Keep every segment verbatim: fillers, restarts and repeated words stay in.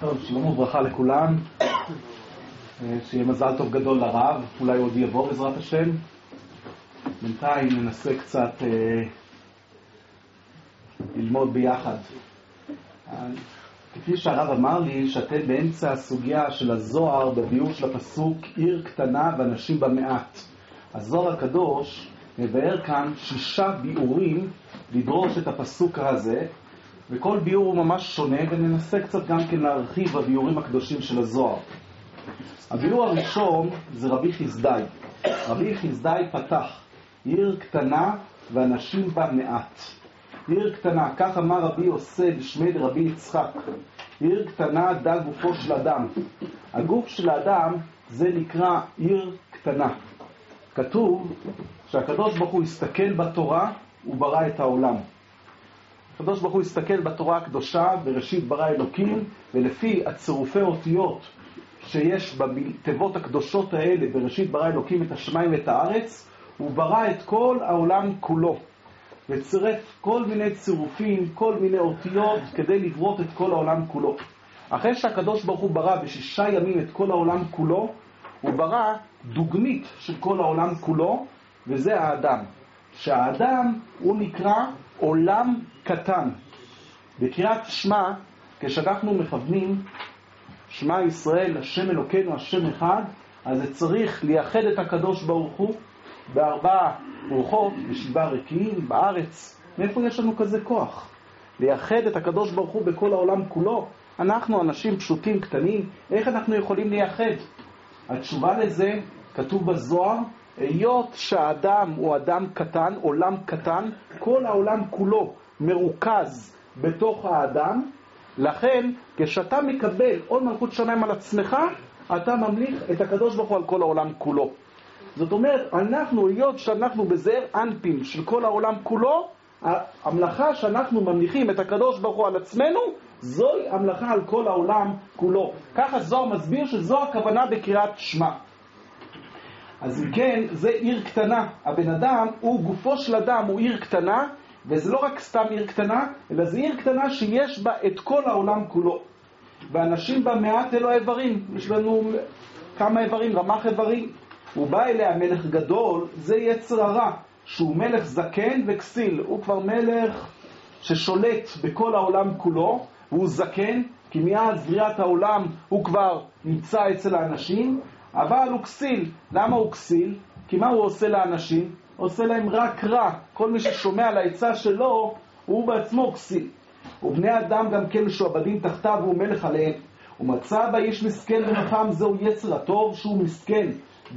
טוב, שלום וברכה לכולם. שיהיה מזל טוב גדול לרב, אולי עוד יבוא בעזרת השם. בינתיים ננסה קצת אה, ללמוד ביחד. כפי שהרב אמר לי, שאתם באמצע הסוגיה של הזוהר בביאור של הפסוק עיר קטנה ואנשים במעט. הזוהר הקדוש מבאר כאן שישה ביאורים לדרוש את הפסוק הזה, וכל ביאור הוא ממש שונה, וננסה קצת גם כן להרחיב בביאורים הקדושים של הזוהר. הביאור הראשון זה רבי חסדאי. רבי חסדאי פתח, עיר קטנה ואנשים בה מעט. עיר קטנה, כך אמר רבי עושה בשמי רבי יצחק. עיר קטנה דל גופו של אדם. הגוף של האדם זה נקרא עיר קטנה. כתוב שהקדוש ברוך הוא הסתכל בתורה וברא את העולם. הקדוש ברוך הוא הסתכל בתורה הקדושה, בראשית ברא אלוקים, ולפי הצירופי אותיות שיש בתיבות הקדושות האלה, בראשית ברא אלוקים את השמיים ואת הארץ, הוא ברא את כל העולם כולו. וצירף כל מיני צירופים, כל מיני אותיות, כדי לברות את כל העולם כולו. אחרי שהקדוש ברוך הוא ברא בשישה ימים את כל העולם כולו, הוא ברא דוגמית של כל העולם כולו, וזה האדם. שהאדם הוא נקרא עולם קטן. בקריאת שמע, כשאנחנו מכוונים שמע ישראל, השם אלוקינו, השם אחד, אז זה צריך לייחד את הקדוש ברוך הוא בארבעה רוחות, בשבעה ריקים, בארץ. מאיפה יש לנו כזה כוח? לייחד את הקדוש ברוך הוא בכל העולם כולו. אנחנו אנשים פשוטים, קטנים, איך אנחנו יכולים לייחד? התשובה לזה כתוב בזוהר, היות שהאדם הוא אדם קטן, עולם קטן, כל העולם כולו מרוכז בתוך האדם, לכן כשאתה מקבל עוד מלכות שמיים על עצמך, אתה ממליך את הקדוש ברוך הוא על כל העולם כולו. זאת אומרת, אנחנו, היות שאנחנו בזעיר אנפין של כל העולם כולו, המלאכה שאנחנו ממליכים את הקדוש ברוך הוא על עצמנו, זוהי המלאכה על כל העולם כולו. ככה זוהר מסביר שזו הכוונה בקריאת שמע. אז כן, זה עיר קטנה. הבן אדם הוא גופו של אדם, הוא עיר קטנה, וזה לא רק סתם עיר קטנה, אלא זה עיר קטנה שיש בה את כל העולם כולו. ואנשים בה מעט אלו איברים. יש לנו כמה איברים, רמ"ח איברים. הוא בא אליה מלך גדול, זה יצר הרע, שהוא מלך זקן וכסיל. הוא כבר מלך ששולט בכל העולם כולו, והוא זקן, כי מאז בריאת העולם הוא כבר נמצא אצל האנשים, אבל הוא כסיל. למה הוא כסיל? כי מה הוא עושה לאנשים? הוא עושה להם רק רע. כל מי ששומע על העצה שלו, הוא בעצמו כסיל. ובני אדם גם כן משועבדים תחתיו והוא מלך עליהם. ומצא בה איש מסכן וחכם, זהו יצר הטוב שהוא מסכן,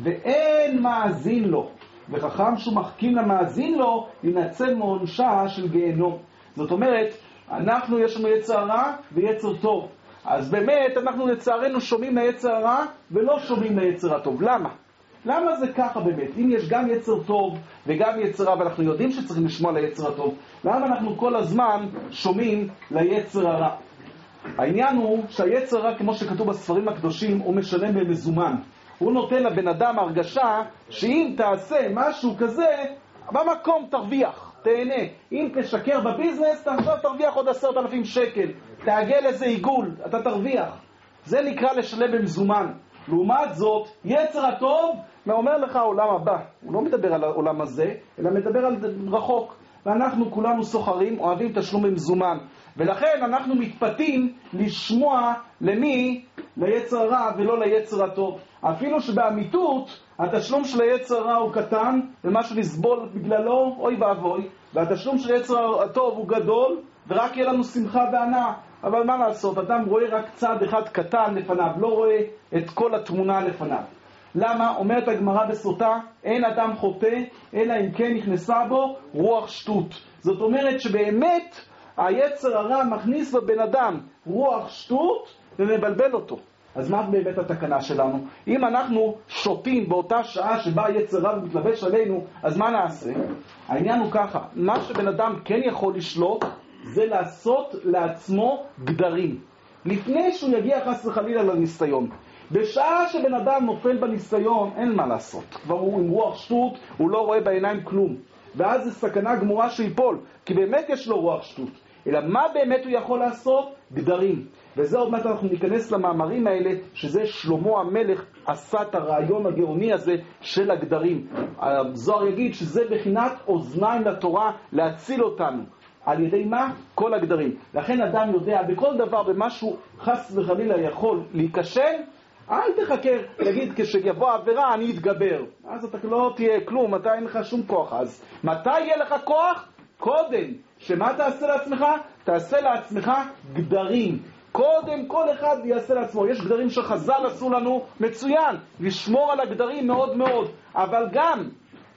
ואין מאזין לו. וחכם שהוא מחכים למאזין לו, ינצל מעונשה של גיהנום. זאת אומרת, אנחנו יש לנו יצר רע ויצר טוב. אז באמת אנחנו לצערנו שומעים ליצר הרע ולא שומעים ליצר הטוב. למה? למה זה ככה באמת? אם יש גם יצר טוב וגם יצר רע, ואנחנו יודעים שצריכים לשמוע ליצר הטוב, למה אנחנו כל הזמן שומעים ליצר הרע? העניין הוא שהיצר הרע, כמו שכתוב בספרים הקדושים, הוא משלם במזומן. הוא נותן לבן אדם הרגשה שאם תעשה משהו כזה, במקום תרוויח, תהנה. אם תשקר בביזנס, אתה עכשיו תרוויח עוד עשרת אלפים שקל. תעגל איזה עיגול, אתה תרוויח. זה נקרא לשלם במזומן. לעומת זאת, יצר הטוב אומר לך העולם הבא. הוא לא מדבר על העולם הזה, אלא מדבר על רחוק. ואנחנו כולנו סוחרים, אוהבים תשלום במזומן. ולכן אנחנו מתפתים לשמוע למי? ליצר הרע ולא ליצר הטוב. אפילו שבאמיתות התשלום של היצר הרע הוא קטן, ומה שנסבול בגללו, אוי ואבוי. והתשלום של היצר הטוב הוא גדול, ורק יהיה לנו שמחה והנאה. אבל מה לעשות? אדם רואה רק צד אחד קטן לפניו, לא רואה את כל התמונה לפניו. למה? אומרת הגמרא בסוטה, אין אדם חוטא, אלא אם כן נכנסה בו רוח שטות. זאת אומרת שבאמת היצר הרע מכניס בבן אדם רוח שטות ומבלבל אותו. אז מה באמת התקנה שלנו? אם אנחנו שותים באותה שעה שבה היצר רע מתלבש עלינו, אז מה נעשה? העניין הוא ככה, מה שבן אדם כן יכול לשלוט, זה לעשות לעצמו גדרים. לפני שהוא יגיע חס וחלילה לניסיון. בשעה שבן אדם נופל בניסיון, אין מה לעשות. כבר הוא עם רוח שטות, הוא לא רואה בעיניים כלום. ואז זה סכנה גמורה שיפול, כי באמת יש לו רוח שטות. אלא מה באמת הוא יכול לעשות? גדרים. וזה עוד מעט אנחנו ניכנס למאמרים האלה, שזה שלמה המלך עשה את הרעיון הגאוני הזה של הגדרים. הזוהר יגיד שזה בחינת אוזניים לתורה להציל אותנו. על ידי מה? כל הגדרים. לכן אדם יודע בכל דבר במשהו חס וחלילה יכול להיכשל, אל תחכה, תגיד כשיבוא עבירה אני אתגבר. אז אתה לא תהיה כלום, מתי אין לך שום כוח. אז מתי יהיה לך כוח? קודם. שמה תעשה לעצמך? תעשה לעצמך גדרים. קודם כל אחד יעשה לעצמו. יש גדרים שחז"ל עשו לנו מצוין, לשמור על הגדרים מאוד מאוד. אבל גם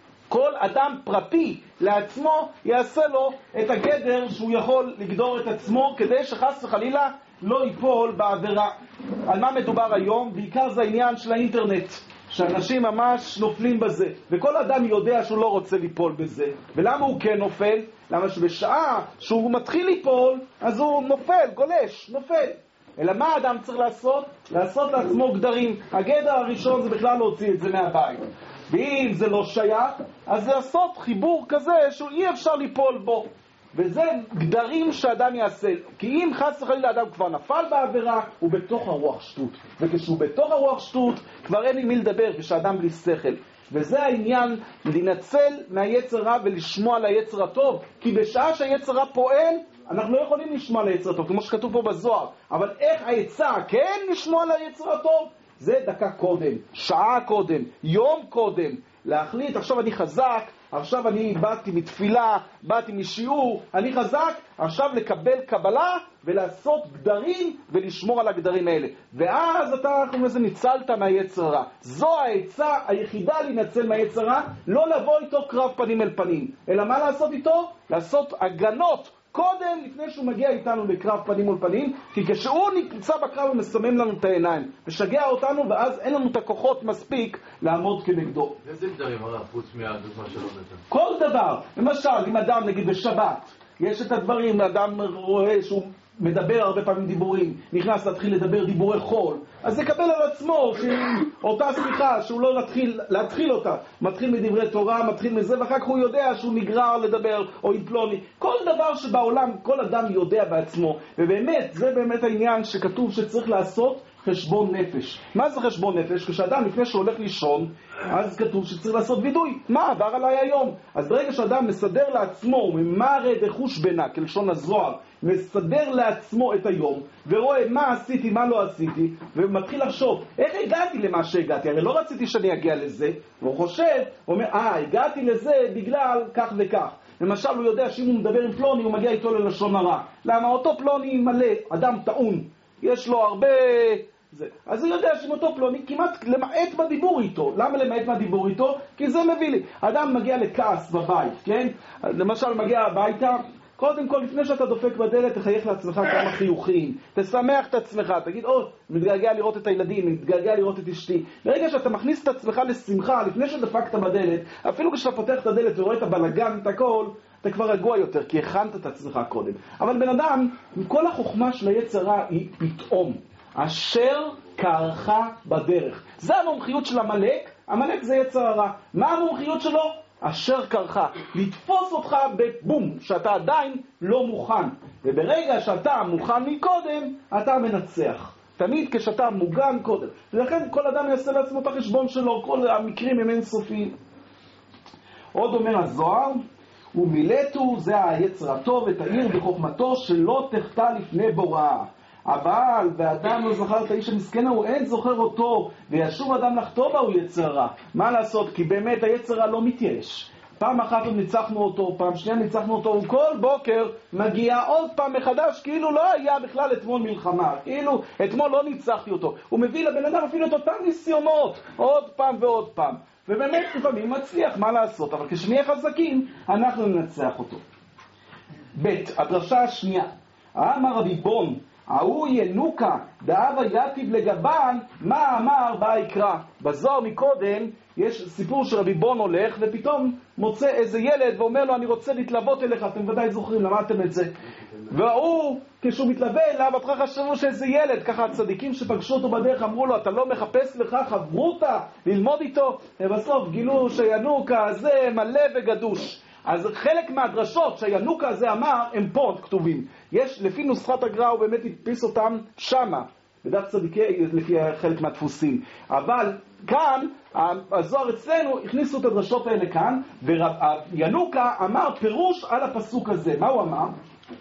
כל אדם פרטי לעצמו יעשה לו את הגדר שהוא יכול לגדור את עצמו, כדי שחס וחלילה לא ייפול בעבירה. על מה מדובר היום? בעיקר זה העניין של האינטרנט, שאנשים ממש נופלים בזה, וכל אדם יודע שהוא לא רוצה ליפול בזה. ולמה הוא כן נופל? למה שבשעה שהוא מתחיל ליפול אז הוא נופל, גולש, נופל. אלא מה האדם צריך לעשות? לעשות לעצמו גדרים. הגדר הראשון זה בכלל להוציא את זה מהבית, ואם זה לא שייך אז לעשות חיבור כזה שאי אפשר ליפול בו. וזה גדרים שאדם יעשה, כי אם חס וחלילה אדם כבר נפל בעבירה, הוא בתוך הרוח שטות, וכשהוא בתוך הרוח שטות כבר אין עם מי לדבר, כשאדם בלי שכל. וזה העניין, לנצל מהיצר רע ולשמוע על היצר הטוב, כי בשעה שהיצר רע פועל אנחנו לא יכולים לשמוע על היצר הטוב, כמו שכתוב פה בזוהר. אבל איך העצה כן לשמוע על היצר הטוב? זה דקה קודם, שעה קודם, יום קודם, להחליט עכשיו אני חזק, עכשיו אני באתי מתפילה, באתי משיעור, אני חזק, עכשיו לקבל קבלה ולעשות גדרים ולשמור על הגדרים האלה. ואז אתה זה ניצלת מהיצר רע. זו העצה היחידה להינצל מהיצר רע, לא לבוא איתו קרב פנים אל פנים, אלא מה לעשות איתו? לעשות הגנות קודם, לפני שהוא מגיע איתנו לקרב פנים מול פנים, כי כשהוא נמצא בקרב הוא מסמם לנו את העיניים, משגע אותנו, ואז אין לנו את הכוחות מספיק לעמוד כנגדו. איזה גדרים הרב, חוץ מהדוגמה שלו נתן? כל דבר. למשל, אם אדם נגיד בשבת, יש את הדברים, אדם רואה שהוא מדבר הרבה פעמים דיבורים, נכנס להתחיל לדבר דיבורי חול, אז יקבל על עצמו אותה שיחה שהוא לא להתחיל, להתחיל אותה, מתחיל מדברי תורה, מתחיל מזה, ואחר כך הוא יודע שהוא נגרר לדבר או עם פלוני. כל דבר שבעולם כל אדם יודע בעצמו, ובאמת זה באמת העניין שכתוב שצריך לעשות חשבון נפש. מה זה חשבון נפש? כשאדם לפני שהוא הולך לישון, אז כתוב שצריך לעשות וידוי, מה עבר עליי היום? אז ברגע שאדם מסדר לעצמו, ממרא דחוש בנה, כלשון הזוהר, מסדר לעצמו את היום, ורואה מה עשיתי, מה לא עשיתי, ומתחיל לחשוב, איך הגעתי למה שהגעתי? הרי לא רציתי שאני אגיע לזה, והוא חושב, הוא אומר, אה, הגעתי לזה בגלל כך וכך. למשל, הוא יודע שאם הוא מדבר עם פלוני, הוא מגיע איתו ללשון הרע. למה? אותו פלוני מלא, אדם טעון, יש לו הרבה... זה. אז הוא יודע שאם אותו פלוני כמעט למעט בדיבור איתו. למה למעט בדיבור איתו? כי זה מביא לי. אדם מגיע לכעס בבית, כן? למשל מגיע הביתה, קודם כל לפני שאתה דופק בדלת תחייך לעצמך כמה חיוכים, תשמח את עצמך, תגיד, או, מתגעגע לראות את הילדים, מתגעגע לראות את אשתי. ברגע שאתה מכניס את עצמך לשמחה לפני שדפקת בדלת, אפילו כשאתה פותח את הדלת ורואה את הבלגן, את הכל, אתה כבר רגוע יותר, כי הכנת את עצמך קודם. אבל בן אדם, כל החוכמה של היצר רע היא פתאום. אשר קרחה בדרך. זה המומחיות של המלאק. המלאק זה יצר הרע. מה המומחיות שלו? אשר קרחה. לתפוס אותך בבום, שאתה עדיין לא מוכן. וברגע שאתה מוכן מקודם, אתה מנצח. תמיד כשאתה מוגן קודם. ולכן כל אדם יעשה לעצמו את החשבון שלו. כל המקרים הם אינסופיים. עוד אומר הזוהר, ומילאתו, זה היצר הטוב, את העיר בחוכמתו שלא תחטא לפני בוראה. אבל ואדם לא זכר את האיש המסכן ההוא, אין זוכר אותו, וישוב אדם לחטוא בה, הוא יצר רע. מה לעשות? כי באמת היצר רע לא מתייאש. פעם אחת ניצחנו אותו, פעם שנייה ניצחנו אותו, וכל בוקר מגיע עוד פעם מחדש, כאילו לא היה בכלל אתמול מלחמה, כאילו אתמול לא ניצחתי אותו. הוא מביא לבן אדם אפילו את אותם ניסיונות, עוד פעם ועוד פעם. ובאמת לפעמים מצליח, מה לעשות? אבל כשנהיה חזקים, אנחנו ננצח אותו. ב' הדרשה השנייה, אמר רבי בון, ההוא ינוקה דאבה יתיב לגבן, מה אמר ויקרא. בזוהר מקודם יש סיפור שרבי בון הולך ופתאום מוצא איזה ילד ואומר לו, אני רוצה להתלוות אליך. אתם ודאי זוכרים, למדתם את זה. והוא, כשהוא מתלווה אליו, בהתחלה חשבו שאיזה ילד, ככה הצדיקים שפגשו אותו בדרך אמרו לו, אתה לא מחפש לך חברותה ללמוד איתו? ובסוף גילו שינוקה זה מלא וגדוש. אז חלק מהדרשות שהינוקה הזה אמר, הם פה כתובים. יש, לפי נוסחת הגר"א, הוא באמת הדפיס אותם שמה, בדף צדיקי, לפי חלק מהדפוסים. אבל כאן, הזוהר אצלנו, הכניסו את הדרשות האלה כאן, וינוקה אמר פירוש על הפסוק הזה. מה הוא אמר?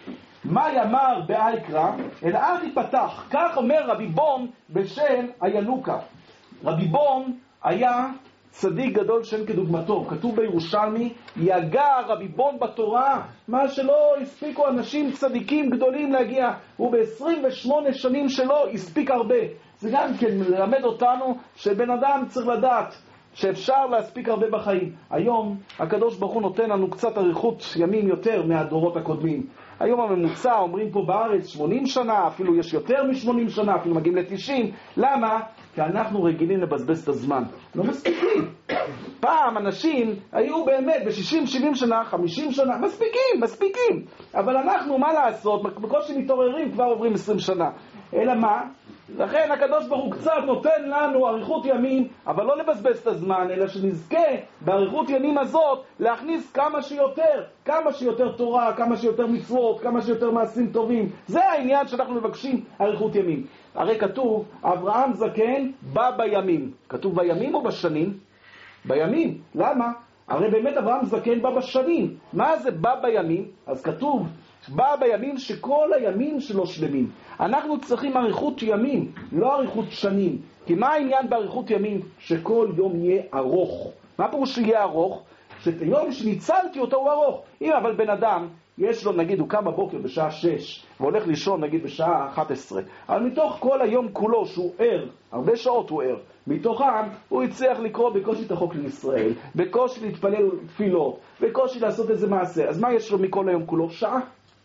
מה יאמר באייקרא, אלא אך יפתח. כך אומר רבי בון בשם הינוקה. רבי בון היה צדיק גדול שאין כדוגמתו. כתוב בירושלמי, יגע רבי בון בתורה, מה שלא הספיקו אנשים צדיקים גדולים להגיע. הוא ב-עשרים ושמונה שנים שלו הספיק הרבה. זה גם כן מלמד אותנו שבן אדם צריך לדעת שאפשר להספיק הרבה בחיים. היום הקדוש ברוך הוא נותן לנו קצת אריכות ימים יותר מהדורות הקודמים. היום הממוצע, אומרים פה בארץ, שמונים שנה, אפילו יש יותר מ-שמונים שנה, אפילו מגיעים ל-תשעים. למה? כי אנחנו רגילים לבזבז את הזמן. לא מספיקים. פעם אנשים היו באמת ב-שישים שבעים שנה, חמישים שנה, מספיקים, מספיקים. אבל אנחנו, מה לעשות? בקושי מתעוררים, כבר עוברים עשרים שנה. אלא מה? לכן הקדוש ברוך הוא קצת נותן לנו אריכות ימים, אבל לא לבזבז את הזמן, אלא שנזכה באריכות ימים הזאת להכניס כמה שיותר, כמה שיותר תורה, כמה שיותר מצוות, כמה שיותר מעשים טובים. זה העניין שאנחנו מבקשים, אריכות ימים. הרי כתוב, אברהם זקן בא בימים. כתוב בימים או בשנים? בימים. למה? הרי באמת אברהם זקן בא בשנים. מה זה בא בימים? אז כתוב, בא בימים שכל הימים שלו שלמים. אנחנו צריכים אריכות ימים, לא אריכות שנים. כי מה העניין באריכות ימים? שכל יום יהיה ארוך. מה פירוש שיהיה ארוך? שיום שניצלתי אותו הוא ארוך. אם אבל בן אדם, יש לו נגיד, הוא קם בבוקר בשעה שש, והולך לישון נגיד בשעה אחת עשרה, אבל מתוך כל היום כולו שהוא ער, הרבה שעות הוא ער, מתוכם הוא הצליח לקרוא בקושי את החוק לישראל, בקושי להתפלל תפילות, בקושי לעשות איזה מעשה. אז מה יש לו מכל היום כולו? שעה?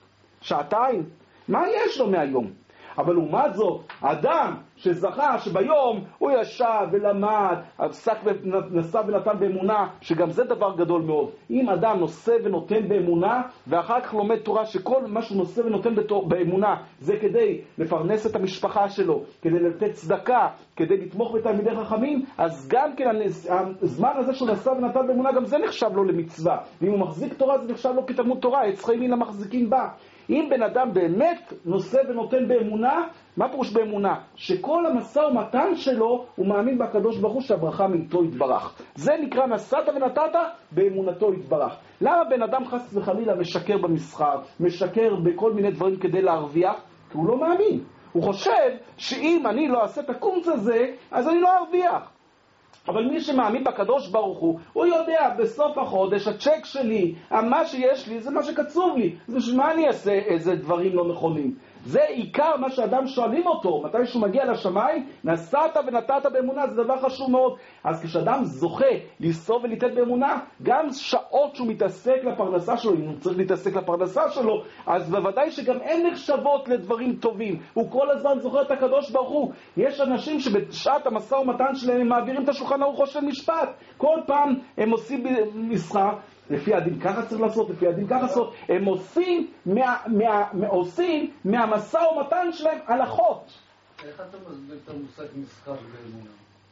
שעתיים? מה יש לו מהיום? אבל לעומת זאת, אדם שזכה שביום הוא ישב ולמד, עסק ונסע ונתן באמונה, שגם זה דבר גדול מאוד. אם אדם נושא ונותן באמונה, ואחר כך לומד תורה שכל מה שהוא נושא ונותן באמונה, זה כדי לפרנס את המשפחה שלו, כדי לתת צדקה, כדי לתמוך בתלמידי חכמים, אז גם כן הזמן הזה שהוא נסע ונתן באמונה, גם זה נחשב לו למצווה. ואם הוא מחזיק תורה, זה נחשב לו כתלמוד תורה, עץ חיים מן המחזיקים בה. אם בן אדם באמת נושא ונותן באמונה, מה פירוש באמונה? שכל המשא ומתן שלו הוא מאמין בקדוש ברוך הוא שהברכה מאיתו יתברך. זה נקרא נסעת ונתת באמונתו יתברך. למה בן אדם חס וחלילה משקר במסחר, משקר בכל מיני דברים כדי להרוויח? כי הוא לא מאמין. הוא חושב שאם אני לא אעשה את הקונץ הזה, אז אני לא ארוויח. אבל מי שמאמין בקדוש ברוך הוא, הוא יודע בסוף החודש, הצ'ק שלי, מה שיש לי, זה מה שקצוב לי. אז בשביל מה אני אעשה איזה דברים לא נכונים? זה עיקר מה שאדם שואלים אותו. מתי שהוא מגיע לשמיים, נסעת ונתת באמונה, זה דבר חשוב מאוד. אז כשאדם זוכה לסוב וליתת באמונה, גם שעות שהוא מתעסק לפרנסה שלו, אם הוא צריך להתעסק לפרנסה שלו, אז בוודאי שגם אין נחשבות לדברים טובים. הוא כל הזמן זוכר את הקדוש ברוך הוא. יש אנשים שבשעת המשא ומתן שלהם הם מעבירים את השולחן ערוך של משפט. כל פעם הם עושים מסחר, לפי הדין ככה צריך לעשות, לפי הדין ככה לעשות. הם עושים, מה, מה, עושים מהמשא ומתן שלהם הלכות. איך אתה מסביר את המושג מסחר באמונה?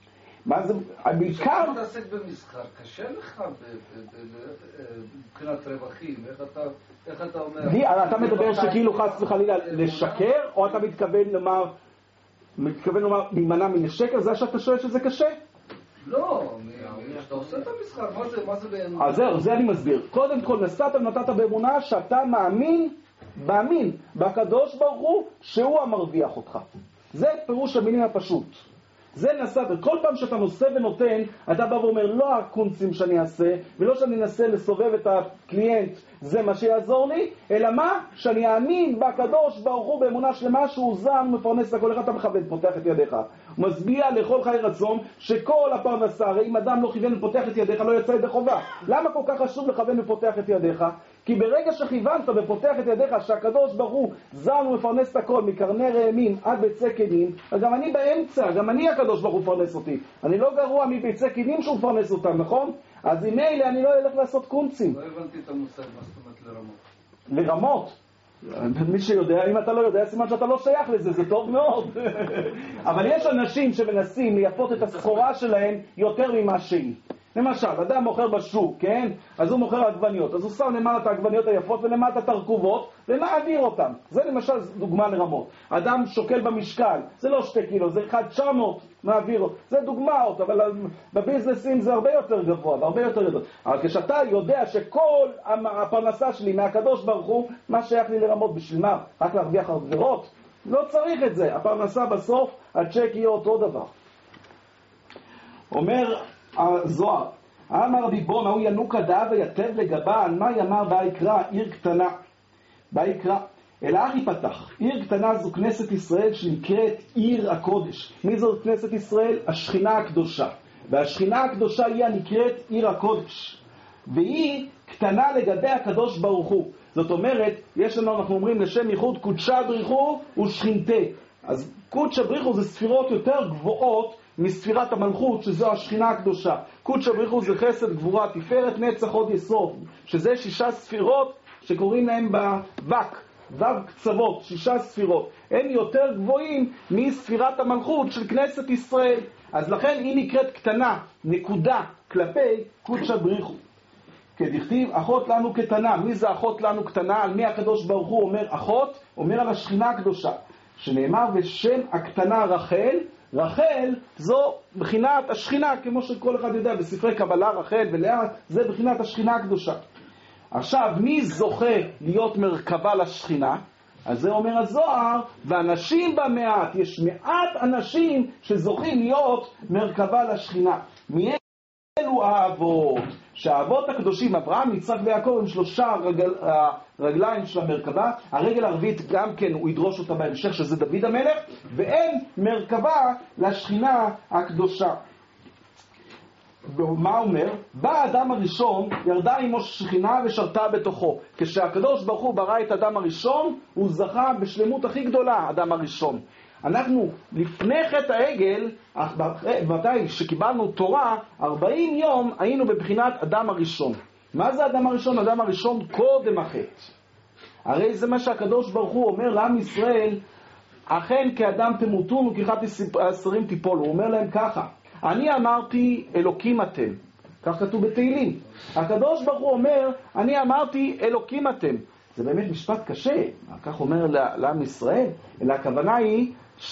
מה זה? בעיקר... כשאתה מתעסק במסחר, קשה לך מבחינת רווחים. איך אתה אומר... אתה מדבר שכאילו חס וחלילה לשקר, או אתה מתכוון לומר, מתכוון לומר להימנע מן שקר? זה שאתה שואל שזה קשה? לא, אתה עושה את המסחר, מה זה באמונה? אז זהו, זה אני מסביר. קודם כל, נסעת ונתת באמונה שאתה מאמין, מאמין בקדוש ברוך הוא שהוא המרוויח אותך. זה פירוש המילים הפשוט. זה נסעת, כל פעם שאתה נושא ונותן, אתה בא ואומר, לא הקונצים שאני אעשה, ולא שאני אנסה לסובב את הקליינט, זה מה שיעזור לי, אלא מה? שאני אאמין בקדוש ברוך הוא באמונה שלמה שהוא זן ומפרנס לכל אחד. אתה מכוון, פותח את ידיך. הוא מסביע לכל חי רצון שכל הפרנסה, הרי אם אדם לא כיוון ופותח את ידיך, לא יצא ידי חובה. למה כל כך חשוב לכוון ופותח את ידיך? כי ברגע שכיוונת ופותח את ידיך שהקדוש ברוך הוא זן ומפרנס את הכל, מקרני רעמים עד ביצי כלים, אז גם אני באמצע, גם אני הקדוש ברוך הוא מפרנס אותי. אני לא גרוע מביצי כלים שהוא מפרנס אותם, נכון? אז אם אלה אני לא אלך לעשות קונצים. לא הבנתי את המושג, מה זאת אומרת לרמות? לרמות? מי שיודע, אם אתה לא יודע, סימן שאתה לא שייך לזה, זה טוב מאוד. אבל יש אנשים שמנסים לייפות את הסחורה שלהם יותר ממה שהיא. למשל, אדם מוכר בשוק, כן? אז הוא מוכר עגבניות, אז הוא שם למעלה את העגבניות היפות ולמטה את הרכובות ומעביר אותן. זה למשל דוגמה לרמות. אדם שוקל במשקל, זה לא שתי קילו, זה אחד תשע מאות מעביר לו. זה דוגמאות, אבל בביזנסים זה הרבה יותר גבוה והרבה יותר גדול. אבל כשאתה יודע שכל הפרנסה שלי מהקדוש ברוך הוא, מה שייך לי לרמות? בשביל מה? רק להרוויח עבירות? לא צריך את זה. הפרנסה בסוף, הצ'ק יהיה אותו דבר. אומר הזוהר, אמר רבי בונה, הוא ינוקה דעה ויתב לגבה, על מה יאמר ויקרא עיר קטנה. ויקרא, אלא אחי פתח, עיר קטנה זו כנסת ישראל שנקראת עיר הקודש. מי זו כנסת ישראל? השכינה הקדושה. והשכינה הקדושה היא הנקראת עיר הקודש. והיא קטנה לגבי הקדוש ברוך הוא. זאת אומרת, יש לנו, אנחנו אומרים לשם ייחוד קודשה בריחו ושכינתה. אז קודשה בריחו זה ספירות יותר גבוהות מספירת המלכות, שזו השכינה הקדושה. קודשה בריחו זה חסד, גבורה, תפארת, נצח, הוד, יסוד. שזה שישה ספירות שקוראים להם בווק, וו קצוות, שישה ספירות. הם יותר גבוהים מספירת המלכות של כנסת ישראל. אז לכן היא נקראת קטנה, נקודה, כלפי קודשה בריחו. כדכתיב, אחות לנו קטנה. מי זה אחות לנו קטנה? על מי הקדוש ברוך הוא אומר אחות? אומר על השכינה הקדושה. שנאמר בשם הקטנה רחל, רחל זו בחינת השכינה, כמו שכל אחד יודע בספרי קבלה, רחל ולאה, זה בחינת השכינה הקדושה. עכשיו, מי זוכה להיות מרכבה לשכינה? אז זה אומר הזוהר, ואנשים במעט, יש מעט אנשים שזוכים להיות מרכבה לשכינה. מי אלו האבות? שהאבות הקדושים, אברהם, יצחק ויעקב, הם שלושה רגל, הרגליים של המרכבה. הרגל הרביעית גם כן הוא ידרוש אותה בהמשך, שזה דוד המלך, ואין מרכבה לשכינה הקדושה. מה אומר? בא האדם הראשון, ירדה עמו שכינה ושרתה בתוכו. כשהקדוש ברוך הוא ברא את האדם הראשון, הוא זכה בשלמות הכי גדולה, האדם הראשון. אנחנו לפני חטא העגל, ודאי שקיבלנו תורה, ארבעים יום היינו בבחינת אדם הראשון. מה זה אדם הראשון? אדם הראשון קודם החטא. הרי זה מה שהקדוש ברוך הוא אומר לעם ישראל, אכן כאדם תמותון וכאחד השרים תיפולו. הוא אומר להם ככה, אני אמרתי אלוקים אתם. כך כתוב בתהילים. הקדוש ברוך הוא אומר, אני אמרתי אלוקים אתם. זה באמת משפט קשה, כך אומר לעם ישראל, אלא הכוונה היא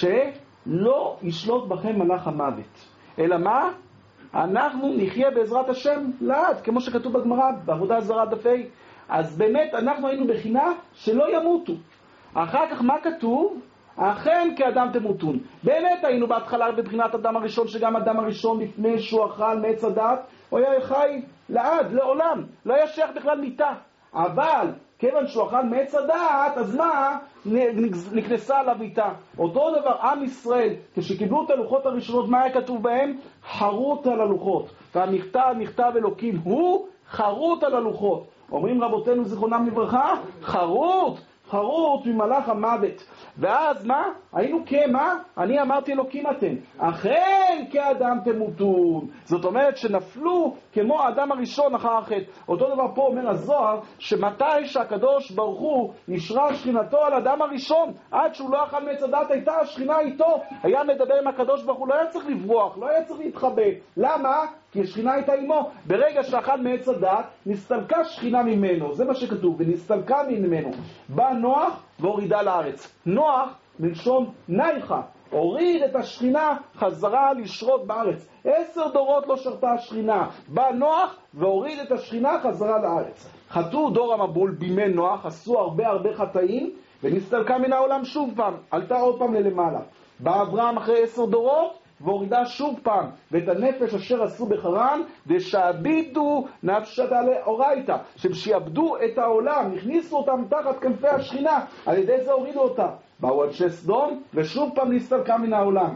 שלא ישלוט בכם מלאך המוות. אלא מה? אנחנו נחיה בעזרת השם לעד, כמו שכתוב בגמרא, בעבודה זרה דפי. אז באמת אנחנו היינו בחינה שלא ימותו. אחר כך מה כתוב? אכן כאדם תמותון. באמת היינו בהתחלה בבחינת אדם הראשון, שגם אדם הראשון לפני שהוא אכל מעץ הדת, הוא היה חי לעד, לעולם. לא היה שייך בכלל מיתה. אבל כיוון שהוא אכל מעץ הדעת, אז מה? נכנסה עליו מיתה. אותו דבר, עם ישראל, כשקיבלו את הלוחות הראשונות, מה היה כתוב בהם? חרוט על הלוחות. והמכתב, מכתב אלוקים, הוא חרוט על הלוחות. אומרים רבותינו זיכרונם לברכה, חרוט, חרוט ממלאך המוות. ואז מה? היינו כמה? אני אמרתי אלוקים אתם. אכן כאדם תמותון. זאת אומרת שנפלו כמו האדם הראשון אחר החטא. אותו דבר פה אומר הזוהר, שמתי שהקדוש ברוך הוא נשרה שכינתו על האדם הראשון, עד שהוא לא אכל מעץ הדת, הייתה השכינה איתו. היה מדבר עם הקדוש ברוך הוא, לא היה צריך לברוח, לא היה צריך להתחבא. למה? כי השכינה הייתה עמו. ברגע שאכל מעץ הדת, נסתלקה שכינה ממנו. זה מה שכתוב, ונסתלקה ממנו. בא נוח והורידה לארץ. נוח מלשון נייחה, הוריד את השכינה חזרה לשרות בארץ. עשר דורות לא שרתה השכינה. בא נוח והוריד את השכינה חזרה לארץ. חטאו דור המבול בימי נוח, עשו הרבה הרבה חטאים, ונסתלקה מן העולם שוב פעם. עלתה עוד פעם ללמעלה. בא אברהם אחרי עשר דורות, והורידה שוב פעם, ואת הנפש אשר עשו בחרן, ושעבידו נפשתה לאורייתא, ששיעבדו את העולם, הכניסו אותם תחת כנפי השכינה, על ידי זה הורידו אותה. באו אנשי סדום, ושוב פעם נסתלקה מן העולם.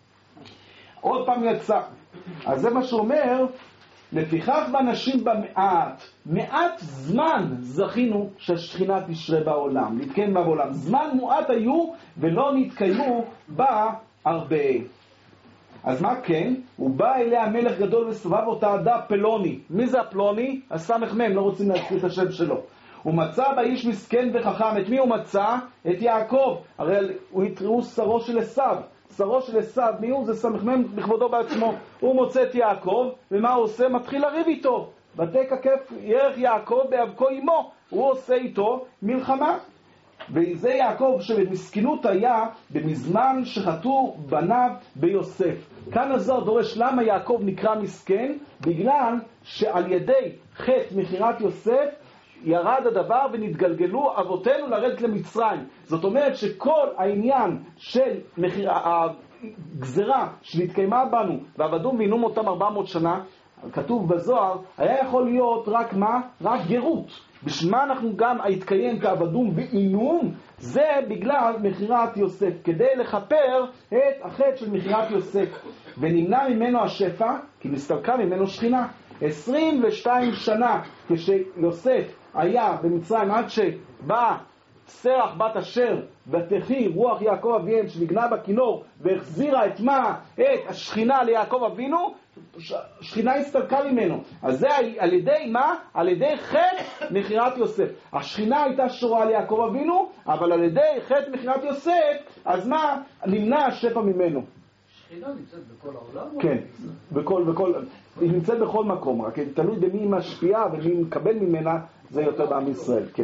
עוד פעם יצא. אז זה מה שאומר, לפיכך באנשים במעט, מעט זמן זכינו שהשכינה תשרה בעולם, נתקיים בה בעולם. זמן מועט היו, ולא נתקיימו בה הרבה. אז מה כן? הוא בא אליה המלך גדול וסובב אותה עדה פלוני. מי זה הפלוני? הסמך מם, לא רוצים להזכיר את השם שלו. הוא מצא באיש מסכן וחכם. את מי הוא מצא? את יעקב. הרי הוא התראו שרו של עשיו. שרו של עשיו, מי הוא? זה סמ"ם בכבודו בעצמו. הוא מוצא את יעקב, ומה הוא עושה? מתחיל לריב איתו. ותקף ירך יעקב באבקו אמו, הוא עושה איתו מלחמה. וזה יעקב שבמסכנות היה במזמן שחטאו בניו ביוסף. כאן הזוהר דורש למה יעקב נקרא מסכן, בגלל שעל ידי חטא מכירת יוסף ירד הדבר ונתגלגלו אבותינו לרדת למצרים. זאת אומרת שכל העניין של מחיר... הגזרה שנתקיימה בנו ועבדום ועינום אותם ארבע מאות שנה, כתוב בזוהר, היה יכול להיות רק מה? רק גרות. בשביל מה אנחנו גם התקיים כעבדום ועינום? זה בגלל מכירת יוסף, כדי לכפר את החטא של מכירת יוסף. ונמנע ממנו השפע, כי נסתלקה ממנו שכינה. עשרים ושתיים שנה כשיוסף היה במצרים, עד שבא סרח בת אשר ותחי רוח יעקב אביהם שנגנה בכינור והחזירה את מה? את השכינה ליעקב אבינו, שכינה הסתלקה ממנו. אז זה על ידי מה? על ידי חטא מכירת יוסף. השכינה הייתה שורה ליעקב אבינו, אבל על ידי חטא מכירת יוסף, אז מה? נמנע השפע ממנו. שכינה נמצאת בכל העולם? כן, בכל, בכל, היא נמצאת בכל מקום, רק תלוי במי משפיעה ומי מקבל ממנה, זה יותר בעם ישראל, כן.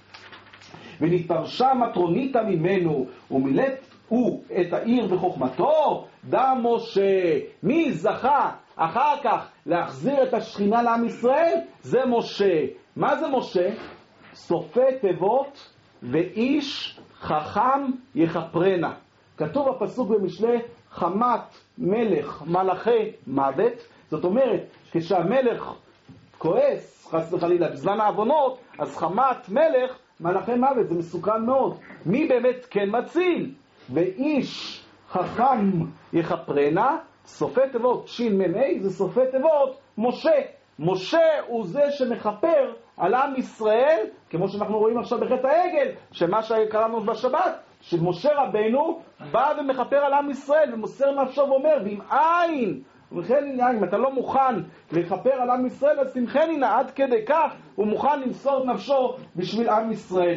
ונתפרשה מטרוניתא ממנו, ומילאת הוא את העיר בחוכמתו, דע משה. מי זכה אחר כך להחזיר את השכינה לעם ישראל? זה משה. מה זה משה? סופי תיבות ואיש חכם יכפרנה. כתוב הפסוק במשלי, חמת מלך מלאכי מוות. זאת אומרת, כשהמלך כועס, חס וחלילה, בזמן העוונות, אז חמת מלך מלאכי מוות, זה מסוכן מאוד. מי באמת כן מציל? ואיש חכם יכפרנה, סופי תיבות שין מנהי, זה סופי תיבות משה. משה הוא זה שמחפר על עם ישראל, כמו שאנחנו רואים עכשיו בחטא העגל, שמה שקראנו בשבת, שמשה רבנו בא ומחפר על עם ישראל ומוסר נפשו ואומר, ואם אין וכן הנה, אם אתה לא מוכן לחפר על עם ישראל, אז תמכן הנה, עד כדי כך הוא מוכן למסור את נפשו בשביל עם ישראל.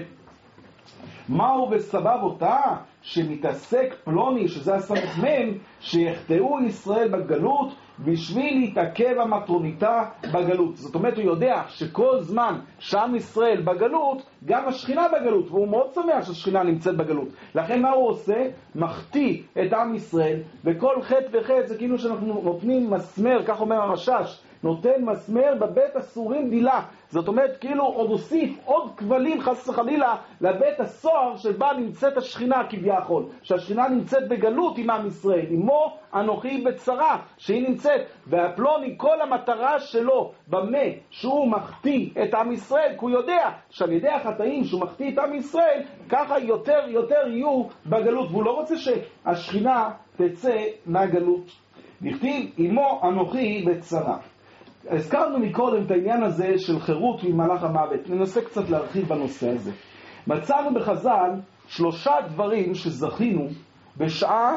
מהו וסבב אותה? שמתעסק פלוני, שזה הסמ"ם, שיחטאו ישראל בגלות בשביל להתעכב המטרוניתה בגלות. זאת אומרת, הוא יודע שכל זמן שעם ישראל בגלות, גם השכינה בגלות, והוא מאוד שמח שהשכינה נמצאת בגלות. לכן מה הוא עושה? מחטיא את עם ישראל, וכל חטא וחטא זה כאילו שאנחנו נותנים מסמר, כך אומר הרשש, נותן מסמר בבית הסורים דילה. זאת אומרת, כאילו עוד הוסיף עוד כבלים חס וחלילה לבית הסוהר שבה נמצאת השכינה כביכול. שהשכינה נמצאת בגלות עם עם ישראל, עמו אנוכי בצרה שהיא נמצאת. והפלוני, כל המטרה שלו במה שהוא מחטיא את עם ישראל, כי הוא יודע שעל ידי החטאים שהוא מחטיא את עם ישראל, ככה יותר יותר יהיו בגלות, והוא לא רוצה שהשכינה תצא מהגלות. נכתיב עמו אנוכי בצרה. הזכרנו מקודם את העניין הזה של חירות ממלאך המוות. ננסה קצת להרחיב בנושא הזה. מצאנו בחז"ל שלושה דברים שזכינו בשעה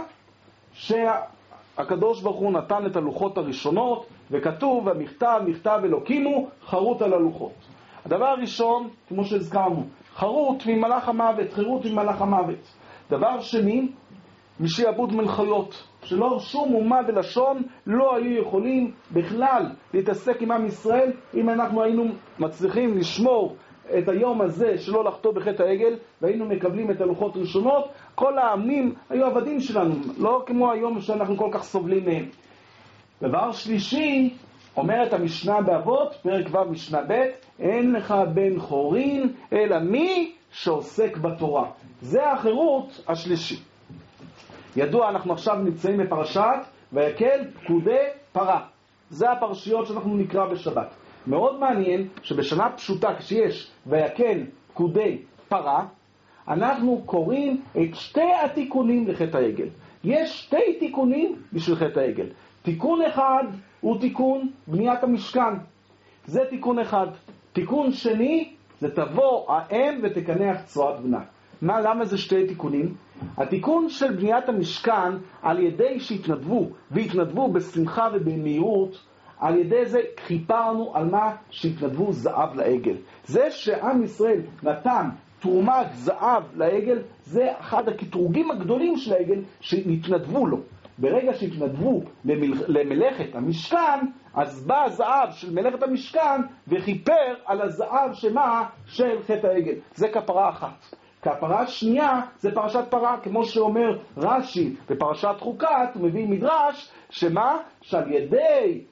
שהקדוש ברוך הוא נתן את הלוחות הראשונות, וכתוב המכתב מכתב אלוקינו חרות על הלוחות. הדבר הראשון, כמו שהזכרנו, חרות ממלאך המוות, חירות ממלאך המוות. דבר שני, משעבוד מלכויות, שלא שום אומה ולשון לא היו יכולים בכלל להתעסק עם עם ישראל. אם אנחנו היינו מצליחים לשמור את היום הזה שלא לחטוא בחטא העגל והיינו מקבלים את הלוחות ראשונות, כל העמים היו עבדים שלנו, לא כמו היום שאנחנו כל כך סובלים מהם. דבר שלישי, אומרת המשנה באבות, פרק ו' משנה ב', אין לך בן חורין אלא מי שעוסק בתורה. זה החירות השלישי. ידוע, אנחנו עכשיו נמצאים בפרשת ויקל פקודי פרה. זה הפרשיות שאנחנו נקרא בשבת. מאוד מעניין שבשנה פשוטה כשיש ויקל פקודי פרה, אנחנו קוראים את שתי התיקונים לחטא העגל. יש שתי תיקונים בשביל חטא העגל. תיקון אחד הוא תיקון בניית המשכן. זה תיקון אחד. תיקון שני זה תבוא האם ותקנח צואת בנה. מה, למה זה שתי תיקונים? התיקון של בניית המשכן על ידי שהתנדבו, והתנדבו בשמחה ובמהירות, על ידי זה חיפרנו על מה שהתנדבו זהב לעגל. זה שעם ישראל נתן תרומת זהב לעגל, זה אחד הקטרוגים הגדולים של העגל שנתנדבו לו. ברגע שהתנדבו למל... למלאכת המשכן, אז בא הזהב של מלאכת המשכן וכיפר על הזהב שמה? של חטא העגל. זה כפרה אחת. כפרה שנייה זה פרשת פרה, כמו שאומר רש"י בפרשת חוקת, הוא מביא מדרש, שמה? שעל ידי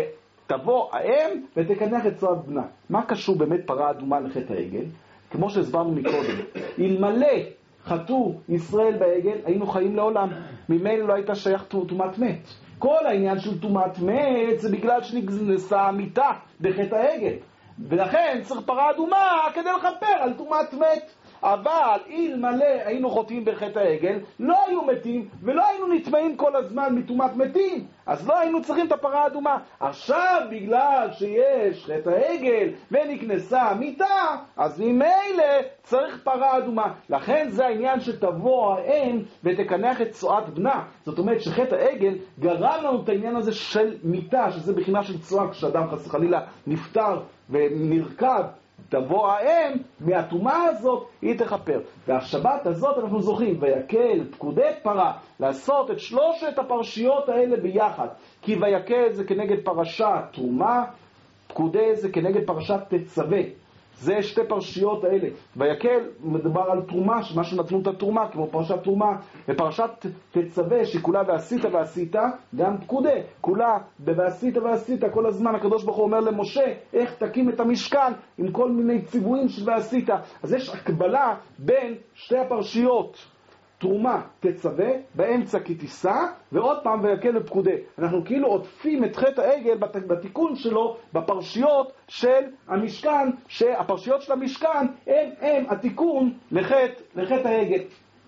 שתבוא האם ותקנח את צואת בנה. מה קשור באמת פרה אדומה לחטא העגל? כמו שהסברנו מקודם, אלמלא חטאו ישראל בעגל, היינו חיים לעולם. ממילא לא הייתה שייך טומאת מת. כל העניין של טומאת מת זה בגלל שנגנזה המיתה בחטא העגל. ולכן צריך פרה אדומה כדי לכפר על טומאת מת. אבל אלמלא היינו חוטאים בחטא העגל, לא היו מתים ולא היינו נטמעים כל הזמן מטומאת מתים. אז לא היינו צריכים את הפרה האדומה. עכשיו בגלל שיש חטא העגל ונכנסה המיתה, אז ממילא צריך פרה אדומה. לכן זה העניין שתבוא האם ותקנח את צואת בנה. זאת אומרת שחטא העגל גרם לנו את העניין הזה של מיתה, שזה בחינה של צואה, כשאדם חס וחלילה נפטר ונרכב, תבוא האם, מהטומאה הזאת היא תכפר. והשבת הזאת אנחנו זוכים, ויקל פקודי פרה, לעשות את שלושת הפרשיות האלה ביחד. כי ויקל זה כנגד פרשת תרומה, פקודי זה כנגד פרשת תצווה. זה שתי פרשיות האלה. ויקל מדובר על תרומה, מה שנתנו את התרומה, כמו פרשת תרומה, ופרשת תצווה שכולה ועשית ועשית, גם פקודי, כולה ועשית ועשית, כל הזמן הקדוש ברוך הוא אומר למשה, איך תקים את המשכן עם כל מיני ציוויים של ועשית. אז יש הקבלה בין שתי הפרשיות, תרומה, תצווה, באמצע כי תישא, ועוד פעם ויקל ופקודי. אנחנו כאילו עוטפים את חטא העגל בתיקון שלו בפרשיות של המשכן, שהפרשיות של המשכן הם, הם התיקון לחטא, לחטא העגל.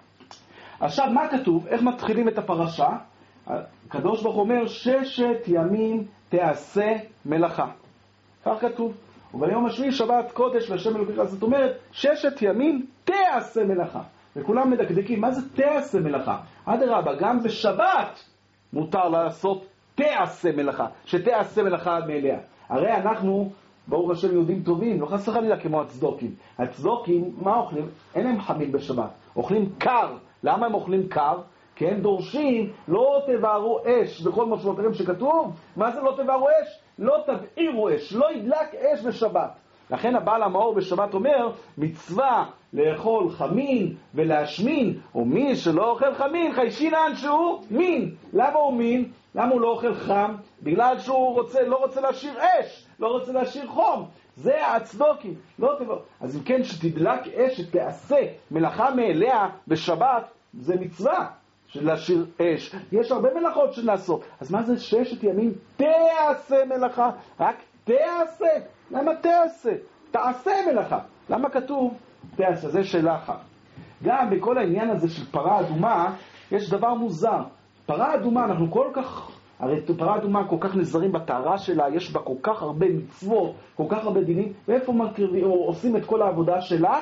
עכשיו מה כתוב? איך מתחילים את הפרשה? הקדוש ברוך הוא אומר ששת ימים תעשה מלאכה. כך כתוב. וביום השביעי שבת קודש לשם אלוקיך. זאת אומרת ששת ימים תעשה מלאכה. וכולם מדקדקים, מה זה תעשה מלאכה? אדרבה, גם בשבת מותר לעשות תעשה מלאכה, שתעשה מלאכה מאליה. הרי אנחנו, ברוך השם, יהודים טובים, לא חס וחלילה כמו הצדוקים. הצדוקים, מה אוכלים? אין להם חמים בשבת, אוכלים קר. למה הם אוכלים קר? כי הם דורשים, לא תבערו אש, בכל משמעותיהם שכתוב. מה זה לא תבערו אש? לא תבעירו אש, לא ידלק אש בשבת. לכן הבעל המאור בשבת אומר, מצווה לאכול חמין ולהשמין, או מי שלא אוכל חמין, חיישינן שהוא מין. למה הוא מין? למה הוא לא אוכל חם? בגלל שהוא רוצה, לא רוצה להשאיר אש, לא רוצה להשאיר חום. זה הצדוקים. לא תבוא. אז אם כן, שתדלק אש, שתעשה מלאכה מאליה בשבת, זה מצווה של להשאיר אש. יש הרבה מלאכות שנעשות. אז מה זה ששת ימים? תעשה מלאכה. רק תעשה. למה תעשה? תעשה מלאכה. למה כתוב תעשה? זה שאלה אחת. גם בכל העניין הזה של פרה אדומה, יש דבר מוזר. פרה אדומה, אנחנו כל כך, הרי פרה אדומה כל כך נזרים בטהרה שלה, יש בה כל כך הרבה מצוות, כל כך הרבה דינים, ואיפה מקריבים, או עושים את כל העבודה שלה?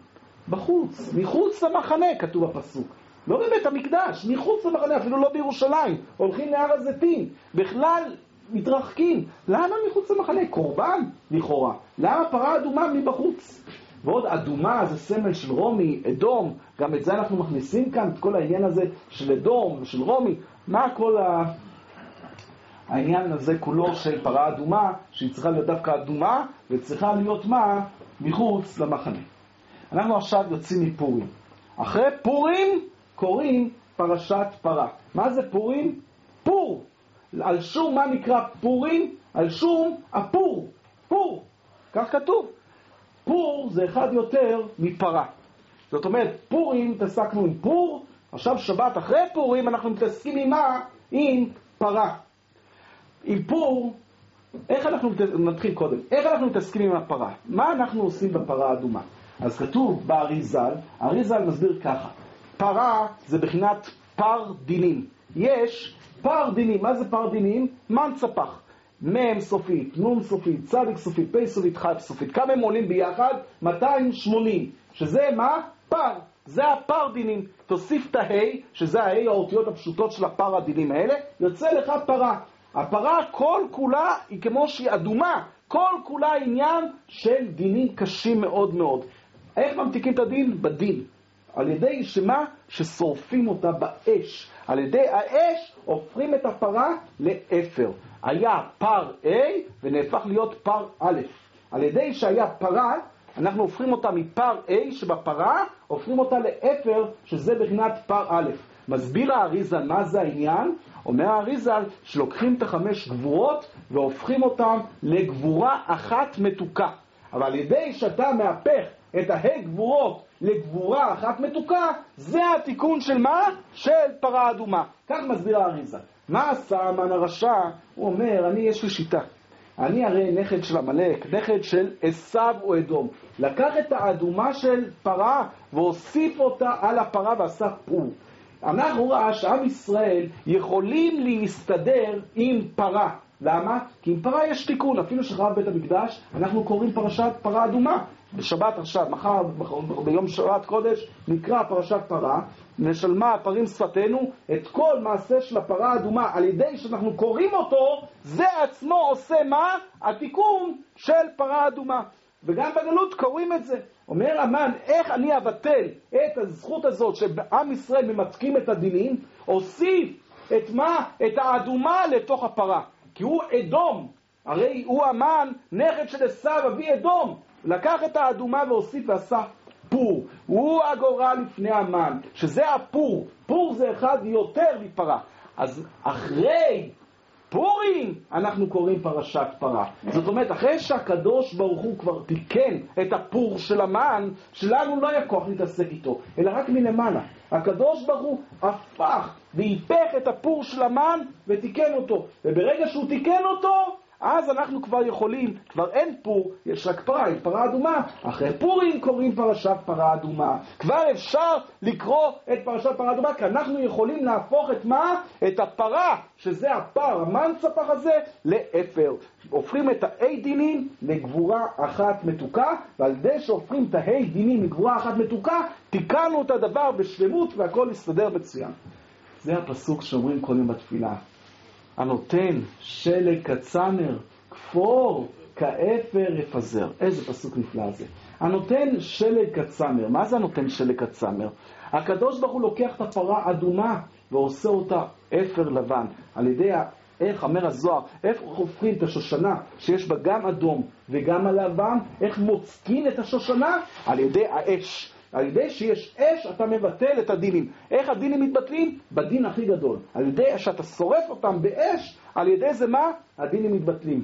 בחוץ, מחוץ למחנה, כתוב הפסוק. לא בבית המקדש, מחוץ למחנה, אפילו לא בירושלים. הולכים להר הזיתים, בכלל מתרחקים. למה מחוץ למחנה? קורבן, לכאורה. למה פרה אדומה מבחוץ? ועוד אדומה זה סמל של רומי, אדום. גם את זה אנחנו מכניסים כאן, את כל העניין הזה של אדום, של רומי. מה כל ה... העניין הזה כולו של פרה אדומה, שהיא צריכה להיות דווקא אדומה, וצריכה להיות מה? מחוץ למחנה. אנחנו עכשיו יוצאים מפורים. אחרי פורים קוראים פרשת פרה. מה זה פורים? פור. על שום מה נקרא פורים? על שום הפור. פור. כך כתוב. פור זה אחד יותר מפרה. זאת אומרת, פורים תעסקנו עם פור, עכשיו שבת אחרי פורים אנחנו מתעסקים עם מה? עם פרה. עם פור, איך אנחנו נתחיל קודם? איך אנחנו מתעסקים עם הפרה? מה אנחנו עושים בפרה האדומה? אז כתוב באריזל, האריזל מסביר ככה. פרה זה בחינת פר דינים. יש פר דינים. מה זה פר דינים? מן צפח. מם סופית, נון סופית, צדיק סופית, פי סופית, חי סופית. כמה הם עולים ביחד? מאתיים ושמונים. שזה מה? פר. זה הפר דינים. תוסיף את ההי, שזה ההי האותיות הפשוטות של הפר הדינים האלה, יוצא לך פרה. הפרה כל כולה היא כמו שהיא אדומה. כל כולה עניין של דינים קשים מאוד מאוד. איך ממתיקים את הדין? בדין. על ידי שמה? ששורפים אותה באש. על ידי האש הופכים את הפרה לאפר. היה פר A ונהפך להיות פר א'. על ידי שהיה פרה, אנחנו הופכים אותה מפר A שבפרה, הופכים אותה לאפר שזה בחינת פר א'. מסביר האריזל מה זה העניין? אומר האריזל שלוקחים את החמש גבורות והופכים אותם לגבורה אחת מתוקה. אבל על ידי שאתה מהפך את ההי גבורות לגבורה אחת מתוקה, זה התיקון של מה? של פרה אדומה. כך מסביר האריזל. מה עשה המן הרשע? הוא אומר, אני יש לי שיטה. אני הרי נכד של המלך, נכד של עשיו או אדום. לקח את האדומה של פרה והוסיף אותה על הפרה ועשה פור. אנחנו רואה שעם ישראל יכולים להסתדר עם פרה. למה? כי עם פרה יש תיקון. אפילו שחרב בית המקדש, אנחנו קוראים פרשת פרה אדומה. בשבת עכשיו, מחר, ביום שבת קודש, נקרא פרשת פרה. נשלמה פרים שפתנו, את כל מעשה של הפרה האדומה, על ידי שאנחנו קוראים אותו, זה עצמו עושה מה? התיקון של פרה אדומה. וגם בגלות קוראים את זה. אומר המן, איך אני אבטל את הזכות הזאת שבעם ישראל ממתקים את הדינים, הוסיף את מה? את האדומה לתוך הפרה. כי הוא אדום, הרי הוא המן, נכד של עשיו אבי אדום. לקח את האדומה והוסיף ועשה פור. הוא הגורל לפני המן, שזה הפור. פור זה אחד יותר מפרה. אז אחרי פורים אנחנו קוראים פרשת פרה. זאת אומרת, אחרי שהקדוש ברוך הוא כבר תיקן את הפור של המן, שלנו לא היה כוח להתעסק איתו, אלא רק מלמעלה. הקדוש ברוך הוא הפך והיפך את הפור של המן ותיקן אותו. וברגע שהוא תיקן אותו, אז אנחנו כבר יכולים, כבר אין פור, יש רק פרה, יש פרה אדומה. אחרי פורים קוראים פרשת פרה אדומה. כבר אפשר לקרוא את פרשת פרה אדומה, כי אנחנו יכולים להפוך את מה? את הפרה, שזה הפר, המנצפח הזה, לאפר. הופכים את ההי דינים לגבורה אחת מתוקה, ועל ידי שהופכים את ההי דינים לגבורה אחת מתוקה, תיקנו את הדבר בשלמות והכל יסתדר מצוין. זה הפסוק שאומרים קודם בתפילה. הנותן שלג כצמר, כפור כאפר יפזר. איזה פסוק נפלא זה. הנותן שלג כצמר. מה זה הנותן שלג כצמר? הקדוש ברוך הוא לוקח את הפרה אדומה ועושה אותה אפר לבן. על ידי, איך אומר הזוהר, איך הופכים את השושנה שיש בה גם אדום וגם הלבן, איך מוצקים את השושנה? על ידי האש. על ידי שיש אש אתה מבטל את הדינים. איך הדינים מתבטלים? בדין הכי גדול. על ידי שאתה שורף אותם באש, על ידי זה מה? הדינים מתבטלים.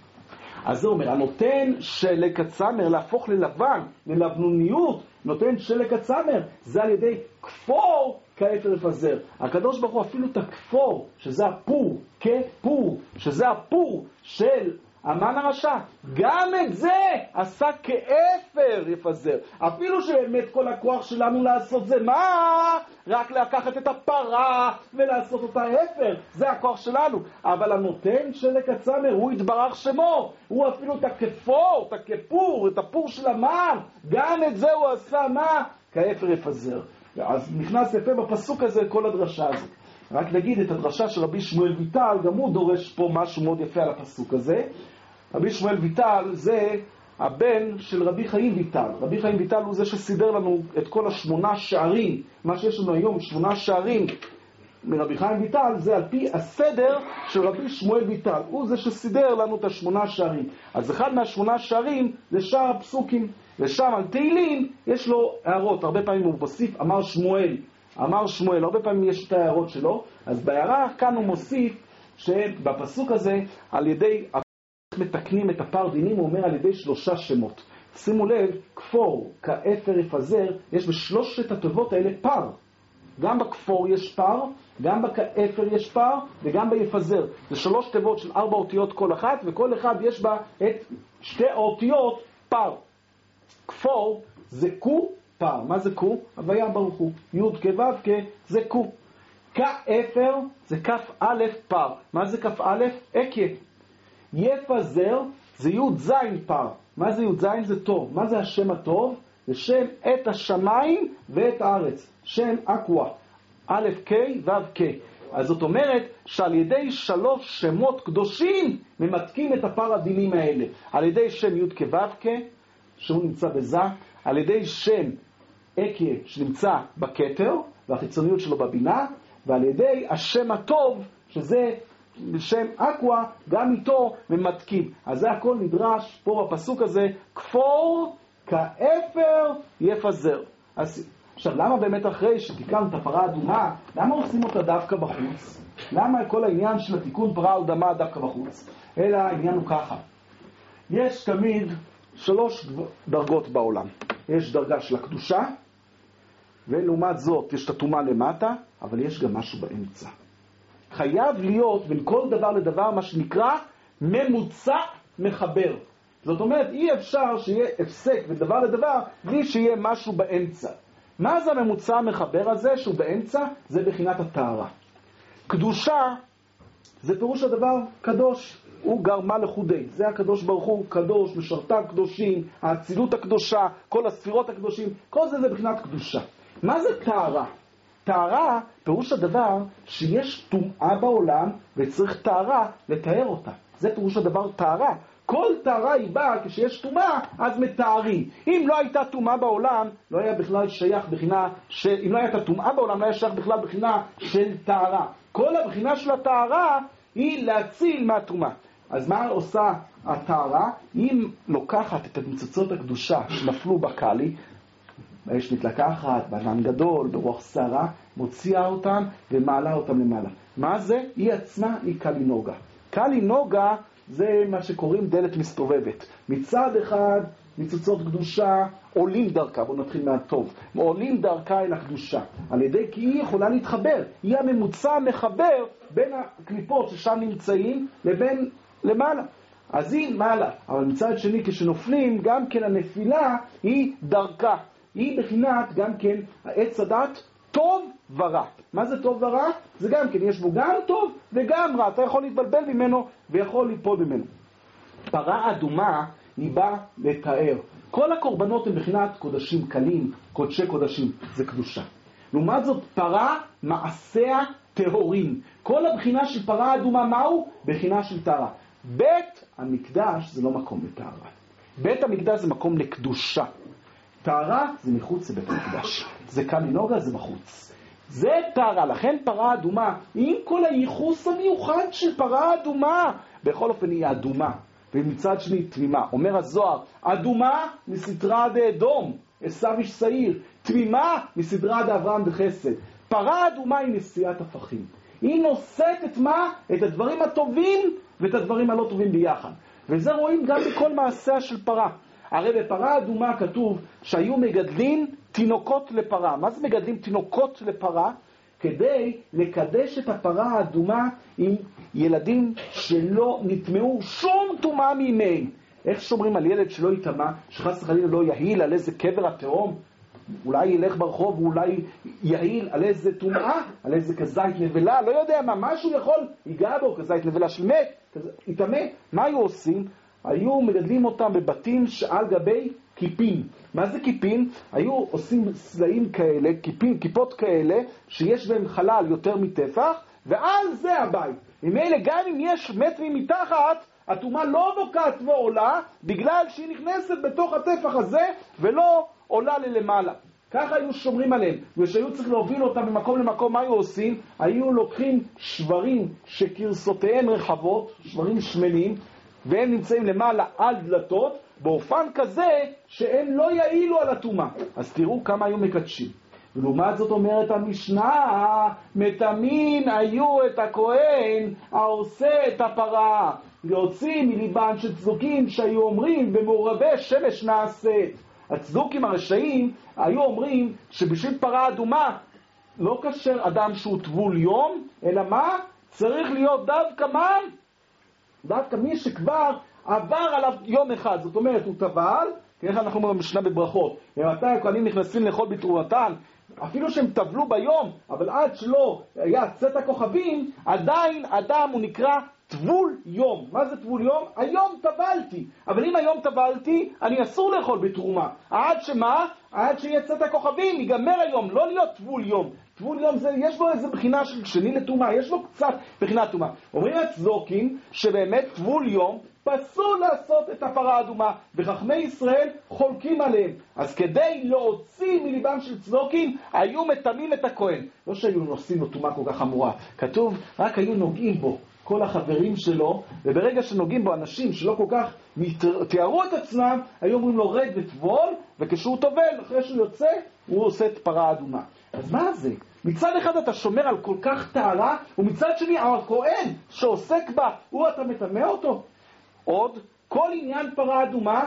אז זה אומר, הנותן שלג כצמר להפוך ללבן, ללבנוניות, נותן שלג כצמר, זה על ידי כפור כאפר יפזר. הקדוש ברוך הוא אפילו את הכפור, שזה הפור, כפור, שזה הפור של המן הרשע, גם את זה עשה כאפר יפזר. אפילו שבאמת כל הכוח שלנו לעשות זה מה? רק לקחת את הפרה ולעשות אותה אפר, זה הכוח שלנו. אבל הנותן שלג כצמר, הוא יתברך שמו, הוא אפילו את הכפור, את הכפור, את הפור של המן, גם את זה הוא עשה מה? כאפר יפזר. אז נכנס יפה בפסוק הזה כל הדרשה הזאת. רק נגיד את הדרשה של רבי שמואל ויטל, גם הוא דורש פה משהו מאוד יפה על הפסוק הזה. רבי שמואל ויטל זה הבן של רבי חיים ויטל. רבי חיים ויטל הוא זה שסידר לנו את כל השמונה שערים. מה שיש לנו היום, שמונה שערים מרבי חיים ויטל, זה על פי הסדר של רבי שמואל ויטל. הוא זה שסידר לנו את השמונה שערים. אז אחד מהשמונה שערים זה שער הפסוקים. ושם על תהילים יש לו הערות. הרבה פעמים הוא מוסיף אמר שמואל. אמר שמואל, הרבה פעמים יש את ההערות שלו. אז בהערה כאן הוא מוסיף שבפסוק הזה על ידי מתקנים את הפר דינים, הוא אומר על ידי שלושה שמות. שימו לב, כפור כאפר יפזר, יש בשלושת התיבות האלה פר. גם בכפור יש פר, גם בכאפר יש פר, וגם ביפזר. זה שלוש תיבות של ארבע אותיות כל אחת, וכל אחד יש בה את שתי האותיות פר. כפור זה קו פר. מה זה קו? הוויה ברוך הוא. י' כו' כ' זה קו. כאפר זה כף א' פר. מה זה כף א'? אקיה. יפזר זה י' זין פר. מה זה י' זין? זה טוב. מה זה השם הטוב? זה שם את השמיים ואת הארץ. שם אקווה. א' ק' ו' ק'. אז זאת אומרת שעל ידי שלוש שמות קדושים ממתקים את הפר הדינים האלה. על ידי שם י' כ' ו' ק' שהוא נמצא בזה. על ידי שם אקיה שנמצא בכתר, והחיצוניות שלו בבינה, ועל ידי השם הטוב, שזה שם אקווה, גם איתו ממתקים. אז זה הכל נדרש פה בפסוק הזה, כפור כאפר יפזר. אז, עכשיו, למה באמת אחרי שתיקנו את הפרה האדומה, למה עושים אותה דווקא בחוץ? למה כל העניין של התיקון פרה האדומה דווקא בחוץ? אלא העניין הוא ככה. יש תמיד שלוש דרגות בעולם. יש דרגה של הקדושה, ולעומת זאת יש את הטומאה למטה, אבל יש גם משהו באמצע. חייב להיות בין כל דבר לדבר מה שנקרא ממוצע מחבר. זאת אומרת, אי אפשר שיהיה הפסק ודבר לדבר בלי שיהיה משהו באמצע. מה זה הממוצע המחבר הזה שהוא באמצע? זה בחינת הטהרה. קדושה זה פירוש הדבר קדוש, הוא גרמה לחודי. זה הקדוש ברוך הוא קדוש, משרתיו קדושים, האצילות הקדושה, כל הספירות הקדושים, כל זה זה בחינת קדושה. מה זה טהרה? טהרה פירוש הדבר שיש טומאה בעולם וצריך טהרה לתאר אותה. זה פירוש הדבר טהרה. כל טהרה היא באה כשיש טומאה, אז מתארים. אם לא הייתה טומאה בעולם, לא היה בכלל שייך בחינה של, אם לא הייתה טומאה בעולם, לא היה שייך בכלל בחינה של טהרה. כל הבחינה של הטהרה היא להציל מהטומאה. אז מה עושה הטהרה? אם לוקחת את המצצות הקדושה שנפלו בקלי, יש מתלקחת, בענן גדול, ברוח שערה, מוציאה אותם ומעלה אותם למעלה. מה זה? היא עצמה היא קלי נוגה. קלי נוגה זה מה שקוראים דלת מסתובבת. מצד אחד, ניצוצות קדושה עולים דרכה, בואו נתחיל מהטוב, עולים דרכה אל הקדושה, על ידי כי היא יכולה להתחבר, היא הממוצע המחבר בין הקליפות ששם נמצאים לבין למעלה. אז היא מעלה, אבל מצד שני כשנופלים, גם כן הנפילה היא דרכה, היא בחינת גם כן העץ הדת טוב ורע. מה זה טוב ורע? זה גם כן, יש בו גם טוב וגם רע. אתה יכול להתבלבל ממנו ויכול ליפול ממנו. פרה אדומה היא באה לתאר. כל הקורבנות הם בחינת קודשים קלים, קודשי קודשים, זה קדושה. לעומת זאת, פרה מעשיה טהורים. כל הבחינה של פרה אדומה מהו? בחינה של טהרה. בית המקדש זה לא מקום לטהרה. בית המקדש זה מקום לקדושה. טהרה זה מחוץ לבית המקדש. זה קלי נוגה, זה בחוץ. זה טהרה. לכן פרה אדומה, עם כל הייחוס המיוחד של פרה אדומה, בכל אופן היא אדומה. ומצד שני תמימה. אומר הזוהר, אדומה מסדרה דאדום, עשיו איש שעיר. תמימה מסדרה דאברהם דחסד. פרה אדומה היא נשיאת הפכים. היא נושאת את מה? את הדברים הטובים ואת הדברים הלא טובים ביחד. וזה רואים גם בכל מעשיה של פרה. הרי בפרה אדומה כתוב שהיו מגדלים תינוקות לפרה. מה זה מגדלים תינוקות לפרה? כדי לקדש את הפרה האדומה עם ילדים שלא נטמעו שום טומאה מימיהם. איך שומרים על ילד שלא יטמע, שחס וחלילה לא יהיל על איזה קבר התהום? אולי ילך ברחוב ואולי יהיל על איזה טומאה, על איזה כזית נבלה, לא יודע מה, משהו יכול, ייגע בו, כזית נבלה של מת, יטמא. מה היו עושים? היו מגדלים אותם בבתים שעל גבי כיפים. מה זה כיפים? היו עושים סלעים כאלה, כיפים, כיפות כאלה, שיש בהם חלל יותר מטפח, ואז זה הבית. ממילא גם אם יש מטרים מתחת, הטומאה לא בוקעת ועולה, בגלל שהיא נכנסת בתוך הטפח הזה, ולא עולה ללמעלה. ככה היו שומרים עליהם, ושהיו צריך להוביל אותם ממקום למקום. מה היו עושים? היו לוקחים שברים שכרסותיהם רחבות, שברים שמנים, והם נמצאים למעלה על דלתות, באופן כזה שהם לא יעילו על הטומאה. אז תראו כמה היו מקדשים. ולעומת זאת אומרת המשנה, מתאמין היו את הכהן העושה את הפרה, להוציא מליבן של צדוקים שהיו אומרים במעורבי שמש נעשית. הצדוקים הרשעים היו אומרים שבשביל פרה אדומה לא כשר אדם שהוא טבול יום, אלא מה? צריך להיות דווקא מה? דווקא מי שכבר עבר עליו יום אחד. זאת אומרת, הוא טבל, איך אנחנו אומרים במשנה בברכות, מתי הכהנים נכנסים לאכול בתרומתן, אפילו שהם טבלו ביום, אבל עד שלא היה צאת הכוכבים, עדיין אדם הוא נקרא טבול יום. מה זה טבול יום? היום טבלתי. אבל אם היום טבלתי, אני אסור לאכול בתרומה. עד שמה? עד שיהיה צאת הכוכבים, ייגמר היום, לא להיות טבול יום. טבול יום, זה, יש בו איזה בחינה של שני לטומאה, יש בו קצת בחינת טומאה. אומרים הצדוקים שבאמת טבול יום פסול לעשות את הפרה האדומה, וחכמי ישראל חולקים עליהם. אז כדי להוציא מליבם של צדוקים, היו מטמאים את הכהן. לא שהיו נושאים לו טומאה כל כך חמורה, כתוב רק היו נוגעים בו כל החברים שלו, וברגע שנוגעים בו אנשים שלא כל כך תיארו את עצמם, היו אומרים לו רד וטבול, וכשהוא טובל, אחרי שהוא יוצא, הוא עושה את פרה אדומה. אז מה זה? מצד אחד אתה שומר על כל כך טהרה, ומצד שני הכהן שעוסק בה, הוא אתה מטמא אותו. עוד, כל עניין פרה אדומה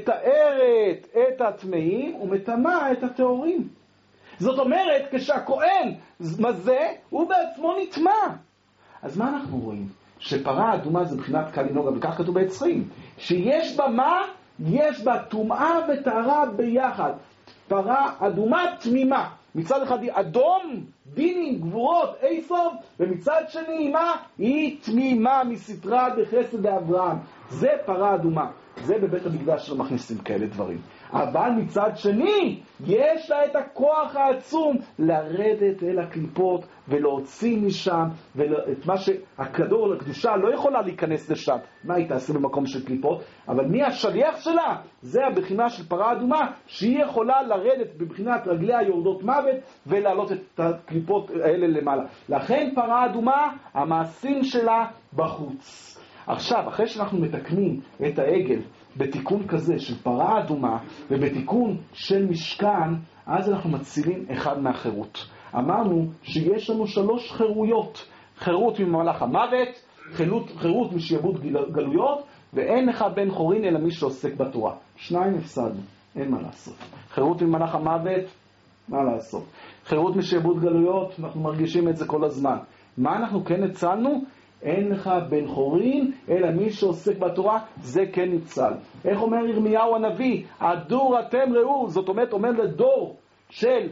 מתארת את הטמאים ומטמאה את הטהורים. זאת אומרת, כשהכהן מזה, הוא בעצמו נטמא. אז מה אנחנו רואים? שפרה אדומה זה מבחינת קל לנהוג, וכך כתוב בעצרים, שיש בה מה? יש בה טומאה וטהרה ביחד. פרה אדומה תמימה. מצד אחד היא אדום, דינים, גבורות, איסוב, ומצד שני מה? היא תמימה מסתרה בחסד אברהם. זה פרה אדומה. זה בבית המקדש לא מכניסים כאלה דברים. אבל מצד שני, יש לה את הכוח העצום לרדת אל הקליפות ולהוציא משם, ואת מה שהכדור לקדושה לא יכולה להיכנס לשם. מה היא תעשה במקום של קליפות? אבל מי השליח שלה? זה הבחינה של פרה אדומה, שהיא יכולה לרדת בבחינת רגליה יורדות מוות ולהעלות את הקליפות האלה למעלה. לכן פרה אדומה, המעשים שלה בחוץ. עכשיו, אחרי שאנחנו מתקנים את העגל בתיקון כזה של פרה אדומה ובתיקון של משכן, אז אנחנו מצילים אחד מהחירות. אמרנו שיש לנו שלוש חירויות. חירות ממלאך המוות, חירות, חירות משעבוד גלויות, ואין לך בן חורין אלא מי שעוסק בתורה. שניים הפסדנו, אין מה לעשות. חירות ממלאך המוות, מה לעשות. חירות משעבוד גלויות, אנחנו מרגישים את זה כל הזמן. מה אנחנו כן הצלנו? אין לך בן חורין אלא מי שעוסק בתורה, זה כן ניצל. איך אומר ירמיהו הנביא? הדור אתם ראו, זאת אומרת אומר לדור של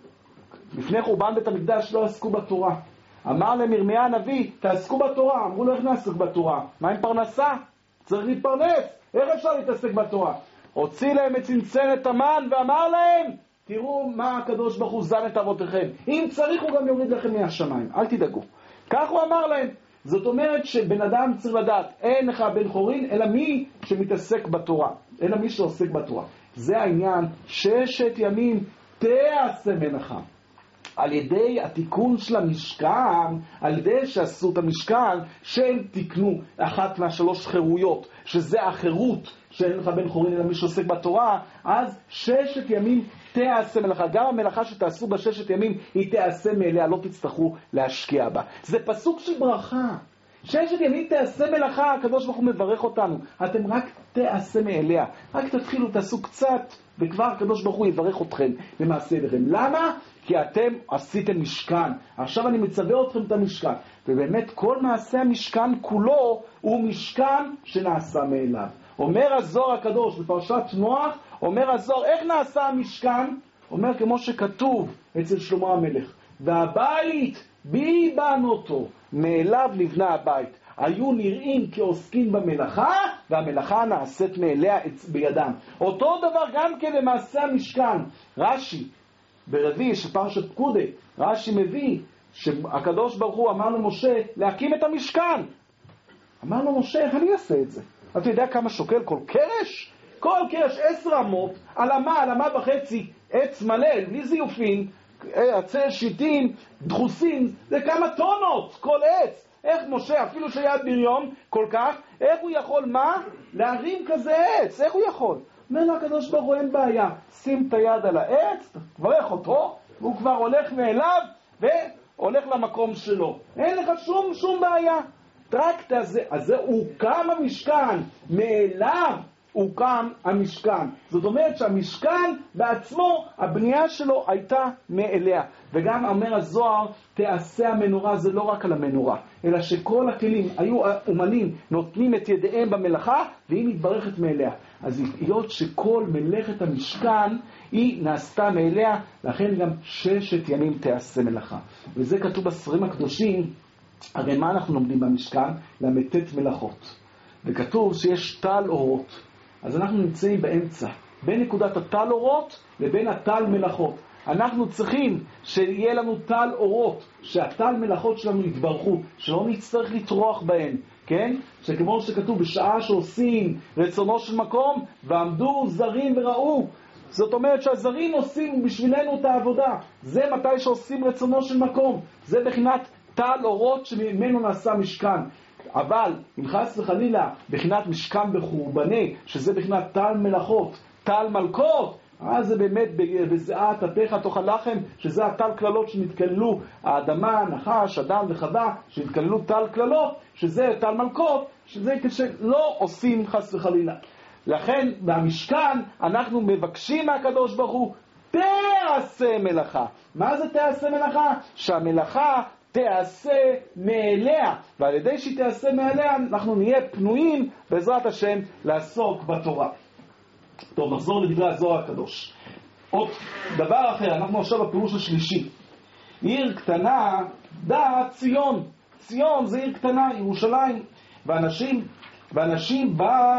לפני חורבן בית המקדש לא עסקו בתורה. אמר להם ירמיה הנביא, תעסקו בתורה. אמרו לו, איך נעסק בתורה? מה עם פרנסה? צריך להתפרנס. איך אפשר להתעסק בתורה? הוציא להם את צנצנת המן ואמר להם, תראו מה הקדוש ברוך הוא זן את אבותיכם. אם צריך הוא גם יוריד לכם מהשמיים, אל תדאגו. כך הוא אמר להם. זאת אומרת שבן אדם צריך לדעת, אין לך בן חורין אלא מי שמתעסק בתורה, אלא מי שעוסק בתורה. זה העניין, ששת ימים תעשה מלאכה. על ידי התיקון של המשכן, על ידי שעשו את המשכן, שהם תיקנו אחת מהשלוש חירויות, שזה החירות שאין לך בן חורין אלא מי שעוסק בתורה, אז ששת ימים תעשה מלאכה. גם המלאכה שתעשו בששת ימים היא תעשה מאליה, לא תצטרכו להשקיע בה. זה פסוק של ברכה. ששת ימים תעשה מלאכה, הקדוש ברוך הוא מברך אותנו. אתם רק תעשה מאליה. רק תתחילו, תעשו קצת, וכבר הקדוש ברוך הוא יברך אתכם במעשה ידיכם. למה? כי אתם עשיתם משכן. עכשיו אני מצווה אתכם את המשכן. ובאמת כל מעשה המשכן כולו הוא משכן שנעשה מאליו. אומר הזוהר הקדוש בפרשת נוח, אומר הזוהר, איך נעשה המשכן? אומר כמו שכתוב אצל שלמה המלך, והבית בי בנותו, מאליו נבנה הבית. היו נראים כעוסקים במלאכה, והמלאכה נעשית מאליה בידם. אותו דבר גם כן למעשה המשכן. רש"י, ברביעי של פרשת פקודי, רש"י מביא שהקדוש ברוך הוא אמר למשה להקים את המשכן. אמר לו משה, איך אני אעשה את זה? אתה יודע כמה שוקל כל קרש? כל קרש עשר אמות, על אמה, על אמה וחצי, עץ מלא, בלי זיופין, עצי שיטים, דחוסים, זה כמה טונות, כל עץ. איך משה, אפילו שיד בריום כל כך, איך הוא יכול, מה? להרים כזה עץ, איך הוא יכול? אומר לו הקדוש ברוך הוא, אין בעיה, שים את היד על העץ, תברך אותו, והוא כבר הולך מאליו, והולך למקום שלו. אין לך שום, שום בעיה. טרקט הזה, אז זה הוקם המשכן, מאליו הוקם המשכן. זאת אומרת שהמשכן בעצמו, הבנייה שלו הייתה מאליה. וגם אומר הזוהר, תעשה המנורה, זה לא רק על המנורה, אלא שכל הכלים היו אומנים, נותנים את ידיהם במלאכה, והיא מתברכת מאליה. אז היות שכל מלאכת המשכן היא נעשתה מאליה, לכן גם ששת ימים תעשה מלאכה. וזה כתוב בספרים הקדושים. הרי מה אנחנו לומדים במשכן? למתת מלאכות. וכתוב שיש טל אורות. אז אנחנו נמצאים באמצע, בין נקודת הטל אורות לבין הטל מלאכות. אנחנו צריכים שיהיה לנו טל אורות, שהטל מלאכות שלנו יתברכו, שלא נצטרך לטרוח בהם, כן? שכמו שכתוב, בשעה שעושים רצונו של מקום, ועמדו זרים וראו. זאת אומרת שהזרים עושים בשבילנו את העבודה. זה מתי שעושים רצונו של מקום. זה בחינת טל אורות שממנו נעשה משכן. אבל אם חס וחלילה בחינת משכן בחורבני, שזה בחינת טל מלאכות, טל מלכות, אז זה באמת בזיעת אפיך תאכל לחם, שזה הטל כללות שנתקללו, האדמה, נחש, אדם וחווה, שנתקללו טל כללות, שזה טל מלכות, שזה כשלא עושים חס וחלילה. לכן במשכן אנחנו מבקשים מהקדוש ברוך הוא, תעשה מלאכה. מה זה תעשה מלאכה? שהמלאכה תעשה מאליה, ועל ידי שהיא תעשה מאליה אנחנו נהיה פנויים בעזרת השם לעסוק בתורה. טוב, נחזור לדברי הזוהר הקדוש. עוד דבר אחר, אנחנו עכשיו בפירוש השלישי. עיר קטנה, דע ציון. ציון זה עיר קטנה, ירושלים. ואנשים, ואנשים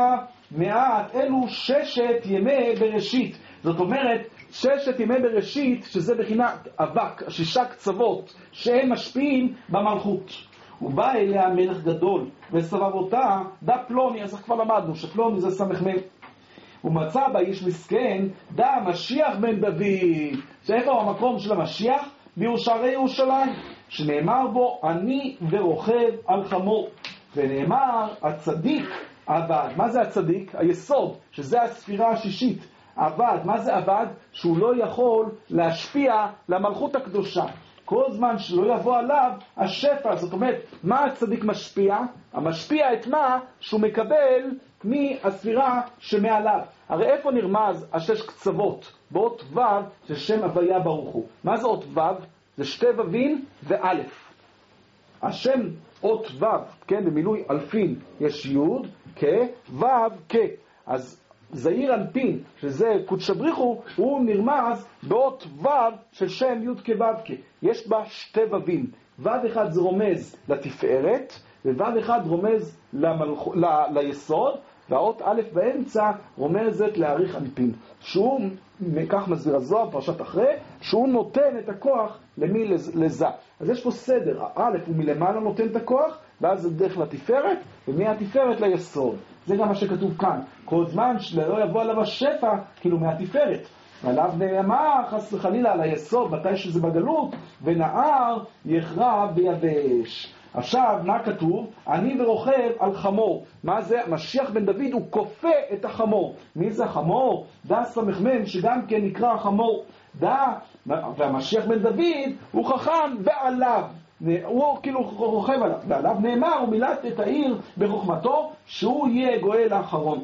במעט אלו ששת ימי בראשית. זאת אומרת, ששת ימי בראשית, שזה בחינת אבק, שישה קצוות, שהם משפיעים במלכות. הוא בא אליה מלך גדול, וסבב אותה, דע פלוני, אז כבר למדנו, שפלוני זה סמך מלך. הוא מצא בה איש מסכן, דע משיח בן דוד. שאיפה המקום של המשיח? בירושערי ירושלים, שנאמר בו, אני ורוכב על חמור. ונאמר, הצדיק עבד. מה זה הצדיק? היסוד, שזה הספירה השישית. עבד. מה זה עבד? שהוא לא יכול להשפיע למלכות הקדושה. כל זמן שלא יבוא עליו השפע. זאת אומרת, מה הצדיק משפיע? המשפיע את מה שהוא מקבל מהספירה שמעליו. הרי איפה נרמז השש קצוות? באות ו' זה שם הוויה ברוך הוא. מה זה אות ו'? זה שתי ו'ים ואלף. השם אות ו', כן, במילוי אלפין יש י' כ' ו' כ'. אז זעיר אנפין, שזה קודש בריחו, הוא נרמז באות ו' של שם י' כ' ו' כ'. יש בה שתי ו'ים. ו' אחד זה רומז לתפארת, וו' אחד רומז למלכ... ל... ליסוד, והאות א' באמצע רומזת להאריך אנפין. שהוא, כך מסביר הזוהר, פרשת אחרי, שהוא נותן את הכוח למי לזה. אז יש פה סדר, א' הוא מלמעלה נותן את הכוח, ואז זה דרך לתפארת, ומהתפארת ליסוד. זה גם מה שכתוב כאן. כל זמן שלא יבוא עליו השפע, כאילו מהתפארת. ועליו נאמר, חס וחלילה, על היסוד, מתי שזה בגלות, ונער יחרב ביבש. עכשיו, מה כתוב? אני ורוכב על חמור. מה זה? משיח בן דוד הוא כופה את החמור. מי זה החמור? דע סמ"ם, שגם כן נקרא החמור. דע, והמשיח בן דוד הוא חכם ועליו. הוא כאילו רוכב עליו. ועליו נאמר, הוא מילת את העיר בחוכמתו, שהוא יהיה גואל האחרון.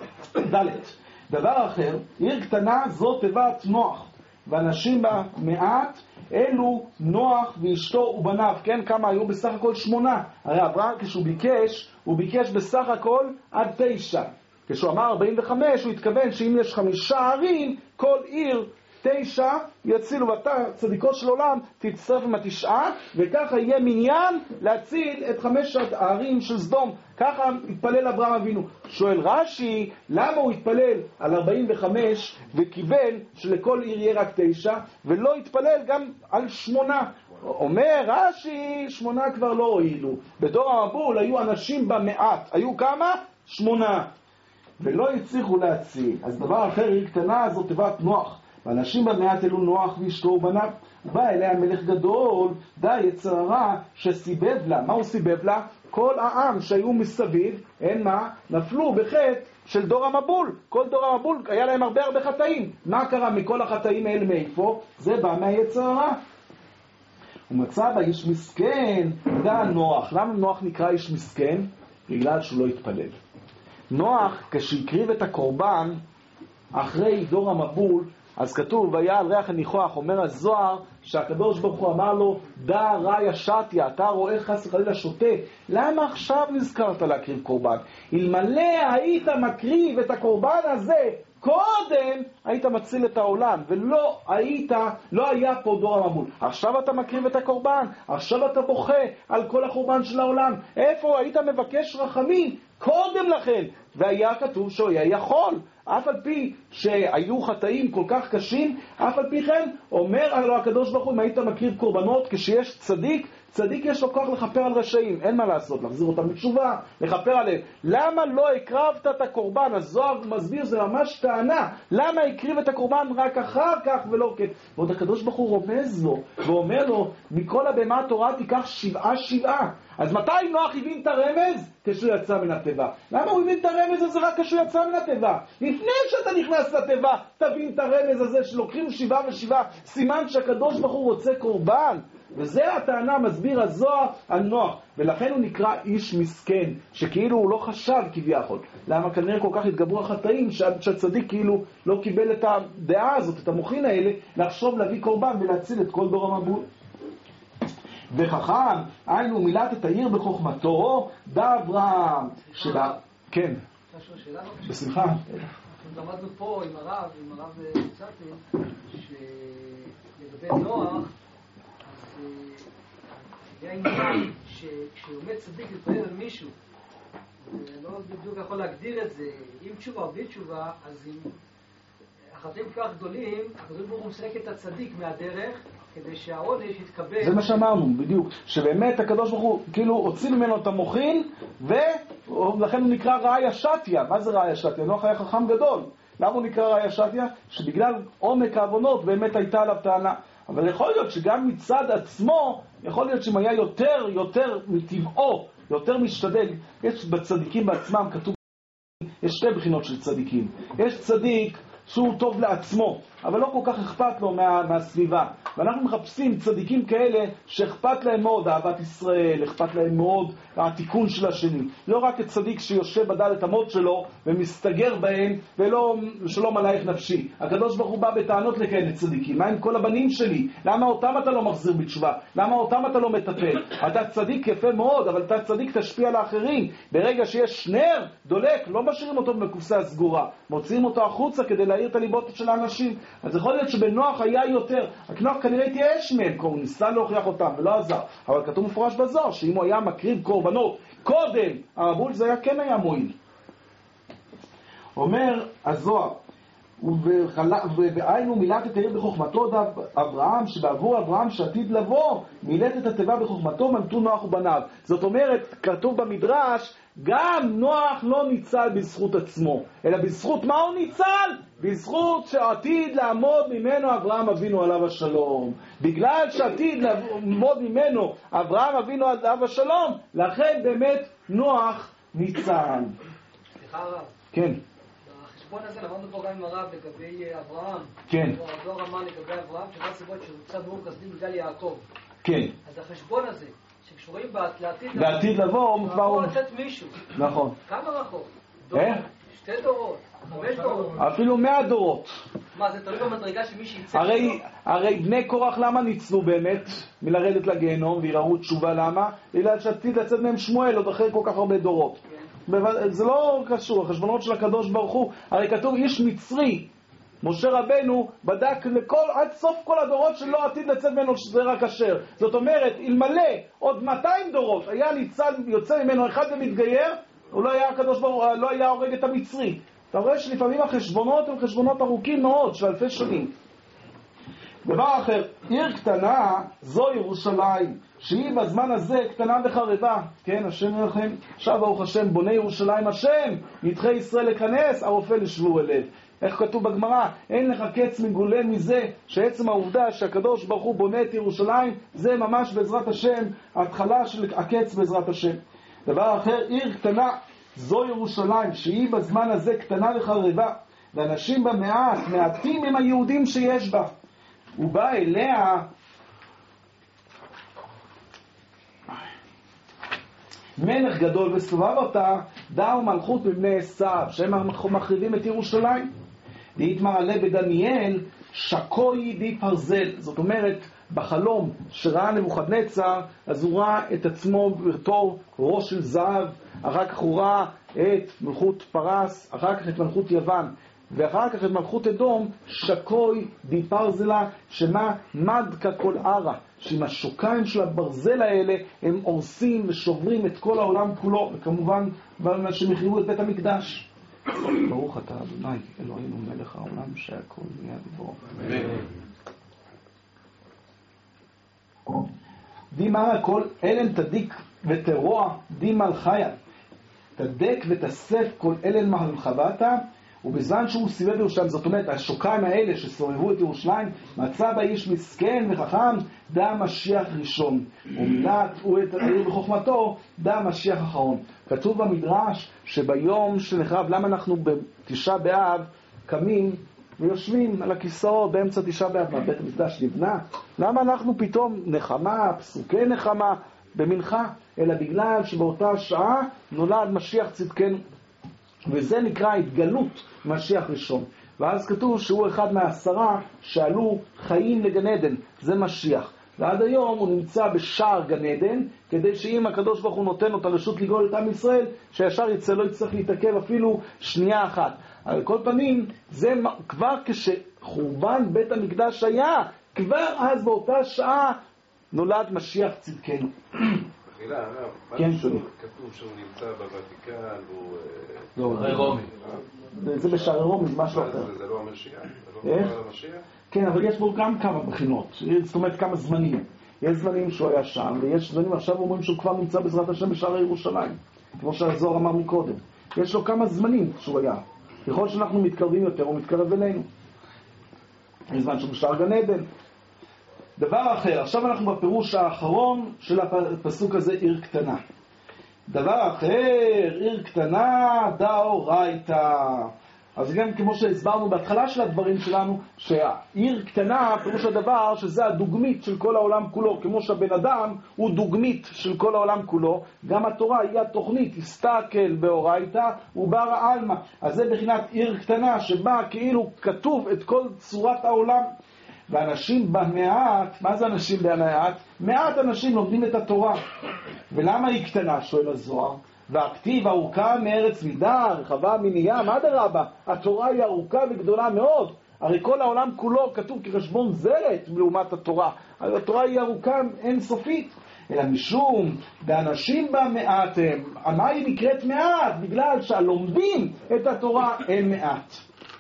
ד' דבר אחר, עיר קטנה זו תיבת נוח. ואנשים בה מעט, אלו נוח ואשתו ובניו. כן, כמה היו? בסך הכל שמונה. הרי אברהם כשהוא ביקש, הוא ביקש בסך הכל עד תשע. כשהוא אמר ארבעים וחמש, הוא התכוון שאם יש חמישה ערים, כל עיר תשע יצילו, ואתה צדיקו של עולם תצטרף עם התשעה, וככה יהיה מניין להציל את חמשת הערים של סדום. ככה התפלל אברהם אבינו. שואל רש"י, למה הוא התפלל על ארבעים וחמש וכיוון שלכל עיר יהיה רק תשע, ולא התפלל גם על שמונה? אומר רש"י, שמונה כבר לא הועילו. בדור המבול היו אנשים במעט. היו כמה? שמונה. ולא הצליחו להציל. אז דבר אחר, עיר קטנה זו תיבת נוח. ואנשים במעט אלו נוח ואשתו ובניו. בא אליה מלך גדול, די יצר הרע שסיבב לה. מה הוא סיבב לה? כל העם שהיו מסביב, הם מה? נפלו בחטא של דור המבול. כל דור המבול היה להם הרבה הרבה חטאים. מה קרה מכל החטאים האלה מאיפה? זה בא מהיצר הרע. הוא מצא בה איש מסכן, דע נוח. למה נוח נקרא איש מסכן? בגלל שהוא לא התפלל. נוח, כשהקריב את הקורבן אחרי דור המבול, אז כתוב, והיה על ריח הניחוח, אומר הזוהר, שהקדוש ברוך הוא אמר לו, דע רע ישעתיה, אתה רואה חס וחלילה שוטה. למה עכשיו נזכרת להקריב קורבן? אלמלא היית מקריב את הקורבן הזה, קודם היית מציל את העולם, ולא היית, לא היה פה דור המבול. עכשיו אתה מקריב את הקורבן, עכשיו אתה בוכה על כל החורבן של העולם. איפה היית מבקש רחמים? קודם לכן, והיה כתוב שהוא היה יכול. אף על פי שהיו חטאים כל כך קשים, אף על פי כן אומר לו הקדוש ברוך הוא, אם היית מקריב קורבנות, כשיש צדיק, צדיק יש לו כוח לכפר על רשעים, אין מה לעשות, להחזיר אותם בתשובה, לכפר עליהם. למה לא הקרבת את הקורבן? הזוהר מסביר, זה ממש טענה, למה הקריב את הקורבן רק אחר כך ולא כן? ועוד הקדוש ברוך הוא רומז לו ואומר לו, מכל הבהמה התורה תיקח שבעה שבעה. אז מתי נוח הבין את הרמז? כשהוא יצא מן התיבה. למה הוא הבין את הרמז הזה רק כשהוא יצא מן התיבה? לפני שאתה נכנס לתיבה, תבין את הרמז הזה שלוקחים שבעה ושבעה, סימן שהקדוש ברוך הוא רוצה קורבן. וזה הטענה, מסביר הזוהר על נוח, ולכן הוא נקרא איש מסכן, שכאילו הוא לא חשב כביכול. למה? כנראה כל כך התגברו החטאים שהצדיק כאילו לא קיבל את הדעה הזאת, את המוחין האלה, לחשוב להביא קורבן ולהציל את כל דור המבול. וחכם, היינו מילת את העיר בחוכמתו, דא אברהם שלה... כן, בשמחה. למדנו פה עם הרב, עם הרב צאטי, שלגבי נוח, אז היה עניין שכשעומד צדיק להתפלל על מישהו, לא בדיוק יכול להגדיר את זה, עם תשובה או בלי תשובה, אז אם החטאים כך גדולים, הקדוש ברוך הוא מסלק את הצדיק מהדרך, כדי שהעונש יתקבל. זה מה שאמרנו, בדיוק. שבאמת הקדוש ברוך הוא כאילו הוציא ממנו את המוחין, ולכן הוא נקרא ראיה שתיה. מה זה ראיה שתיה? נוח היה חכם גדול. למה הוא נקרא ראיה שתיה? שבגלל עומק העוונות באמת הייתה עליו טענה. אבל יכול להיות שגם מצד עצמו, יכול להיות שאם היה יותר, יותר מטבעו, יותר משתדל, יש בצדיקים בעצמם כתוב, יש שתי בחינות של צדיקים. יש צדיק שהוא טוב לעצמו, אבל לא כל כך אכפת לו מה, מהסביבה. ואנחנו מחפשים צדיקים כאלה שאכפת להם מאוד אהבת ישראל, אכפת להם מאוד התיקון של השני. לא רק הצדיק שיושב בדלת אמות שלו ומסתגר בהם ולא שלום עלייך נפשי. הקדוש ברוך הוא בא בטענות לכאלה צדיקים. מה עם כל הבנים שלי? למה אותם אתה לא מחזיר בתשובה? למה אותם אתה לא מטפל? אתה צדיק יפה מאוד, אבל אתה צדיק תשפיע על האחרים. ברגע שיש נר דולק, לא משאירים אותו בקופסה סגורה, מוציאים אותו החוצה כדי להאיר את הליבות של האנשים. אז יכול להיות שבנוח היה יותר, הכנוח כנראה התייאש מהם, הוא ניסה להוכיח אותם ולא עזר, אבל כתוב מפורש בזוהר שאם הוא היה מקריב קורבנות קודם המבול, זה היה כן היה מועיל. אומר הזוהר, והיינו מילת את העיר בחוכמתו דא אברהם, שבעבור אברהם שעתיד לבוא מילת את התיבה בחוכמתו מלטו נוח ובניו. זאת אומרת, כתוב במדרש, גם נוח לא ניצל בזכות עצמו, אלא בזכות מה הוא ניצל? בזכות שעתיד לעמוד ממנו אברהם אבינו עליו השלום. בגלל שעתיד לעמוד ממנו אברהם אבינו עליו השלום, לכן באמת נוח ניצל. סליחה הרב. כן. בחשבון הזה למדנו פה גם עם הרב לגבי אברהם. כן. הדור אמר לגבי אברהם, שזה הסיבות שהוצא ברור כסדים בגלל יעקב. כן. אז החשבון הזה, שכשרואים לעתיד לבוא, לעתיד לבוא, הוא כבר... הוא לתת מישהו. נכון. כמה רחוק? איך? שתי דורות, חמש דורות. אפילו מאה דורות. מה, זה תלוי במדרגה שמי שיצא? הרי, הרי בני קורח למה ניצלו באמת מלרדת לגיהנום ויראו תשובה? למה? בגלל שעתיד לצאת מהם שמואל עוד אחרי כל כך הרבה דורות. כן. זה לא קשור, החשבונות של הקדוש ברוך הוא, הרי כתוב איש מצרי, משה רבנו בדק לכל, עד סוף כל הדורות שלא עתיד לצאת ממנו זרע כשר. זאת אומרת, אלמלא עוד מאתיים דורות היה ניצל, יוצא ממנו אחד ומתגייר, הוא לא היה הקדוש ברוך הוא, לא היה הורג את המצרי. אתה רואה שלפעמים החשבונות הם חשבונות ארוכים מאוד, של אלפי שנים. דבר אחר, עיר קטנה זו ירושלים, שהיא בזמן הזה קטנה וחרבה. כן, השם ירחם, עכשיו ברוך השם בונה ירושלים השם, נדחי ישראל לכנס, הרופא לשבו אליו. איך כתוב בגמרא? אין לך קץ מגולה מזה, שעצם העובדה שהקדוש ברוך הוא בונה את ירושלים, זה ממש בעזרת השם, ההתחלה של הקץ בעזרת השם. דבר אחר, עיר קטנה זו ירושלים, שהיא בזמן הזה קטנה וחרבה, ואנשים בה מעט, מעטים הם היהודים שיש בה. הוא בא אליה מלך גדול וסובב אותה, דאו מלכות מבני עשיו, שהם מחריבים את ירושלים. והתמעלה בדניאל שקוי די פרזל. זאת אומרת, בחלום שראה נבוכדנצר, אז הוא ראה את עצמו בתור ראש של זהב, אחר כך הוא ראה את מלכות פרס, אחר כך את מלכות יוון. ואחר כך את מלכות אדום, שקוי די פרזלה, שמה מדקה כל ערה, שעם השוקיים של הברזל האלה הם הורסים ושוברים את כל העולם כולו, וכמובן שמחירו את בית המקדש. ברוך אתה אדוני אלוהינו מלך העולם שהכל נהיה בדברו. די מר הכל אלן תדיק ותרוע די מלחיה, תדק ותסף כל אלן מלחבתה, ובזמן שהוא סיבב ירושלים, זאת אומרת השוקיים האלה שסובבו את ירושלים, מצא באיש מסכן וחכם דה משיח ראשון, ומילאו את העיר בחוכמתו דה משיח אחרון. כתוב במדרש שביום שנחרב, למה אנחנו בתשעה באב קמים ויושבים על הכיסאות באמצע תשעה באב, בית המקדש נבנה? למה אנחנו פתאום נחמה, פסוקי נחמה במנחה? אלא בגלל שבאותה שעה נולד משיח צדקנו, וזה נקרא התגלות משיח ראשון. ואז כתוב שהוא אחד מהעשרה שעלו חיים לגן עדן, זה משיח. ועד היום הוא נמצא בשער גן עדן, כדי שאם הקדוש ברוך הוא נותן לו את הרשות לגאול את עם ישראל, שישר יצא לא יצטרך להתעכב אפילו שנייה אחת. על כל פנים, זה כבר כשחורבן בית המקדש היה, כבר אז באותה שעה נולד משיח צדקנו. מחילה, הרב, כן, מה כתוב שהוא נמצא בוותיקן והוא... לא, רומי. זה בשער רומי, זה משהו אחר. זה לא המשיח? זה איך? לא המשיח? כן, אבל יש בו גם כמה בחינות, זאת אומרת כמה זמנים. יש זמנים שהוא היה שם, ויש זמנים עכשיו אומרים שהוא כבר נמצא בעזרת השם בשער ירושלים, כמו שהזוהר אמר מקודם. יש לו כמה זמנים שהוא היה. ככל שאנחנו מתקרבים יותר, הוא מתקרב אלינו. יש זמן שהוא בשער גן עדן. דבר אחר, עכשיו אנחנו בפירוש האחרון של הפסוק הזה, עיר קטנה. דבר אחר, עיר קטנה, דאורייתא. אז גם כמו שהסברנו בהתחלה של הדברים שלנו, שהעיר קטנה, פירוש הדבר שזה הדוגמית של כל העולם כולו. כמו שהבן אדם הוא דוגמית של כל העולם כולו, גם התורה היא התוכנית, הסתכל באורייתא וברא עלמא. אז זה בחינת עיר קטנה שבה כאילו כתוב את כל צורת העולם. ואנשים במעט, מה זה אנשים במעט? מעט אנשים לומדים את התורה. ולמה היא קטנה? שואל הזוהר. והכתיב ארוכה מארץ מידה, רחבה מניה, מה דרבה? התורה היא ארוכה וגדולה מאוד. הרי כל העולם כולו כתוב כחשבון זרת לעומת התורה. התורה היא ארוכה אין סופית. אלא משום באנשים במעט הם. מה היא נקראת מעט? בגלל שהלומדים את התורה הם מעט.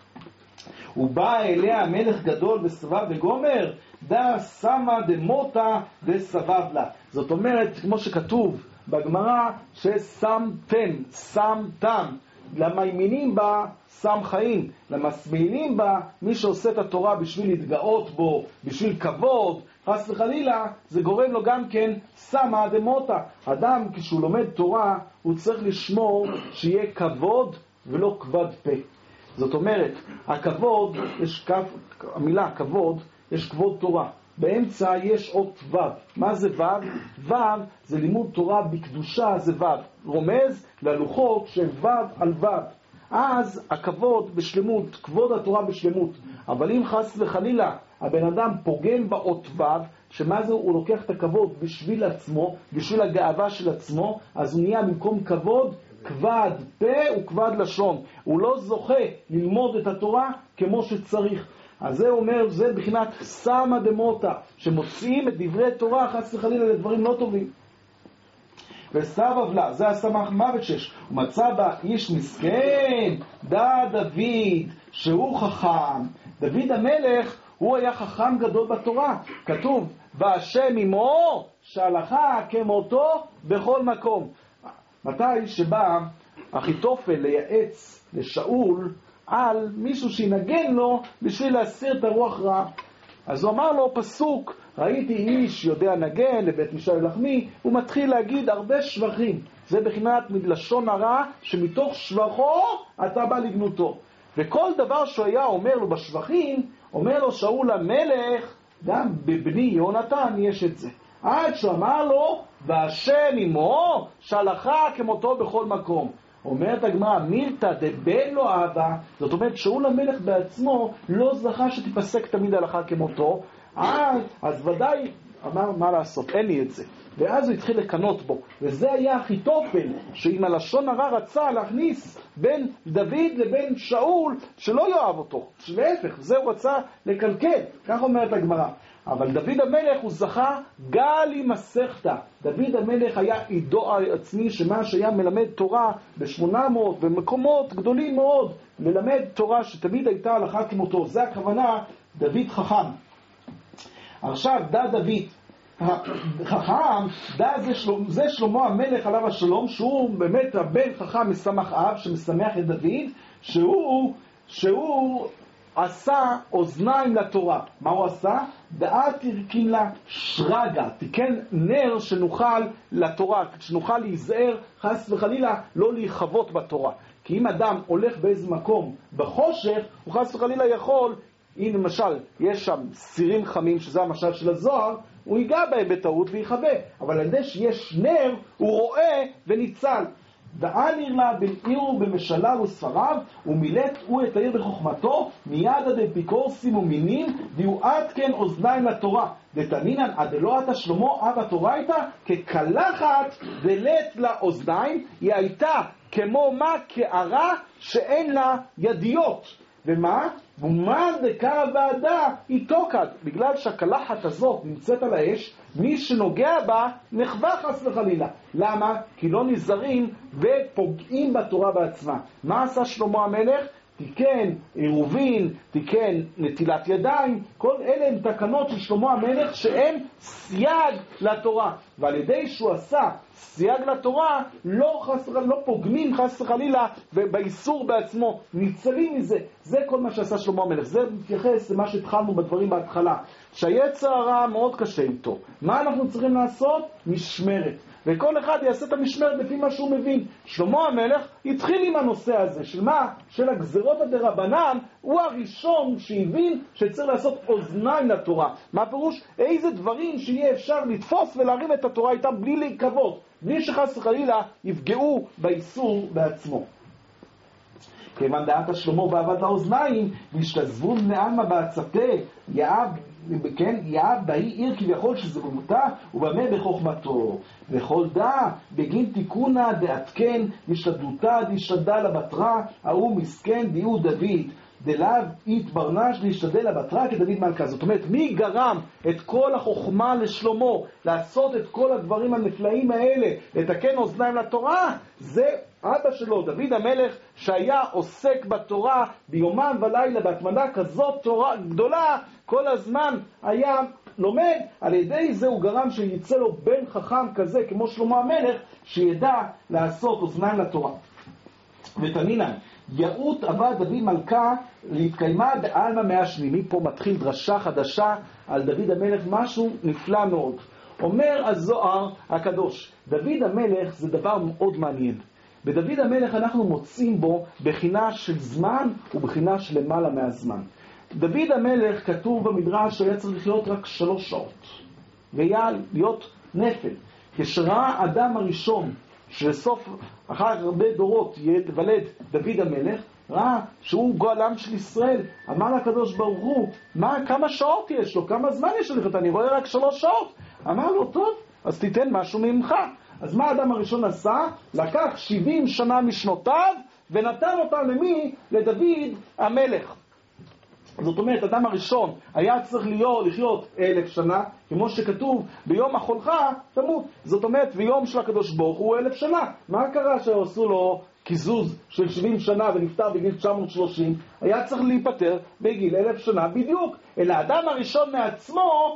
ובא אליה המלך גדול וסבב וגומר, דה שמה דמותה וסבב לה. זאת אומרת, כמו שכתוב בגמרא, ששמתם, שמתם. למאמינים בה שם חיים, למסמינים בה, מי שעושה את התורה בשביל להתגאות בו, בשביל כבוד, חס וחלילה, זה גורם לו גם כן שמה דמותה. אדם כשהוא לומד תורה, הוא צריך לשמור שיהיה כבוד ולא כבד פה. זאת אומרת, הכבוד, יש כף, המילה כבוד, יש כבוד תורה. באמצע יש אות ו'. מה זה ו'? ו' זה לימוד תורה בקדושה, זה ו'. רומז ללוחות של ו' על ו'. אז הכבוד בשלמות, כבוד התורה בשלמות. אבל אם חס וחלילה הבן אדם פוגם באות ו', שמה זה? הוא לוקח את הכבוד בשביל עצמו, בשביל הגאווה של עצמו, אז הוא נהיה במקום כבוד, כבד פה וכבד לשון. הוא לא זוכה ללמוד את התורה כמו שצריך. אז זה אומר, זה בחינת שמה דמותה, שמוצאים את דברי תורה חס וחלילה לדברים לא טובים. וסבב לה, זה הסמך מוות שש, ומצא בה איש מסכן, דה דוד, שהוא חכם. דוד המלך, הוא היה חכם גדול בתורה. כתוב, והשם עמו, שהלכה כמותו בכל מקום. מתי שבא אחיתופל לייעץ לשאול על מישהו שינגן לו בשביל להסיר את הרוח רע, אז הוא אמר לו פסוק, ראיתי איש יודע נגן לבית משל לחמי, הוא מתחיל להגיד הרבה שבחים. זה בחינת מלשון הרע שמתוך שבחו אתה בא לגנותו. וכל דבר שהוא היה אומר לו בשבחים, אומר לו שאול המלך, גם בבני יונתן יש את זה. עד שהוא אמר לו, והשם עמו, שהלכה כמותו בכל מקום. אומרת הגמרא, מילתא דבן לו אהבה, זאת אומרת שאול המלך בעצמו לא זכה שתיפסק תמיד הלכה כמותו, אז, אז ודאי אמר, מה לעשות, אין לי את זה. ואז הוא התחיל לקנות בו, וזה היה אחיתופל, שעם הלשון הרע רצה להכניס בין דוד לבין שאול, שלא יאהב אותו, להפך, זה הוא רצה לקלקל, כך אומרת הגמרא. אבל דוד המלך הוא זכה גל עם מסכתא. דוד המלך היה עידו עצמי, שמה שהיה מלמד תורה ב-שמונה מאות במקומות גדולים מאוד, מלמד תורה שתמיד הייתה הלכה כמותו. זה הכוונה דוד חכם. עכשיו דע דוד חכם, דע זה, שלמה, זה שלמה המלך עליו השלום, שהוא באמת הבן חכם משמח אב שמשמח את דוד, שהוא שהוא עשה אוזניים לתורה. מה הוא עשה? דעת תרכין לה שרגה, תיקן נר שנוכל לתורה, שנוכל להיזהר חס וחלילה לא להיחוות בתורה. כי אם אדם הולך באיזה מקום בחושך, הוא חס וחלילה יכול, אם למשל יש שם סירים חמים, שזה המשל של הזוהר, הוא ייגע בהם בטעות ויחווה. אבל על ידי שיש נר, הוא רואה וניצל. דעניר לה בין עירו במשלה וספריו, ומילט הוא את העיר בחוכמתו, מיד עד אפיקורסים ומינים, ויועד כן אוזניים לתורה. דתנינן עד אלוה אתה שלמה אב התורה הייתה, כקלחת דלת לה אוזניים, היא הייתה כמו מה? קערה שאין לה ידיות. ומה? ומן דקה ועדה היא תוקד. בגלל שהקלחת הזאת נמצאת על האש, מי שנוגע בה נחווה חס וחלילה. למה? כי לא נזהרים ופוגעים בתורה בעצמה. מה עשה שלמה המלך? תיקן עירובין, תיקן נטילת ידיים, כל אלה הם תקנות של שלמה המלך שהם סייג לתורה. ועל ידי שהוא עשה סייג לתורה, לא, חס, לא פוגמים חס וחלילה באיסור בעצמו, ניצלים מזה. זה כל מה שעשה שלמה המלך. זה מתייחס למה שהתחלנו בדברים בהתחלה, שהיצר הרע מאוד קשה איתו. מה אנחנו צריכים לעשות? משמרת. וכל אחד יעשה את המשמרת לפי מה שהוא מבין. שלמה המלך התחיל עם הנושא הזה, של מה? של הגזרות הדרבנן, הוא הראשון שהבין שצריך לעשות אוזניים לתורה. מה פירוש? איזה דברים שיהיה אפשר לתפוס ולהרים את התורה איתם בלי להיקוות, בלי שחס וחלילה יפגעו באיסור בעצמו. כיוון דעת שלמה בעבד לאוזניים, והשתזבו בני עלמא בהצתה, יאב, כן, יאב בהי עיר כביכול שזה במותה, ובמה בחוכמתו. וכל דע, בגין תיקונה דעתקן, השתדלותה דשתדל לבטרה, ההוא מסכן דיהו דוד, דלאו התברנש להשתדל לבטרה כדוד מלכה. זאת אומרת, מי גרם את כל החוכמה לשלמה, לעשות את כל הדברים הנפלאים האלה, לתקן אוזניים לתורה? זה אבא שלו, דוד המלך, שהיה עוסק בתורה ביומם ולילה, בהתמדה כזאת תורה גדולה, כל הזמן היה לומד. על ידי זה הוא גרם שיצא לו בן חכם כזה כמו שלמה המלך, שידע לעשות אוזניים לתורה. ותנינן, יאות עבד דוד מלכה להתקיימה בעלמא מאה שנים. מפה מתחיל דרשה חדשה על דוד המלך, משהו נפלא מאוד. אומר הזוהר הקדוש, דוד המלך זה דבר מאוד מעניין. בדוד המלך אנחנו מוצאים בו בחינה של זמן ובחינה של למעלה מהזמן. דוד המלך כתוב במדרש שהיה צריך לחיות רק שלוש שעות, והיה להיות נפל. כשראה אדם הראשון שלסוף אחר הרבה דורות יתוולד דוד המלך, ראה שהוא גואלם של ישראל, אמר לקדוש ברוך הוא, מה, כמה שעות יש לו, כמה זמן יש לו לחיות? אני רואה רק שלוש שעות. אמר לו, טוב, אז תיתן משהו ממך. אז מה האדם הראשון עשה? לקח שבעים שנה משנותיו ונתן אותם למי? לדוד המלך. זאת אומרת, האדם הראשון היה צריך להיות, לחיות אלף שנה, כמו שכתוב, ביום החולך תמות. זאת אומרת, ביום של הקדוש ברוך הוא אלף שנה. מה קרה שעשו לו קיזוז של שבעים שנה ונפטר בגיל תשע מאות ושלושים? היה צריך להיפטר בגיל אלף שנה בדיוק. אלא האדם הראשון מעצמו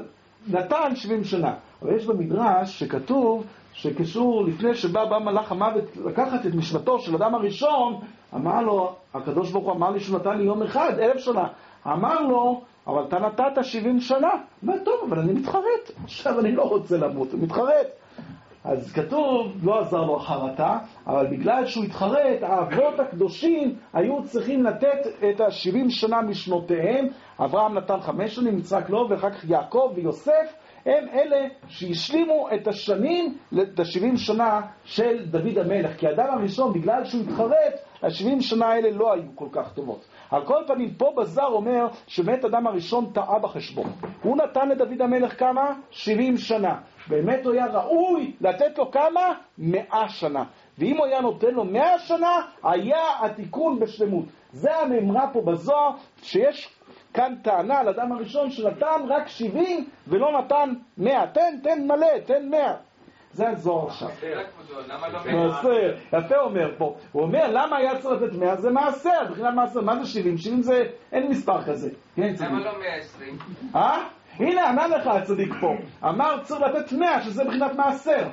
נתן שבעים שנה. אבל יש במדרש שכתוב שקשור לפני שבא בא מלאך המוות לקחת את נשמתו של אדם הראשון, אמר לו, הקדוש ברוך הוא אמר לי שהוא נתן לי יום אחד, אלף שנה. אמר לו, אבל אתה נתת שבעים שנה. מה טוב, אבל אני מתחרט. עכשיו אני לא רוצה למות, הוא מתחרט. אז כתוב, לא עזר לו החרטה, אבל בגלל שהוא התחרט, האבות הקדושים היו צריכים לתת את ה-שבעים שנה משנותיהם. אברהם נתן חמש שנים, יצחק לא, ואחר כך יעקב ויוסף, הם אלה שהשלימו את השנים, את ה-שבעים שנה של דוד המלך. כי האדם הראשון, בגלל שהוא התחרט, ה-שבעים שנה האלה לא היו כל כך טובות. על כל פנים, פה בזר אומר שבאמת אדם הראשון טעה בחשבון. הוא נתן לדוד המלך כמה? שבעים שנה. באמת הוא היה ראוי לתת לו כמה? מאה שנה. ואם הוא היה נותן לו מאה שנה, היה התיקון בשלמות. זה המאמרה פה בזוהר, שיש כאן טענה על אדם הראשון שנתן רק שבעים ולא נתן מאה. תן, תן מלא, תן מאה. זה הזוהר עכשיו. מעשר. יפה אומר פה. הוא אומר, למה היה צריך לתת מאה? זה מעשר. בכלל מעשר. מה זה שבעים? שבעים זה, אין מספר כזה. למה לא מאה ועשרים? אה? הנה, ענה לך הצדיק פה. אמר צריך לתת מאה, שזה בחינת מעשר.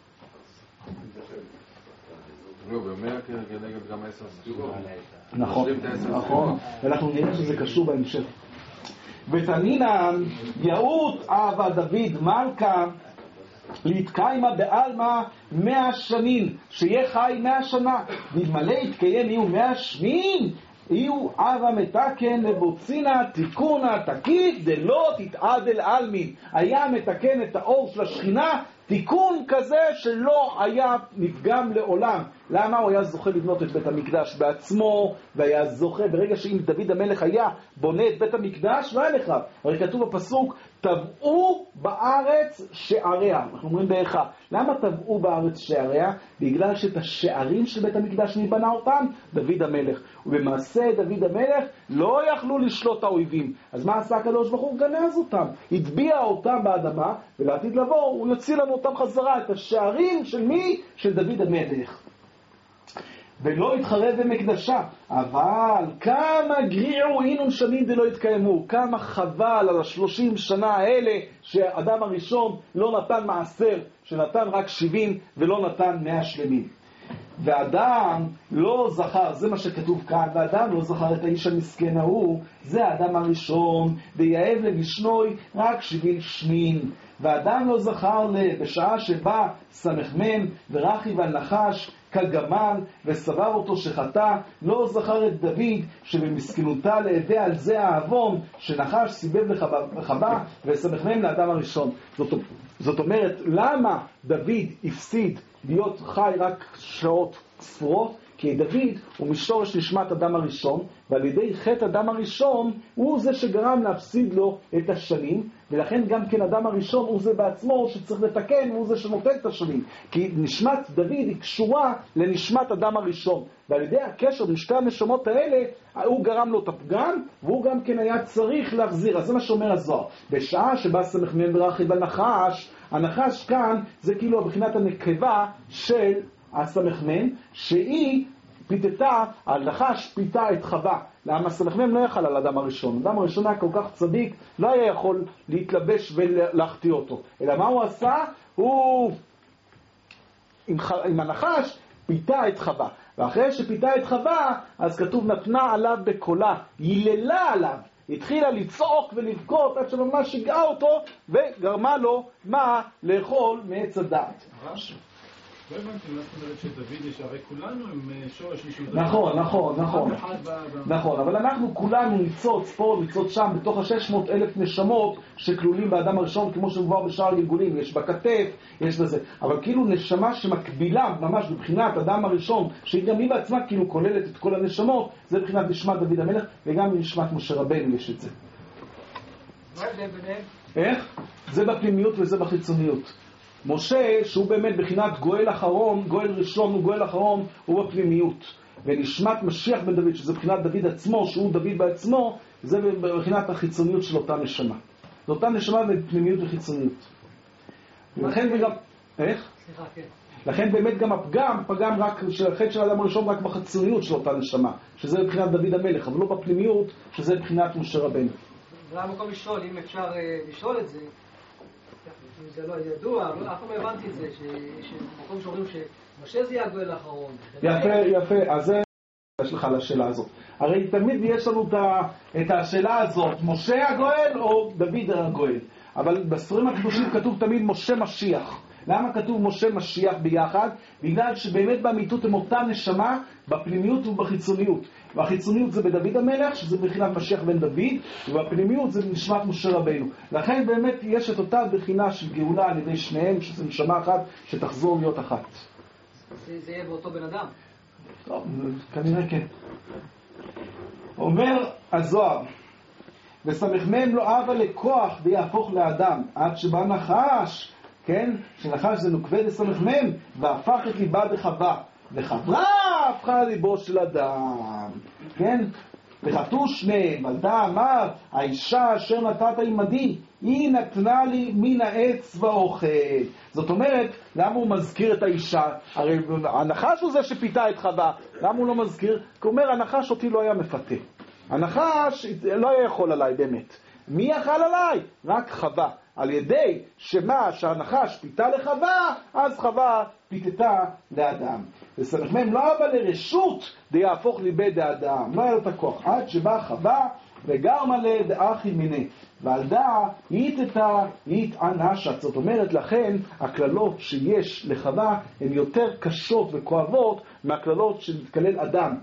לא, במאה כנגד גם עשר ספירות. נכון, נכון. ואנחנו נראה שזה קשור בהמשך. ותנינן, יהות אהבה דוד מלכה, להתקיימה בעלמה מאה שנים, שיהיה חי מאה שנה, ואלמלא יתקיים יהיו מאה שנים, יהיו אבה מתקן לבוצינה תיקונה תקיף דלא תתעדל אלמין. היה מתקן את האור של השכינה, תיקון כזה שלא היה נפגם לעולם. למה? הוא היה זוכה לבנות את בית המקדש בעצמו, והיה זוכה, ברגע שאם דוד המלך היה בונה את בית המקדש, לא היה נחרב. הרי כתוב בפסוק, טבעו בארץ שעריה. אנחנו אומרים באיכה. למה טבעו בארץ שעריה? בגלל שאת השערים של בית המקדש מי בנה אותם? דוד המלך. ובמעשה דוד המלך לא יכלו לשלוט האויבים. אז מה עשה הקדוש ברוך הוא? גנז אותם. הטביע אותם באדמה, ולעתיד לבוא הוא יוציא לנו אותם חזרה, את השערים של מי? של דוד המלך. ולא יתחרב במקדשה, אבל כמה גריעו אינון שנים דלא יתקיימו, כמה חבל על השלושים שנה האלה שהאדם הראשון לא נתן מעשר, שנתן רק שבעים ולא נתן מאה שלמים. ואדם לא זכר, זה מה שכתוב כאן, ואדם לא זכר את האיש המסכן ההוא, זה האדם הראשון, ויהב למשנוי רק שבעים שנין. ואדם לא זכר בשעה שבא סמ"ם ורכיב על נחש כגמל וסבר אותו שחטא, לא זכר את דוד שבמסכנותה להווה על זה האבון שנחש סיבב לחבה וסמ"ם לאדם הראשון. זאת, זאת אומרת, למה דוד הפסיד להיות חי רק שעות ספורות? כי דוד הוא משורש נשמת אדם הראשון, ועל ידי חטא אדם הראשון הוא זה שגרם להפסיד לו את השנים, ולכן גם כן אדם הראשון הוא זה בעצמו שצריך לתקן, הוא זה שנותן את השנים. כי נשמת דוד היא קשורה לנשמת אדם הראשון, ועל ידי הקשר בין שתי הנשמות האלה הוא גרם לו את הפגם, והוא גם כן היה צריך להחזיר. אז זה מה שאומר הזוהר. בשעה שבא סמ"ם ורכיב על נחש, הנחש כאן זה כאילו בחינת הנקבה של הסמ"ם, שהיא פיתתה, הנחש פיתה את חווה. למה הסמ"ם לא יכל על אדם הראשון? אדם הראשון היה כל כך צדיק, לא היה יכול להתלבש ולהחטיא אותו. אלא מה הוא עשה? הוא עם, ח... עם הנחש פיתה את חווה. ואחרי שפיתה את חווה, אז כתוב נתנה עליו בקולה, יללה עליו. התחילה לצעוק ולבכות עד שממש שיגעה אותו וגרמה לו מה? לאכול מעץ הדעת. לא הבנתי, מה זאת אומרת שדוד יש, הרי כולנו הם שורש מישהו. נכון, נכון, נכון. נכון, אבל אנחנו כולנו ניצוץ פה, ניצוץ שם, בתוך ה-שש מאות אלף נשמות שכלולים באדם הראשון, כמו שמובא בשאר הגלגולים, יש בכתף, יש בזה. אבל כאילו נשמה שמקבילה ממש בבחינת אדם הראשון, שהיא גם היא בעצמה כאילו כוללת את כל הנשמות, זה בבחינת נשמת דוד המלך, וגם בנשמת משה רבנו יש את זה. מה זה ביניהם? איך? זה בפנימיות וזה בחיצוניות. משה, שהוא באמת בחינת גואל אחרון, גואל ראשון וגואל אחרון, הוא בפנימיות. ונשמת משיח בן דוד, שזה בחינת דוד עצמו, שהוא דוד בעצמו, זה בחינת החיצוניות של אותה נשמה. זו אותה נשמה בפנימיות וחיצוניות. ולכן גם... איך? סליחה, כן. לכן באמת גם הפגם, פגם רק של החטא של האדם הראשון רק בחיצוניות של אותה נשמה, שזה בחינת דוד המלך, אבל לא בפנימיות, שזה בחינת משה רבנו. זה המקום לשאול, אם אפשר לשאול את זה, זה לא ידוע, אבל אף פעם לא הבנתי את זה, שמקום שאומרים שמשה זה יהיה הגואל האחרון. יפה, יפה, אז זה יש לך לשאלה הזאת. הרי תמיד יש לנו את השאלה הזאת, משה הגואל או דוד הגואל. אבל בספרים הקדושים כתוב תמיד משה משיח. למה כתוב משה משיח ביחד? בגלל שבאמת באמיתות הם אותה נשמה בפנימיות ובחיצוניות. והחיצוניות זה בדוד המלך, שזה בחינת משיח בן דוד, ובפנימיות זה נשמת משה רבינו. לכן באמת יש את אותה בחינה של גאולה על ידי שניהם, שזה נשמה אחת שתחזור להיות אחת. זה, זה יהיה באותו בן אדם. טוב, כנראה כן. אומר הזוהר, וסמך מהם לא אהבה לכוח ויהפוך לאדם, עד שבא נחש, כן? שנחש זה נוקווה דסמך מהם, והפך את ליבה דחווה. וחווה הפכה ליבו של אדם, כן? וחטאו שניהם, על דה אמר, האישה אשר נתת עמדי, היא נתנה לי מן העץ ואוכל. זאת אומרת, למה הוא מזכיר את האישה? הרי הנחש הוא זה שפיתה את חווה. למה הוא לא מזכיר? כי הוא אומר, הנחש אותי לא היה מפתה. הנחש לא היה יכול עליי באמת. מי יכל עליי? רק חווה. על ידי שמה שהנחש פיתה לחווה, אז חווה פיתתה לאדם. וסמך מהם לא אהבה לרשות דיהפוך ליבי דאדם. לא היה לו את הכוח. עד שבא חווה וגר מלא דאחי מיני. ועל דעה היא התתה, היא התענשת. זאת אומרת, לכן הכללות שיש לחווה הן יותר קשות וכואבות מהכללות שמתכלל אדם.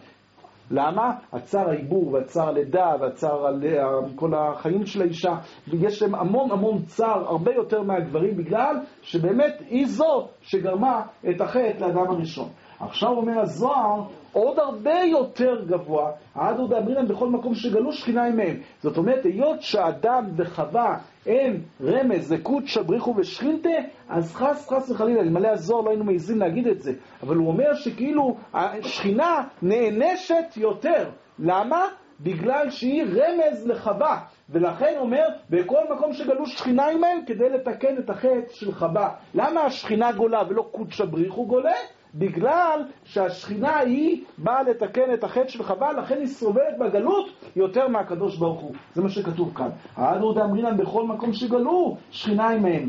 למה? הצער העיבור והצער הלידה והצער על כל החיים של האישה, ויש להם המון המון צער, הרבה יותר מהגברים, בגלל שבאמת היא זו שגרמה את החטא לאדם הראשון. עכשיו אומר הזוהר, עוד הרבה יותר גבוה, עד עוד אמרינם בכל מקום שגלו שכינה עמהם. זאת אומרת, היות שהאדם וחווה הם רמז, זכות, שבריחו ושכינתה, אז חס חס וחלילה, למלא הזוהר לא היינו מעיזים להגיד את זה. אבל הוא אומר שכאילו השכינה נענשת יותר. למה? בגלל שהיא רמז לחווה. ולכן אומר, בכל מקום שגלו שכינה עמהם, כדי לתקן את החטא של חווה. למה השכינה גולה ולא קודש בריחו גולה? בגלל שהשכינה היא באה לתקן את החטא של חווה, לכן היא סובלת בגלות יותר מהקדוש ברוך הוא. זה מה שכתוב כאן. עד עוד אמרינם בכל מקום שגלו שכינה עמהם.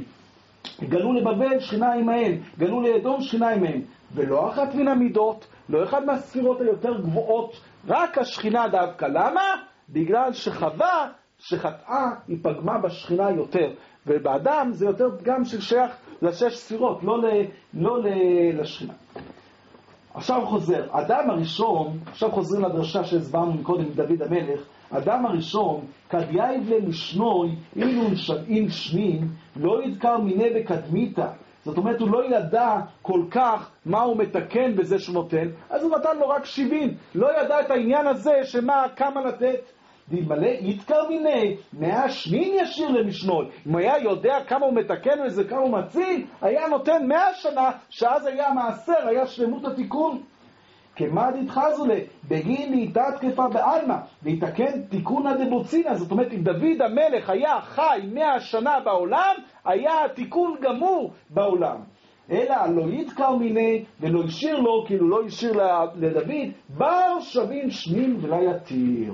גלו לבבל שכינה עמהם, גלו לאדום שכינה עמהם. ולא אחת מן המידות, לא אחד מהספירות היותר גבוהות, רק השכינה דווקא. למה? בגלל שחווה שחטאה היא פגמה בשכינה יותר. ובאדם זה יותר פגם ששייך לשש ספירות, לא, ל, לא ל, לשכינה. עכשיו חוזר, אדם הראשון, עכשיו חוזרים לדרשה שהסברנו מקודם עם דוד המלך, אדם הראשון, כדייב למשנוי, אילו שבעים שנים, לא ידקר מיני וקדמיתה. זאת אומרת, הוא לא ידע כל כך מה הוא מתקן בזה שהוא נותן, אז הוא נתן לו רק שבעים. לא ידע את העניין הזה שמה, כמה לתת. דמלא יתקר מיני, מאה שנין ישיר למשנוי. אם היה יודע כמה הוא מתקן וזה כמה הוא מציל, היה נותן מאה שנה, שאז היה המעשר, היה שלמות התיקון. כמה דתחזו לה, בגין להיטה תקפה בעלמה, ויתקן תיקון הדבוצינה. זאת אומרת, אם דוד המלך היה חי מאה שנה בעולם, היה התיקון גמור בעולם. אלא לא יתקר מיני, ולא ישיר לו, כאילו לא ישיר לדוד, בר שווים שנין ולא יתיר.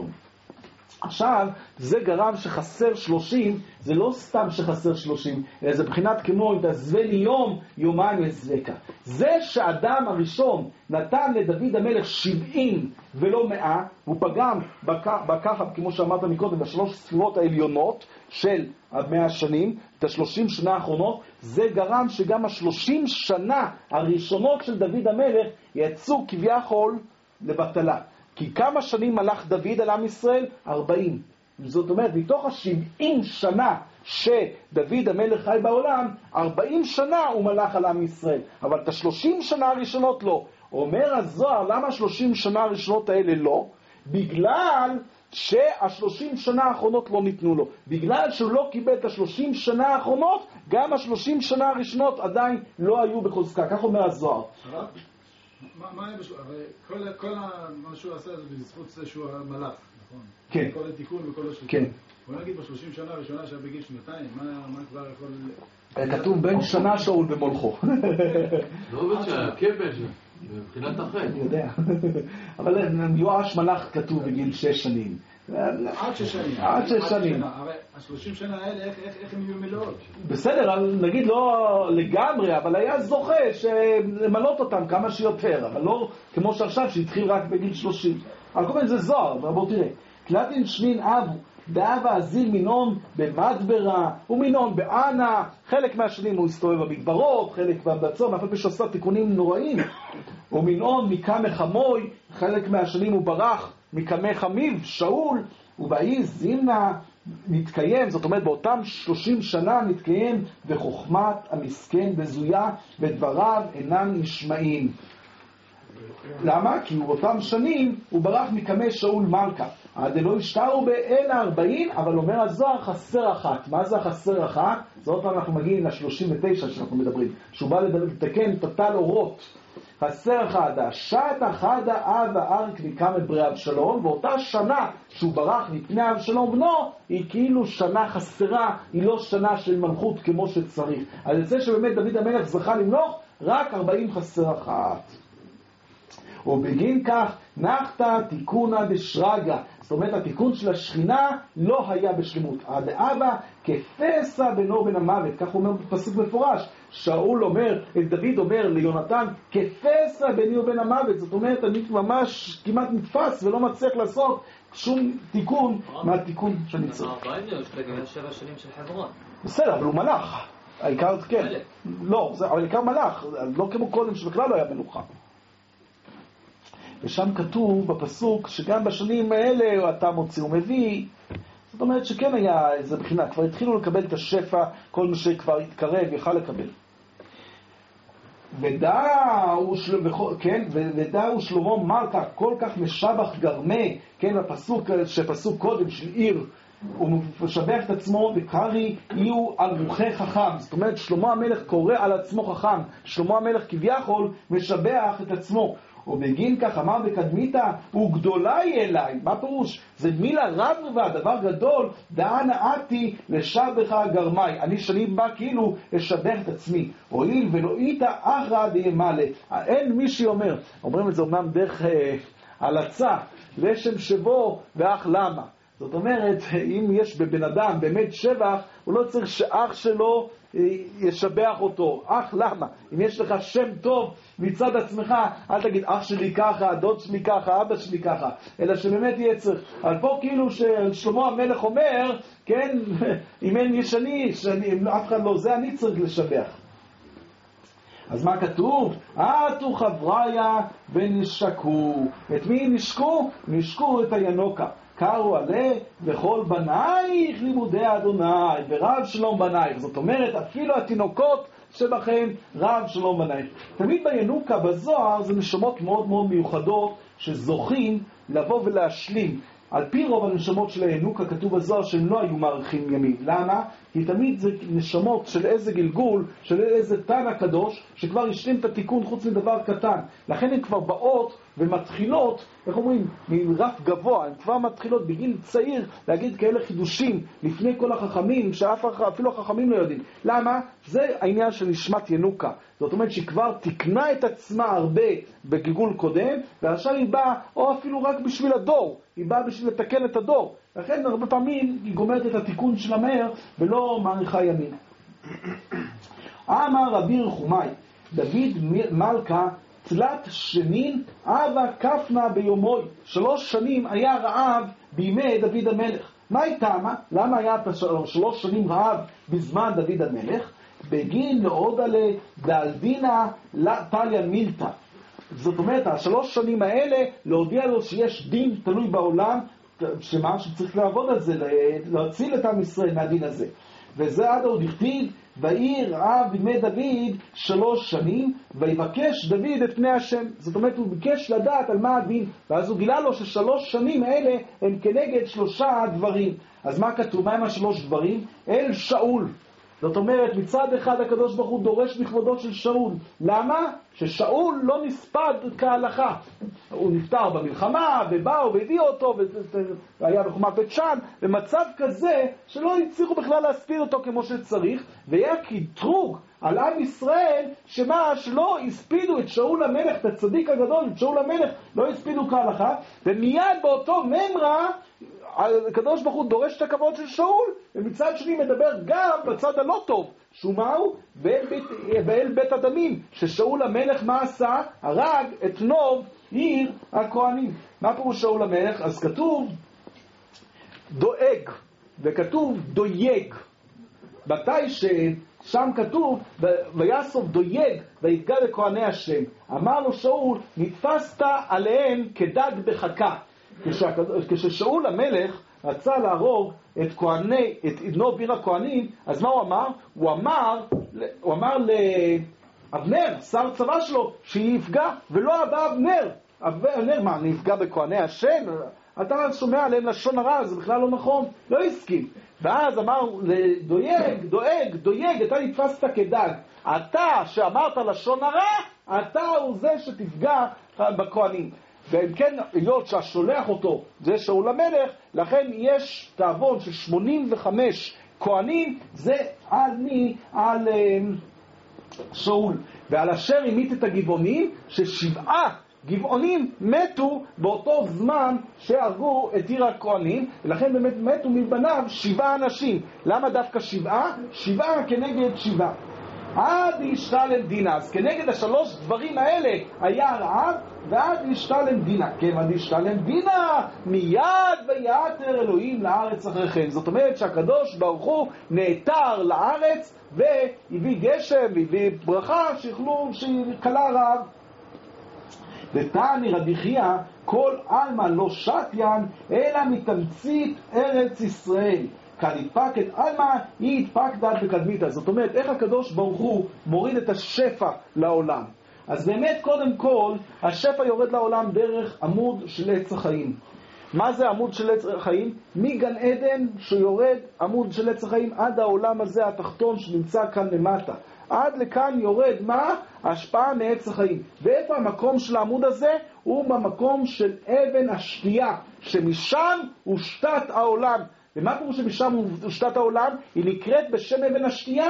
עכשיו, זה גרם שחסר שלושים, זה לא סתם שחסר שלושים, אלא זה בחינת כמו אם תעזבני יום, יומיים יעזבך. זה שאדם הראשון נתן לדוד המלך שבעים ולא מאה, הוא פגם בכחב, כמו שאמרת מקודם, בשלוש ספירות העליונות של המאה שנים, את השלושים שנה האחרונות, זה גרם שגם השלושים שנה הראשונות של דוד המלך יצאו כביכול לבטלה. כי כמה שנים מלך דוד על עם ישראל? ארבעים. זאת אומרת, מתוך ה-שבעים שנה שדוד המלך חי בעולם, ארבעים שנה הוא מלך על עם ישראל. אבל את ה-שלושים שנה הראשונות לא. אומר הזוהר, למה ה-שלושים שנה הראשונות האלה לא? בגלל שה-שלושים שנה האחרונות לא ניתנו לו. בגלל שהוא לא קיבל את ה-שלושים שנה האחרונות, גם ה-שלושים שנה הראשונות עדיין לא היו בחוזקה. כך אומר הזוהר. מה היה בשביל, הרי כל מה שהוא עשה זה בזכות זה שהוא המלאך, נכון? כן. כל התיקון וכל השלטון. כן. בוא נגיד בשלושים שנה הראשונה שהיה בגיל שנתיים, מה כבר יכול... כתוב בין שנה שאול במולכו. לא עובד שהכבש, מבחינת החטא. אני יודע. אבל יואש מלאך כתוב בגיל שש שנים. עד שש שנים. עד שש שנים. הרי השלושים שנה האלה, איך הם יהיו מלאות? בסדר, נגיד לא לגמרי, אבל היה זוכה למלות אותם כמה שיותר, אבל לא כמו שעכשיו שהתחיל רק בגיל שלושים. על כל מיני זה זוהר, אבל בואו תראה. תלתין שנין אבו, דאבה הזיל מינון במדברה ומינון בענה. חלק מהשנים הוא הסתובב במדברות, חלק בצום, אף על פי שעשה תיקונים נוראים. ומינון מקמא חמוי, חלק מהשנים הוא ברח מקמא חמיו, שאול. ובאי זימנה מתקיים, זאת אומרת באותם שלושים שנה מתקיים בחוכמת המסכן בזויה, ודבריו אינם נשמעים. למה? כי באותם שנים הוא ברח מקמא שאול מלכה. עד לא השתרו באל הארבעים, אבל אומר הזוהר חסר אחת. מה זה החסר אחת? זאת אומרת אנחנו מגיעים ל-שלושים ותשע שאנחנו מדברים, שהוא בא לתקן את הטל אורות. חסר אחד, השעת אחד האב הארק מקמא ברי אבשלום, ואותה שנה שהוא ברח מפני אבשלום בנו, היא כאילו שנה חסרה, היא לא שנה של מלכות כמו שצריך. אז זה שבאמת דוד המלך זכה למלוך, רק ארבעים חסר אחת. ובגין כך נחתה תיקונה דשרגה, זאת אומרת התיקון של השכינה לא היה בשלמות. עד אבא כפסע בינו ובין המוות, כך הוא אומר בפסוק מפורש. שאול אומר, דוד אומר ליונתן, כפסע ביני ובין המוות, זאת אומרת אני ממש כמעט נתפס ולא מצליח לעשות שום תיקון מהתיקון שאני צריך. שבע שנים של חברון. בסדר, אבל הוא מלאך. העיקר כן. לא, אבל העיקר מלאך, לא כמו קודם שבכלל לא היה מנוחה. ושם כתוב בפסוק שגם בשנים האלה אתה מוציא ומביא, זאת אומרת שכן היה איזה בחינה, כבר התחילו לקבל את השפע, כל מי שכבר התקרב יכל לקבל. ודאו כן, ודאו שלמה מלכה כל כך משבח גרמי, כן, הפסוק שפסוק קודם של עיר, הוא משבח את עצמו וקרי יהיו על רוחי חכם. זאת אומרת שלמה המלך קורא על עצמו חכם, שלמה המלך כביכול משבח את עצמו. ובגין כך אמר בקדמיתה, הוא גדולי אליי. מה פירוש? זה מילה רב והדבר גדול, דאנה עתי לשבך גרמי. אני שנים בא כאילו לשבח את עצמי. הואיל ולא איתה אחרא דימלא. אין מי שאומר, אומרים את זה אומנם דרך אה, הלצה, לשם שבו ואח למה. זאת אומרת, אם יש בבן אדם באמת שבח, הוא לא צריך שאח שלו ישבח אותו. אח למה? אם יש לך שם טוב מצד עצמך, אל תגיד אח שלי ככה, דוד שלי ככה, אבא שלי ככה, אלא שבאמת יהיה צריך. אבל פה כאילו ששלמה המלך אומר, כן, אם אין ישני, אם אף אחד לא זה, אני צריך לשבח. אז מה כתוב? עטו חבריה ונשקו. את מי נשקו? נשקו את הינוקה. קראו עלה וכל בנייך לימודי אדוני ורב שלום בנייך. זאת אומרת אפילו התינוקות שבכם רב שלום בנייך. תמיד בינוקה בזוהר זה נשמות מאוד מאוד מיוחדות שזוכים לבוא ולהשלים. על פי רוב הנשמות של הינוקה כתוב בזוהר שהם לא היו מאריכים ימים. למה? כי תמיד זה נשמות של איזה גלגול, של איזה תן הקדוש שכבר השלים את התיקון חוץ מדבר קטן. לכן הן כבר באות ומתחילות, איך אומרים, מרף גבוה, הן כבר מתחילות בגיל צעיר להגיד כאלה חידושים לפני כל החכמים, שאפילו החכמים לא יודעים. למה? זה העניין של נשמת ינוקה. זאת אומרת שהיא כבר תקנה את עצמה הרבה בגלגול קודם, ועכשיו היא באה, או אפילו רק בשביל הדור, היא באה בשביל לתקן את הדור. לכן הרבה פעמים היא גומרת את התיקון של המהר ולא מאריכה ימים. אמר רבי רחומי, דוד מלכה תלת שנין אבה כפנה ביומוי. שלוש שנים היה רעב בימי דוד המלך. מה הייתה? למה היה שלוש שנים רעב בזמן דוד המלך? בגין לעוד עלה דלדינה לטליה מילתא. זאת אומרת, השלוש שנים האלה להודיע לו שיש דין תלוי בעולם, שמה שצריך לעבוד על זה, להציל את עם ישראל מהדין הזה. וזה עד עוד הכתיב, ועיר רעב בימי דוד שלוש שנים, ויבקש דוד את פני השם. זאת אומרת, הוא ביקש לדעת על מה הדין, ואז הוא גילה לו ששלוש שנים האלה הם כנגד שלושה דברים. אז מה כתוב? מה הם השלוש דברים? אל שאול. זאת אומרת, מצד אחד הקדוש ברוך הוא דורש בכבודו של שאול. למה? ששאול לא נספד כהלכה. הוא נפטר במלחמה, ובאו והביאו אותו, והיה בחומת בית שן, במצב כזה שלא הצליחו בכלל להספיד אותו כמו שצריך, והיה קטרוג על עם ישראל, שמה שלא הספידו את שאול המלך, את הצדיק הגדול, את שאול המלך, לא הספידו כהלכה, ומיד באותו ממרה, הקדוש ברוך הוא דורש את הכבוד של שאול, ומצד שני מדבר גם בצד הלא טוב, שהוא מהו? ואל בית הדמים, ששאול המלך מה עשה? הרג את נוב עיר הכהנים. מה פירוש שאול המלך? אז כתוב דואג, וכתוב דויג. מתי ששם כתוב, ויאסוף דויג ויפגע בכהני השם. אמר לו שאול, נתפסת עליהם כדג בחכה. כששאול המלך רצה להרוג את כהני, את בנו ביר הכהנים, אז מה הוא אמר? הוא אמר, הוא אמר לאבנר, שר צבא שלו, שיפגע, ולא הבא אבנר. אבנר, מה, נפגע בכהני השם? אתה שומע עליהם לשון הרע, זה בכלל לא נכון, לא הסכים. ואז אמר לדויג, דואג, דויג, אתה נתפסת כדג. אתה שאמרת לשון הרע, אתה הוא זה שתפגע בכהנים. ואם כן, היות שהשולח אותו זה שאול המלך, לכן יש תאבון של שמונים וחמש כהנים, זה על מי? על uh, שאול. ועל אשר המית את הגבעונים, ששבעה גבעונים מתו באותו זמן שהרגו את עיר הכהנים, ולכן באמת מתו מבניו שבעה אנשים. למה דווקא שבעה? שבעה כנגד שבעה. עד ישתלם דינה. אז כנגד השלוש דברים האלה היה רעב, ועד ישתלם דינה. כן, עד ישתלם דינה, מיד ויעתר אלוהים לארץ אחריכם. זאת אומרת שהקדוש ברוך הוא נעתר לארץ, והביא גשם, והביא ברכה, שיכלו, שקלה רעב. ותעני רבי חייא, כל עלמא לא שתיין, אלא מתמצית ארץ ישראל. כאן התפקת עלמא, היא התפקדת בקדמיתה. זאת אומרת, איך הקדוש ברוך הוא מוריד את השפע לעולם? אז באמת, קודם כל, השפע יורד לעולם דרך עמוד של עץ החיים. מה זה עמוד של עץ החיים? מגן עדן שיורד עמוד של עץ החיים עד העולם הזה, התחתון שנמצא כאן למטה. עד לכאן יורד מה? השפעה מעץ החיים. ואיפה המקום של העמוד הזה? הוא במקום של אבן השתייה, שמשם הושתת העולם. ומה קורה שמשם הושתת העולם? היא נקראת בשם אבן השתייה,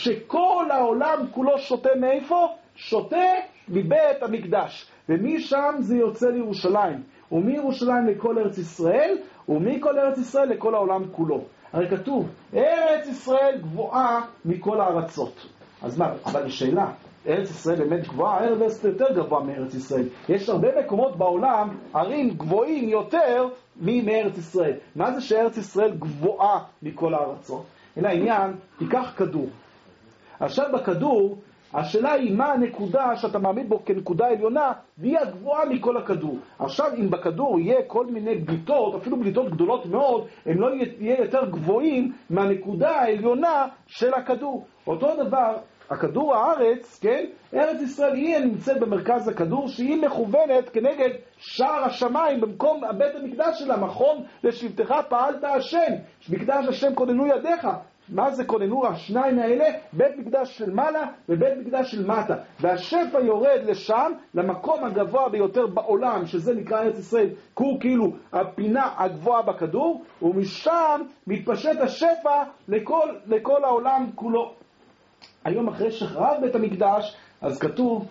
שכל העולם כולו שותה מאיפה? שותה מבית המקדש. ומשם זה יוצא לירושלים. ומירושלים לכל ארץ ישראל, ומכל ארץ ישראל לכל העולם כולו. הרי כתוב, ארץ ישראל גבוהה מכל הארצות. אז מה, אבל השאלה, ארץ ישראל באמת גבוהה, ארץ ישראל יותר גבוה מארץ ישראל. יש הרבה מקומות בעולם, ערים גבוהים יותר מארץ ישראל. מה זה שארץ ישראל גבוהה מכל הארצות? אלא העניין, תיקח כדור. עכשיו בכדור, השאלה היא מה הנקודה שאתה מעמיד בו כנקודה עליונה, והיא הגבוהה מכל הכדור. עכשיו אם בכדור יהיה כל מיני בליטות, אפילו בליטות גדולות מאוד, הם לא יהיה יותר גבוהים מהנקודה העליונה של הכדור. אותו דבר, הכדור הארץ, כן? ארץ ישראל היא נמצאת במרכז הכדור, שהיא מכוונת כנגד שער השמיים, במקום בית המקדש שלה, מכון לשבטך פעלת השם, מקדש השם כוננו ידיך. מה זה כוננו? השניים האלה, בית מקדש של מעלה ובית מקדש של מטה. והשפע יורד לשם, למקום הגבוה ביותר בעולם, שזה נקרא ארץ ישראל, הוא כאילו הפינה הגבוהה בכדור, ומשם מתפשט השפע לכל, לכל העולם כולו. היום אחרי שחרב בית המקדש, אז כתוב,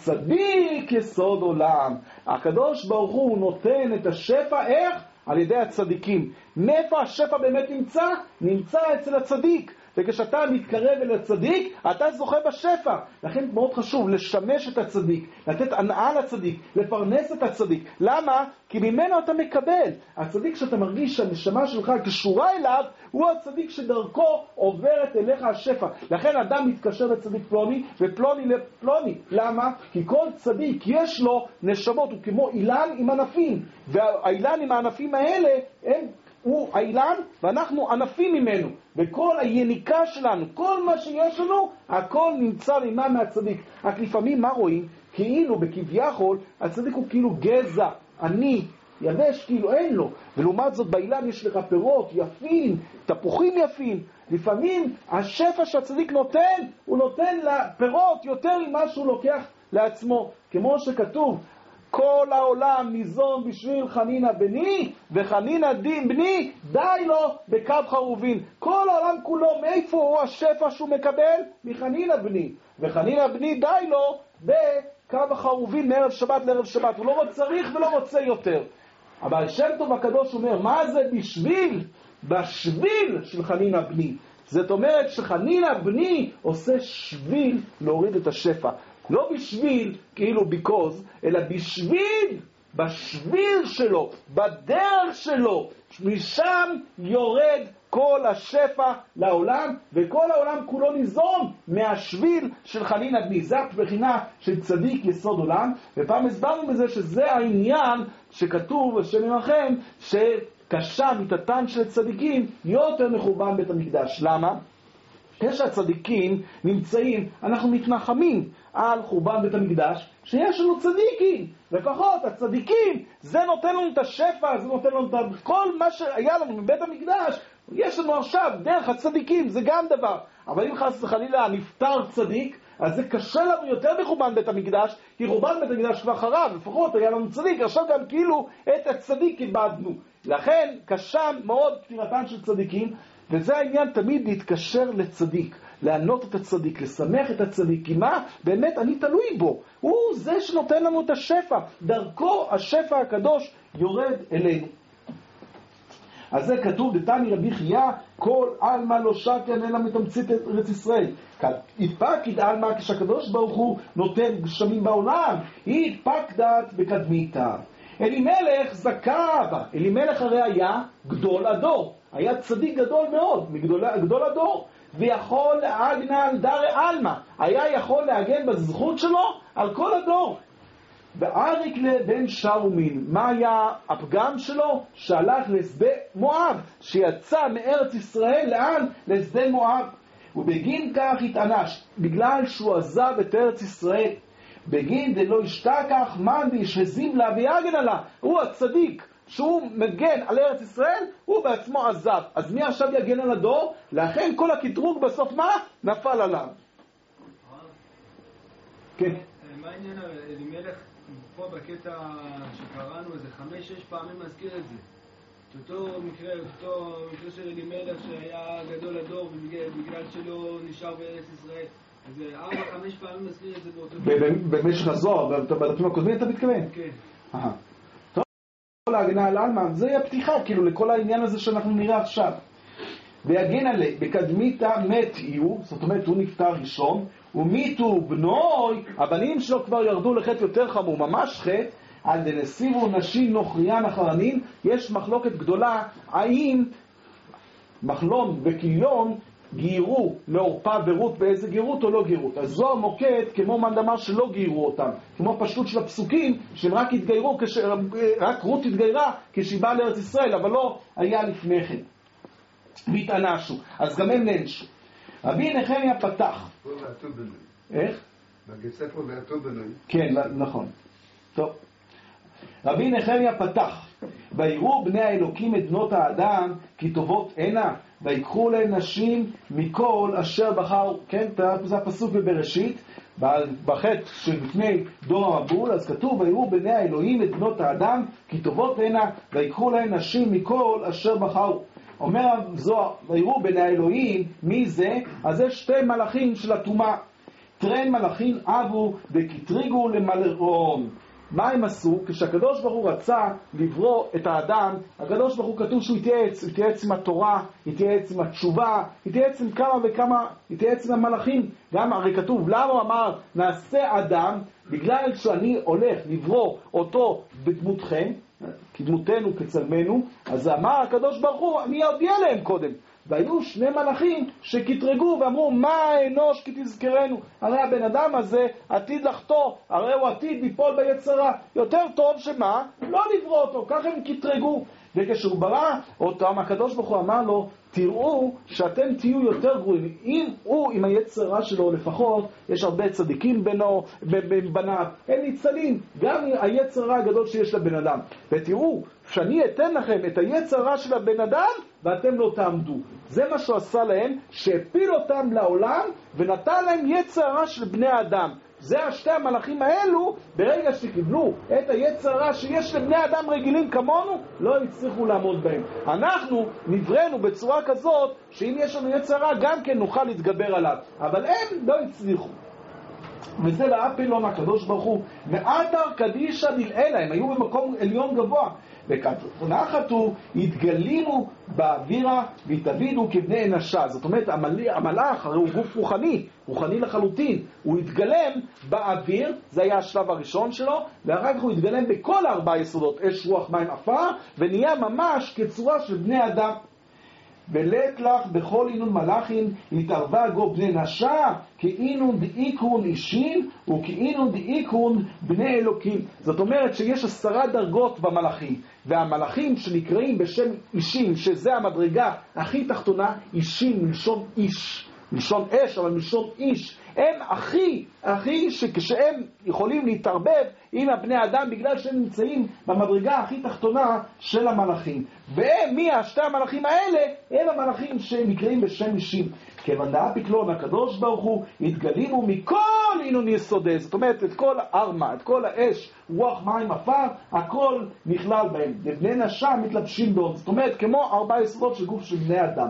וצדיק יסוד עולם. הקדוש ברוך הוא נותן את השפע, איך? על ידי הצדיקים. מאיפה השפע באמת נמצא? נמצא אצל הצדיק. וכשאתה מתקרב אל הצדיק, אתה זוכה בשפע. לכן מאוד חשוב לשמש את הצדיק, לתת הנאה לצדיק, לפרנס את הצדיק. למה? כי ממנו אתה מקבל. הצדיק שאתה מרגיש שהנשמה שלך קשורה אליו, הוא הצדיק שדרכו עוברת אליך השפע. לכן אדם מתקשר לצדיק פלוני ופלוני לפלוני. למה? כי כל צדיק יש לו נשמות, הוא כמו אילן עם ענפים. והאילן עם הענפים האלה הם... הוא האילן ואנחנו ענפים ממנו, וכל היניקה שלנו, כל מה שיש לנו, הכל נמצא לימה מהצדיק. רק לפעמים מה רואים? כאילו בכביכול הצדיק הוא כאילו גזע, אני, יבש, כאילו אין לו. ולעומת זאת באילן יש לך פירות יפים, תפוחים יפים. לפעמים השפע שהצדיק נותן, הוא נותן לפירות יותר ממה שהוא לוקח לעצמו. כמו שכתוב, כל העולם ניזון בשביל חנינה בני, וחנינה דין בני, די לו בקו חרובין. כל העולם כולו, מאיפה הוא השפע שהוא מקבל? מחנינה בני. וחנינה בני די לו בקו החרובין מערב שבת לערב שבת. הוא לא צריך ולא רוצה יותר. אבל שם טוב הקדוש אומר, מה זה בשביל? בשביל של חנינה בני. זאת אומרת שחנינה בני עושה שביל להוריד את השפע. לא בשביל, כאילו ביקוז, אלא בשביל בשביל שלו, בדרך שלו, משם יורד כל השפע לעולם, וכל העולם כולו ניזון מהשביל של חנין הבני. זה הבחינה של צדיק יסוד עולם, ופעם הסברנו בזה שזה העניין שכתוב בשם ירחם, שקשה מיתתן של צדיקים יותר מחורבן בית המקדש. למה? כשהצדיקים נמצאים, אנחנו מתנחמים על חורבן בית המקדש, שיש לנו צדיקים, לפחות הצדיקים, זה נותן לנו את השפע, זה נותן לנו את כל מה שהיה לנו מבית המקדש, יש לנו עכשיו דרך הצדיקים, זה גם דבר. אבל אם חס וחלילה נפטר צדיק, אז זה קשה לנו יותר מחורבן בית המקדש, כי חורבן בית המקדש כבר חרב, לפחות היה לנו צדיק, עכשיו גם כאילו את הצדיק איבדנו. לכן קשה מאוד פטירתן של צדיקים, וזה העניין תמיד להתקשר לצדיק, לענות את הצדיק, לשמח את הצדיק, כי מה? באמת אני תלוי בו, הוא זה שנותן לנו את השפע, דרכו השפע הקדוש יורד אלינו. אז זה כתוב דתני רבי חייא, כל עלמא לא שתיין אלא מתמצית ארץ ישראל. התפקד עלמא כשהקדוש ברוך הוא נותן גשמים בעולם, היא התפקדת בקדמיתה. אלימלך זכה בה, אלימלך הרי היה גדול הדור, היה צדיק גדול מאוד, מגדול הדור, ויכול להגנה על דרי עלמא, היה יכול להגן בזכות שלו על כל הדור. ואריק לבן שאומין, מה היה הפגם שלו? שהלך לשדה מואב, שיצא מארץ ישראל לאן? לשדה מואב, ובגין כך התענש, בגלל שהוא עזב את ארץ ישראל. בגין דלא ישתכח מאן דאישהזים לה ויגן עלה, הוא הצדיק שהוא מגן על ארץ ישראל, הוא בעצמו עזב, אז מי עכשיו יגן על הדור? לכן כל הקטרוג בסוף מה? נפל עליו. כן. מה העניין אלימלך פה בקטע שקראנו איזה חמש שש פעמים מזכיר את זה, אותו מקרה, אותו מקרה של אלימלך שהיה גדול הדור ובגלל שלא נשאר בארץ ישראל, אז ארבע חמש פעמים מזכיר את זה באותו במשך הזוהר, בדפים הקודמים אתה מתכוון? כן. טוב, כל ההגנה על אלמה, זה יהיה פתיחה כאילו לכל העניין הזה שאנחנו נראה עכשיו. ויגן עליה, בקדמיתה מת יהיו, זאת אומרת הוא נפטר ראשון, ומיתו בנוי, הבנים שלו כבר ירדו לחטא יותר חמור, ממש חטא, על דנסיבו נשים נוכריין אחרנים. יש מחלוקת גדולה, האם מחלון וקיליון גירו לעורפה ורות באיזה גירות או לא גירות. אז זו המוקד כמו מאן דאמר שלא גירו אותם, כמו פשטות של הפסוקים שהם רק התגיירו, כש... רק רות התגיירה כשהיא באה לארץ ישראל, אבל לא היה לפני כן, והתענשו, אז גם הם נענשו. רבי נחמיה פתח. איך? בגספו ועתו בנוי. כן, נכון. טוב. רבי נחמיה פתח. ויראו בני האלוקים את בנות האדם כי טובות הנה, ויקחו להן נשים מכל אשר בחר. כן, זה הפסוק בבראשית, בחטא שלפני דור המבול, אז כתוב ויראו בני האלוהים את בנות האדם כי טובות הנה, ויקחו להן נשים מכל אשר בחרו. אומר הזוהר, ויראו בני האלוהים, מי זה? אז יש שתי מלאכים של הטומאה. טרן מלאכים אבו דקטריגו למלרון. מה הם עשו? כשהקדוש ברוך הוא רצה לברוא את האדם, הקדוש ברוך הוא כתוב שהוא התייעץ, התייעץ עם התורה, התייעץ עם התשובה, התייעץ עם כמה וכמה, התייעץ עם המלאכים. גם הרי כתוב, למה הוא אמר נעשה אדם? בגלל שאני הולך לברוא אותו בדמותכם, כדמותנו כצלמנו, אז אמר הקדוש ברוך הוא, אני אודיע להם קודם. והיו שני מלאכים שקטרגו ואמרו, מה האנוש כי תזכרנו? הרי הבן אדם הזה עתיד לחטוא, הרי הוא עתיד ליפול ביצרה. יותר טוב שמה? לא לברוא אותו, ככה הם קטרגו. וכשהוא ברא אותם, הקדוש ברוך הוא אמר לו, תראו שאתם תהיו יותר גרועים. אם הוא עם היצרה שלו לפחות, יש הרבה צדיקים בינו, בניו, הם ניצלים, גם היצרה הגדול שיש לבן אדם. ותראו, שאני אתן לכם את היצרה של הבן אדם, ואתם לא תעמדו. זה מה שהוא עשה להם, שהפיל אותם לעולם, ונתן להם יצרה של בני האדם. זה השתי המלאכים האלו, ברגע שקיבלו את היצרה שיש לבני אדם רגילים כמונו, לא הצליחו לעמוד בהם. אנחנו נבראנו בצורה כזאת, שאם יש לנו יצרה גם כן נוכל להתגבר עליו. אבל הם לא הצליחו. וזה לאפילון הקדוש ברוך הוא, מאתר קדישא דלעילא, הם היו במקום עליון גבוה, ונחתו התגלימו באווירה והתאבידו כבני אנשה. זאת אומרת, המלאך הרי הוא גוף רוחני, רוחני לחלוטין, הוא התגלם באוויר, זה היה השלב הראשון שלו, ואחר כך הוא התגלם בכל ארבע יסודות, אש רוח מים עפר, ונהיה ממש כצורה של בני אדם. ולית לך בכל אינון מלאכין התערבה גו בני נשה כאינון דאיקון אישים וכאינון דאיקון בני אלוקים. זאת אומרת שיש עשרה דרגות במלאכים, והמלאכים שנקראים בשם אישים, שזה המדרגה הכי תחתונה, אישים מלשון איש, מלשון אש, אבל מלשון איש, הם הכי, הכי שכשהם יכולים להתערבב עם הבני אדם בגלל שהם נמצאים במדרגה הכי תחתונה של המלאכים. והם, מי השתי המלאכים האלה? הם המלאכים שנקראים בשם אישים. כיוון דאפיקלון הקדוש ברוך הוא התגלימו מכל אינון יסודי, זאת אומרת את כל ארמה, את כל האש, רוח מים עפר, הכל נכלל בהם. לבני נשה מתלבשים בו, זאת אומרת כמו ארבע יסודות של גוף של בני אדם.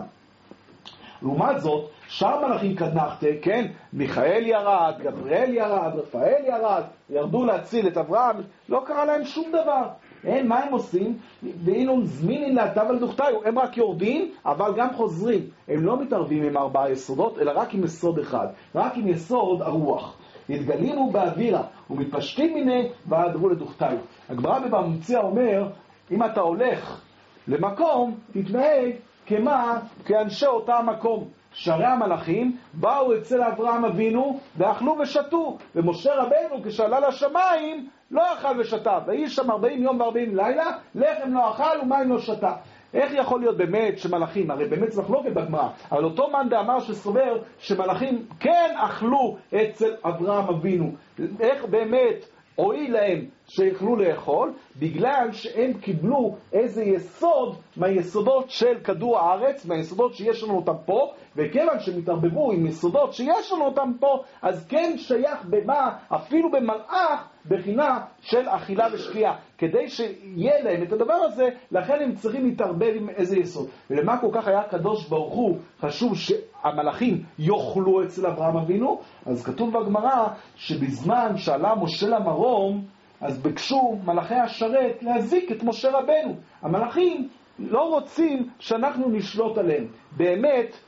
לעומת זאת, שאר מלאכים כדנחתה, כן, מיכאל ירד, גבריאל ירד, רפאל ירד, ירדו להציל את אברהם, לא קרה להם שום דבר. הם, מה הם עושים? ואינון זמינין להטב על דוכתיו, הם רק יורדים, אבל גם חוזרים. הם לא מתערבים עם ארבעה יסודות, אלא רק עם יסוד אחד, רק עם יסוד הרוח. התגלימו באווירה, ומתפשטים מיני ועדרו לדוכתיו. הגמרא בבבא מציעא אומר, אם אתה הולך למקום, תתנהג כמה? כאנשי אותה מקום. שרי המלאכים באו אצל אברהם אבינו ואכלו ושתו, ומשה רבנו כשעלה לשמיים לא אכל ושתה, והיא שם ארבעים יום וארבעים לילה, לחם לא אכל ומים לא שתה. איך יכול להיות באמת שמלאכים, הרי באמת זה מחלוקת בגמרא, אבל אותו מאן דאמר שסובר שמלאכים כן אכלו אצל אברהם אבינו, איך באמת הועיל להם שיכלו לאכול? בגלל שהם קיבלו איזה יסוד מהיסודות של כדור הארץ, מהיסודות שיש לנו אותם פה, וכיוון שמתערבבו עם יסודות שיש לנו אותם פה, אז כן שייך במה, אפילו במלאך, בחינה של אכילה ושקיעה. כדי שיהיה להם את הדבר הזה, לכן הם צריכים להתערבב עם איזה יסוד. ולמה כל כך היה הקדוש ברוך הוא חשוב שהמלאכים יאכלו אצל אברהם אבינו? אז כתוב בגמרא שבזמן שעלה משה למרום, אז ביקשו מלאכי השרת להזיק את משה רבנו. המלאכים לא רוצים שאנחנו נשלוט עליהם. באמת,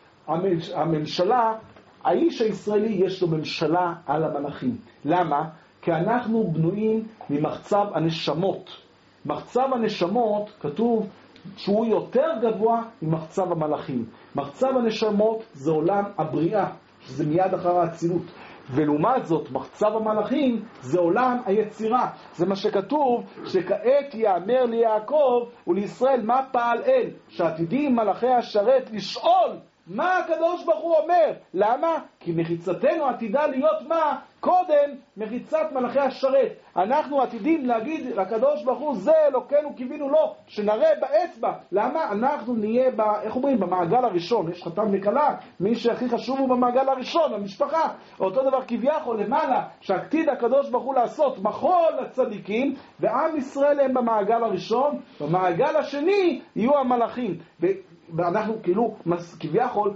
הממשלה, האיש הישראלי יש לו ממשלה על המלאכים. למה? כי אנחנו בנויים ממחצב הנשמות. מחצב הנשמות כתוב שהוא יותר גבוה ממחצב המלאכים. מחצב הנשמות זה עולם הבריאה, שזה מיד אחר האצילות. ולעומת זאת, מחצב המלאכים זה עולם היצירה. זה מה שכתוב, שכעת יאמר ליעקב ולישראל מה פעל אל, שעתידים מלאכי השרת לשאול מה הקדוש ברוך הוא אומר. למה? כי מחיצתנו עתידה להיות מה? קודם מחיצת מלאכי השרת. אנחנו עתידים להגיד לקדוש ברוך הוא, זה אלוקינו קיווינו לו, שנראה באצבע. למה? אנחנו נהיה, ב, איך אומרים, במעגל הראשון. יש חתן וכלה, מי שהכי חשוב הוא במעגל הראשון, המשפחה. אותו דבר כביכול למעלה, שעתיד הקדוש ברוך הוא לעשות מחול לצדיקים, ועם ישראל הם במעגל הראשון, במעגל השני יהיו המלאכים. ו... ואנחנו כאילו כביכול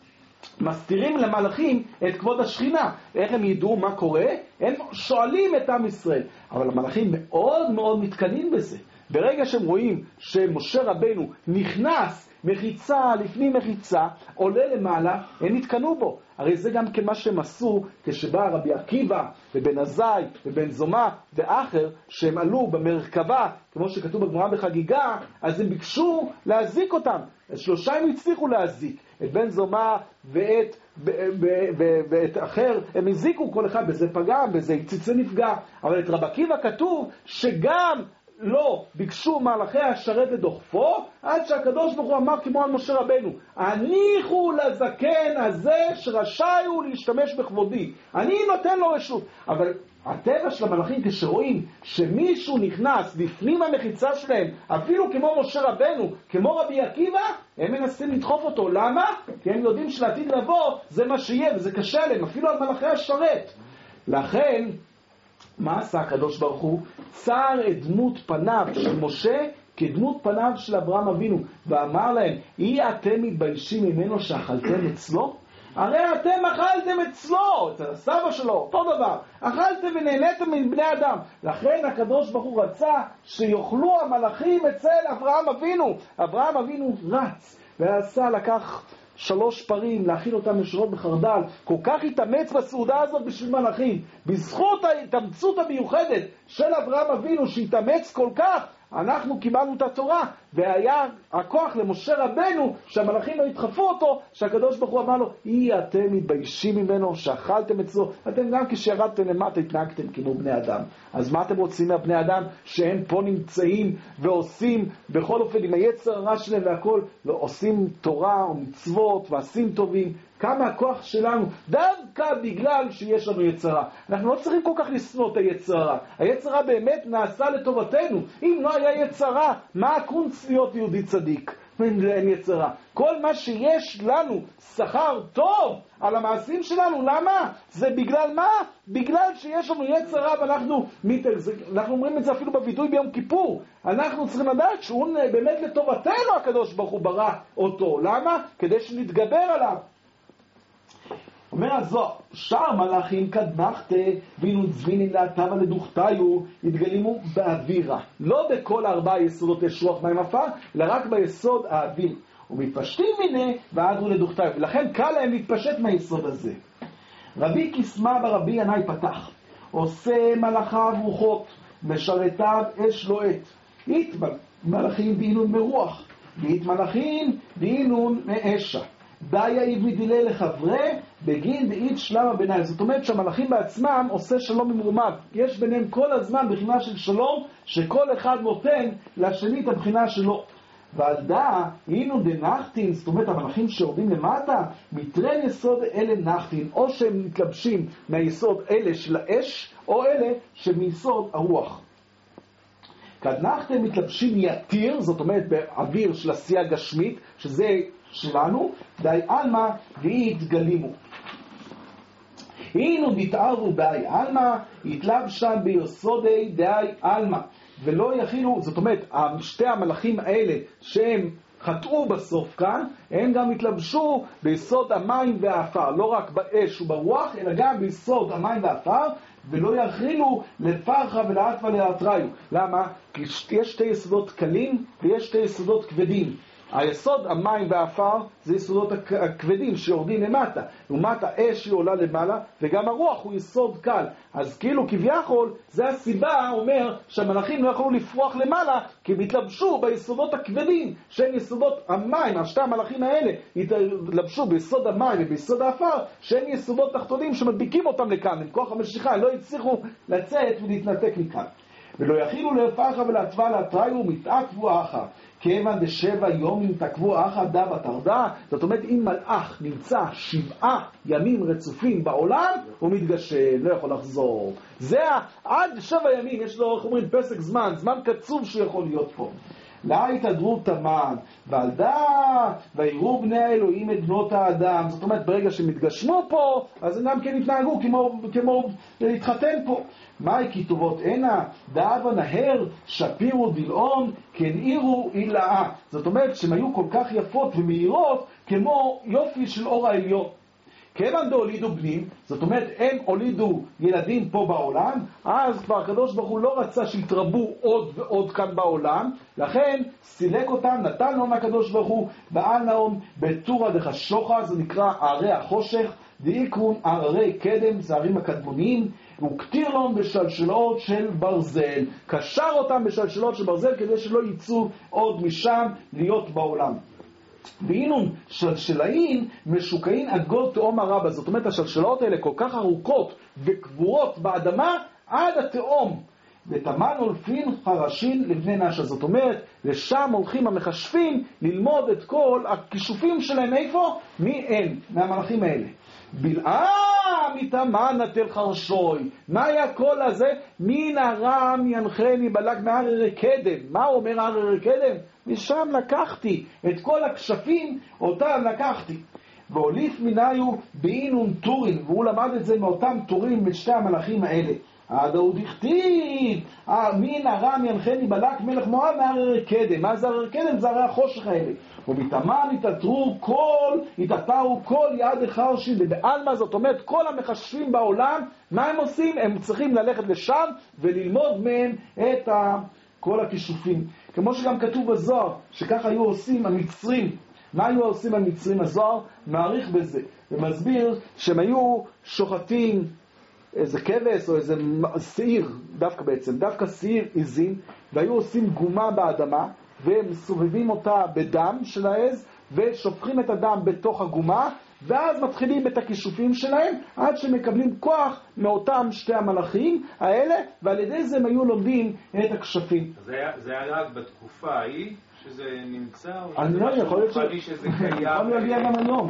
מסתירים למלאכים את כבוד השכינה. איך הם ידעו מה קורה? הם שואלים את עם ישראל. אבל המלאכים מאוד מאוד מתקנים בזה. ברגע שהם רואים שמשה רבנו נכנס מחיצה לפני מחיצה, עולה למעלה, הם התקנו בו. הרי זה גם כמה שהם עשו כשבא רבי עקיבא ובן עזאי ובן זומא ואחר, שהם עלו במרכבה, כמו שכתוב בגמרא בחגיגה, אז הם ביקשו להזיק אותם. שלושה הם הצליחו להזיק, את בן זומא ואת, ב, ב, ב, ואת אחר, הם הזיקו כל אחד, בזה פגם, בזה הציצה נפגע. אבל את רבי עקיבא כתוב שגם לא ביקשו מלאכי השרת לדוחפו, עד שהקדוש ברוך הוא אמר כמו על משה רבנו, הניחו לזקן הזה שרשאי הוא להשתמש בכבודי, אני נותן לו רשות. אבל הטבע של המלאכים כשרואים שמישהו נכנס לפנים המחיצה שלהם, אפילו כמו משה רבנו, כמו רבי עקיבא, הם מנסים לדחוף אותו. למה? כי הם יודעים שלעתיד לבוא זה מה שיהיה, וזה קשה להם, אפילו על מלאכי השרת. לכן מה עשה הקדוש ברוך הוא? צר את דמות פניו של משה כדמות פניו של אברהם אבינו, ואמר להם, אי אתם מתביישים ממנו שאכלתם אצלו? הרי אתם אכלתם אצלו, אצל הסבא שלו, אותו דבר. אכלתם ונהניתם מבני אדם. לכן הקדוש ברוך הוא רצה שיוכלו המלאכים אצל אברהם אבינו. אברהם אבינו רץ ועשה, לקח שלוש פרים, להכין אותם ישירות בחרדל. כל כך התאמץ בסעודה הזאת בשביל מלאכים. בזכות ההתאמצות המיוחדת של אברהם אבינו שהתאמץ כל כך, אנחנו קיבלנו את התורה, והיה הכוח למשה רבנו שהמלאכים לא ידחפו אותו, שהקדוש ברוך הוא אמר לו, אי אתם מתביישים ממנו שאכלתם אצלו, אתם גם כשירדתם למטה התנהגתם כמו בני אדם. אז מה אתם רוצים מהבני אדם שהם פה נמצאים ועושים בכל אופן עם היצר הרע שלהם והכל, לא עושים תורה ומצוות ועשים טובים? כמה הכוח שלנו דווקא בגלל שיש לנו יצרה. אנחנו לא צריכים כל כך לשנוא את היצרה. היצרה באמת נעשה לטובתנו. אם לא היה יצרה, מה הקונץ להיות יהודי צדיק? אין יצרה. כל מה שיש לנו שכר טוב על המעשים שלנו, למה? זה בגלל מה? בגלל שיש לנו יצרה ואנחנו אנחנו אומרים את זה אפילו בביטוי ביום כיפור. אנחנו צריכים לדעת שהוא באמת לטובתנו, הקדוש ברוך הוא ברא אותו. למה? כדי שנתגבר עליו. אומר הזוהר, שאר מלאכים קדנחתה וינו צבינים להטבה לדוכתיו התגלימו באווירה. לא בכל ארבעה יסודות יש רוח מים עפר, אלא רק ביסוד האוויר. ומתפשטים מיני ועדרו לדוכתיו. ולכן קל להם להתפשט מהיסוד הזה. רבי כסמה ברבי ינאי פתח, עושה מלאכיו רוחות, משרתיו אש לוהט. אית מלאכים דהינון מרוח, ואית מלאכים דהינון מאשה. דיה איב מדילה לחברי בגין דאית שלם הביניים. זאת אומרת שהמלאכים בעצמם עושה שלום ממרומם. יש ביניהם כל הזמן בחינה של שלום, שכל אחד נותן לשני את הבחינה שלו. ועל דעה, אינו דנחתין, זאת אומרת המלאכים שיורדים למטה, מתרן יסוד אלה נחתין, או שהם מתלבשים מהיסוד אלה של האש, או אלה שמיסוד הרוח. כדנחתם מתלבשים יתיר, זאת אומרת באוויר של עשייה גשמית, שזה שלנו, די אלמה ואי התגלימו. אינו דתערבו באי אלמה, התלבשם ביסודי די אלמה. ולא יכילו, זאת אומרת, שתי המלאכים האלה שהם חטאו בסוף כאן, הם גם התלבשו ביסוד המים והאפר, לא רק באש וברוח, אלא גם ביסוד המים והאפר, ולא יכילו לפרחה ולעטפה לאטריו. למה? כי יש שתי יסודות קלים ויש שתי יסודות כבדים. היסוד המים והאפר זה יסודות הכבדים שיורדים למטה, לעומת האש היא עולה למעלה, וגם הרוח הוא יסוד קל. אז כאילו כביכול זה הסיבה, אומר שהמלאכים לא יכולו לפרוח למעלה, כי הם התלבשו ביסודות הכבדים שהם יסודות המים. השתי המלאכים האלה התלבשו ביסוד המים וביסוד האפר שהם יסודות תחתונים שמדביקים אותם לכאן, עם כוח המשיכה, הם לא הצליחו לצאת ולהתנתק מכאן. ולא יכילו לפרחה ולעטפה לאטריו מתעכבו אחר. כיוון דשבע יומים תקבו אחא דה בתרדה. זאת אומרת, אם מלאך נמצא שבעה ימים רצופים בעולם, הוא מתגשם, לא יכול לחזור. זה עד שבע ימים, יש לו, איך אומרים, פסק זמן, זמן קצוב שהוא יכול להיות פה. לה התהדרו תמן, ועל דעת, ויראו בני האלוהים את בנות האדם. זאת אומרת, ברגע שהם התגשמו פה, אז הם גם כן התנהגו כמו, כמו להתחתן פה. מהי כתובות הנה? דאבה נהר, שפירו דלעון, כן עירו אילאה. זאת אומרת שהם היו כל כך יפות ומהירות, כמו יופי של אור העליון. כיוון דהולידו בנים, זאת אומרת הם הולידו ילדים פה בעולם, אז כבר הקדוש ברוך הוא לא רצה שיתרבו עוד ועוד כאן בעולם, לכן סילק אותם, נתן להם הקדוש ברוך הוא בעל נאום בתורה דחשוכה, זה נקרא ערי החושך, דאיקרון ערי קדם, זה הערים הקדמוניים, הוא כתיר להם בשלשלות של ברזל, קשר אותם בשלשלות של ברזל כדי שלא יצאו עוד משם להיות בעולם. ואינון שלשלאים משוקעים עד גול תאום הרבה. זאת אומרת השלשלות האלה כל כך ארוכות וקבורות באדמה עד התאום. ותמן הולפין חרשין לבני נשה. זאת אומרת לשם הולכים המחשבים ללמוד את כל הכישופים שלהם. איפה? מי הם? מהמלאכים האלה. בלעה מתאמן נטל חרשוי. מה היה כל הזה? מן הרם ינחני בלק מהר קדם. מה אומר הר קדם? משם לקחתי את כל הכשפים, אותם לקחתי. והוליף מניו באינון טורין, והוא למד את זה מאותם טורים משתי המלאכים האלה. עד ההוא דכתיב, מן ארם ינחני בלק מלך מואב מהרר קדם. מה זה הרר קדם? זה הרי החושך האלה. ובתמן התעטרו כל, התעטרו כל יעד חרשי, ובעלמא זאת אומרת, כל המחשבים בעולם, מה הם עושים? הם צריכים ללכת לשם וללמוד מהם את ה, כל הכישופים. כמו שגם כתוב בזוהר, שכך היו עושים המצרים. מה היו עושים המצרים? הזוהר מעריך בזה, ומסביר שהם היו שוחטים איזה כבש או איזה שעיר, דווקא בעצם, דווקא שעיר עזים, והיו עושים גומה באדמה, ומסובבים אותה בדם של העז, ושופכים את הדם בתוך הגומה, ואז מתחילים את הכישופים שלהם, עד שמקבלים כוח מאותם שתי המלאכים האלה, ועל ידי זה הם היו לומדים את הכשפים. זה היה, זה היה רק בתקופה ההיא שזה נמצא? אני לא יכול להיות שזה קיים. יכול להגיע גם היום,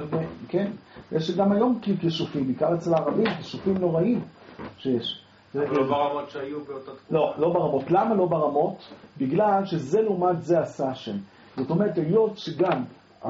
כן? יש גם היום כישופים, בעיקר אצל הערבים, כישופים נוראים שיש. אבל לא ברמות שהיו באותה תקופה. לא, לא ברמות. למה לא ברמות? בגלל שזה לעומת זה עשה השם. זאת אומרת, היות שגם,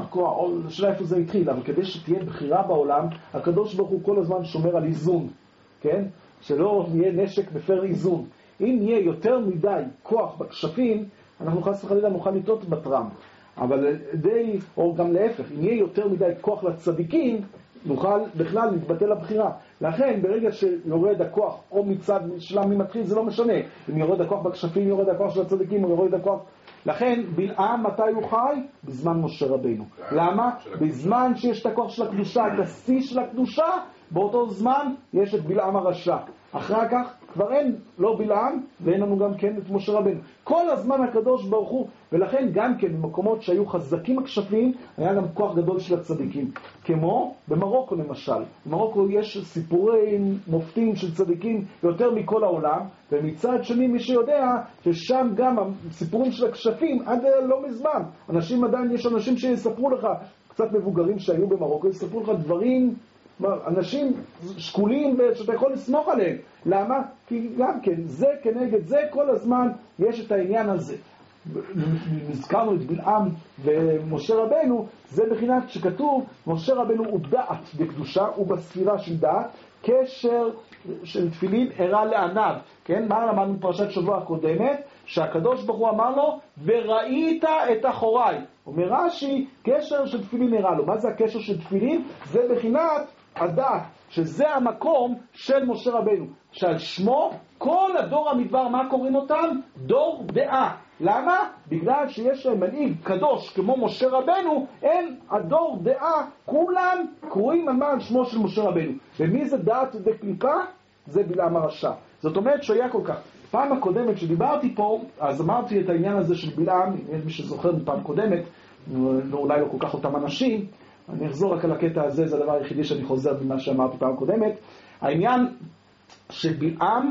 השאלה איפה זה התחיל, אבל כדי שתהיה בחירה בעולם, הקדוש ברוך הוא כל הזמן שומר על איזון, כן? שלא יהיה נשק בפר איזון. אם יהיה יותר מדי כוח בכשפים, אנחנו חס וחלילה נוכל לטעות בטראמפ. אבל די, או גם להפך, אם יהיה יותר מדי כוח לצדיקים, נוכל בכלל להתבטל הבחירה. לכן, ברגע שיורד הכוח, או מצד שלם ממתחיל, זה לא משנה. אם יורד הכוח בכשפים, יורד הכוח של הצדיקים, או יורד הכוח... לכן, בלעם מתי הוא חי? בזמן משה רבינו. למה? בזמן שיש את הכוח של הקדושה, את השיא של הקדושה, באותו זמן יש את בלעם הרשע. אחר כך כבר אין לא בלעם, ואין לנו גם כן את משה רבינו. כל הזמן הקדוש ברוך הוא, ולכן גם כן במקומות שהיו חזקים הכשפים, היה גם כוח גדול של הצדיקים. כמו במרוקו למשל. במרוקו יש סיפורי מופתים של צדיקים יותר מכל העולם, ומצד שני מי שיודע ששם גם הסיפורים של הכשפים עד לא מזמן. אנשים עדיין, יש אנשים שיספרו לך, קצת מבוגרים שהיו במרוקו, יספרו לך דברים... אנשים שקולים שאתה יכול לסמוך עליהם. למה? כי גם כן, זה כנגד זה כל הזמן יש את העניין הזה. נזכרנו את בלעם ומשה רבנו, זה בחינת שכתוב, משה רבנו הוא דעת בקדושה, הוא בספירה של דעת, קשר של תפילין הראה לעניו. כן? מה למדנו בפרשת שבוע הקודמת? שהקדוש ברוך הוא אמר לו, וראית את אחוריי. אומר רש"י, קשר של תפילין הראה לו. מה זה הקשר של תפילין? זה בחינת הדעת, שזה המקום של משה רבנו, שעל שמו כל הדור המדבר, מה קוראים אותם? דור דעה. למה? בגלל שיש להם מנהיג קדוש כמו משה רבנו, הם הדור דעה, כולם קרואים על שמו של משה רבנו. ומי זה דעת דקליפה? זה בלעם הרשע. זאת אומרת שהיה כל כך. פעם הקודמת שדיברתי פה, אז אמרתי את העניין הזה של בלעם, מי שזוכר מפעם קודמת, אולי לא כל כך אותם אנשים, אני אחזור רק על הקטע הזה, זה הדבר היחידי שאני חוזר במה שאמרתי פעם קודמת. העניין של בלעם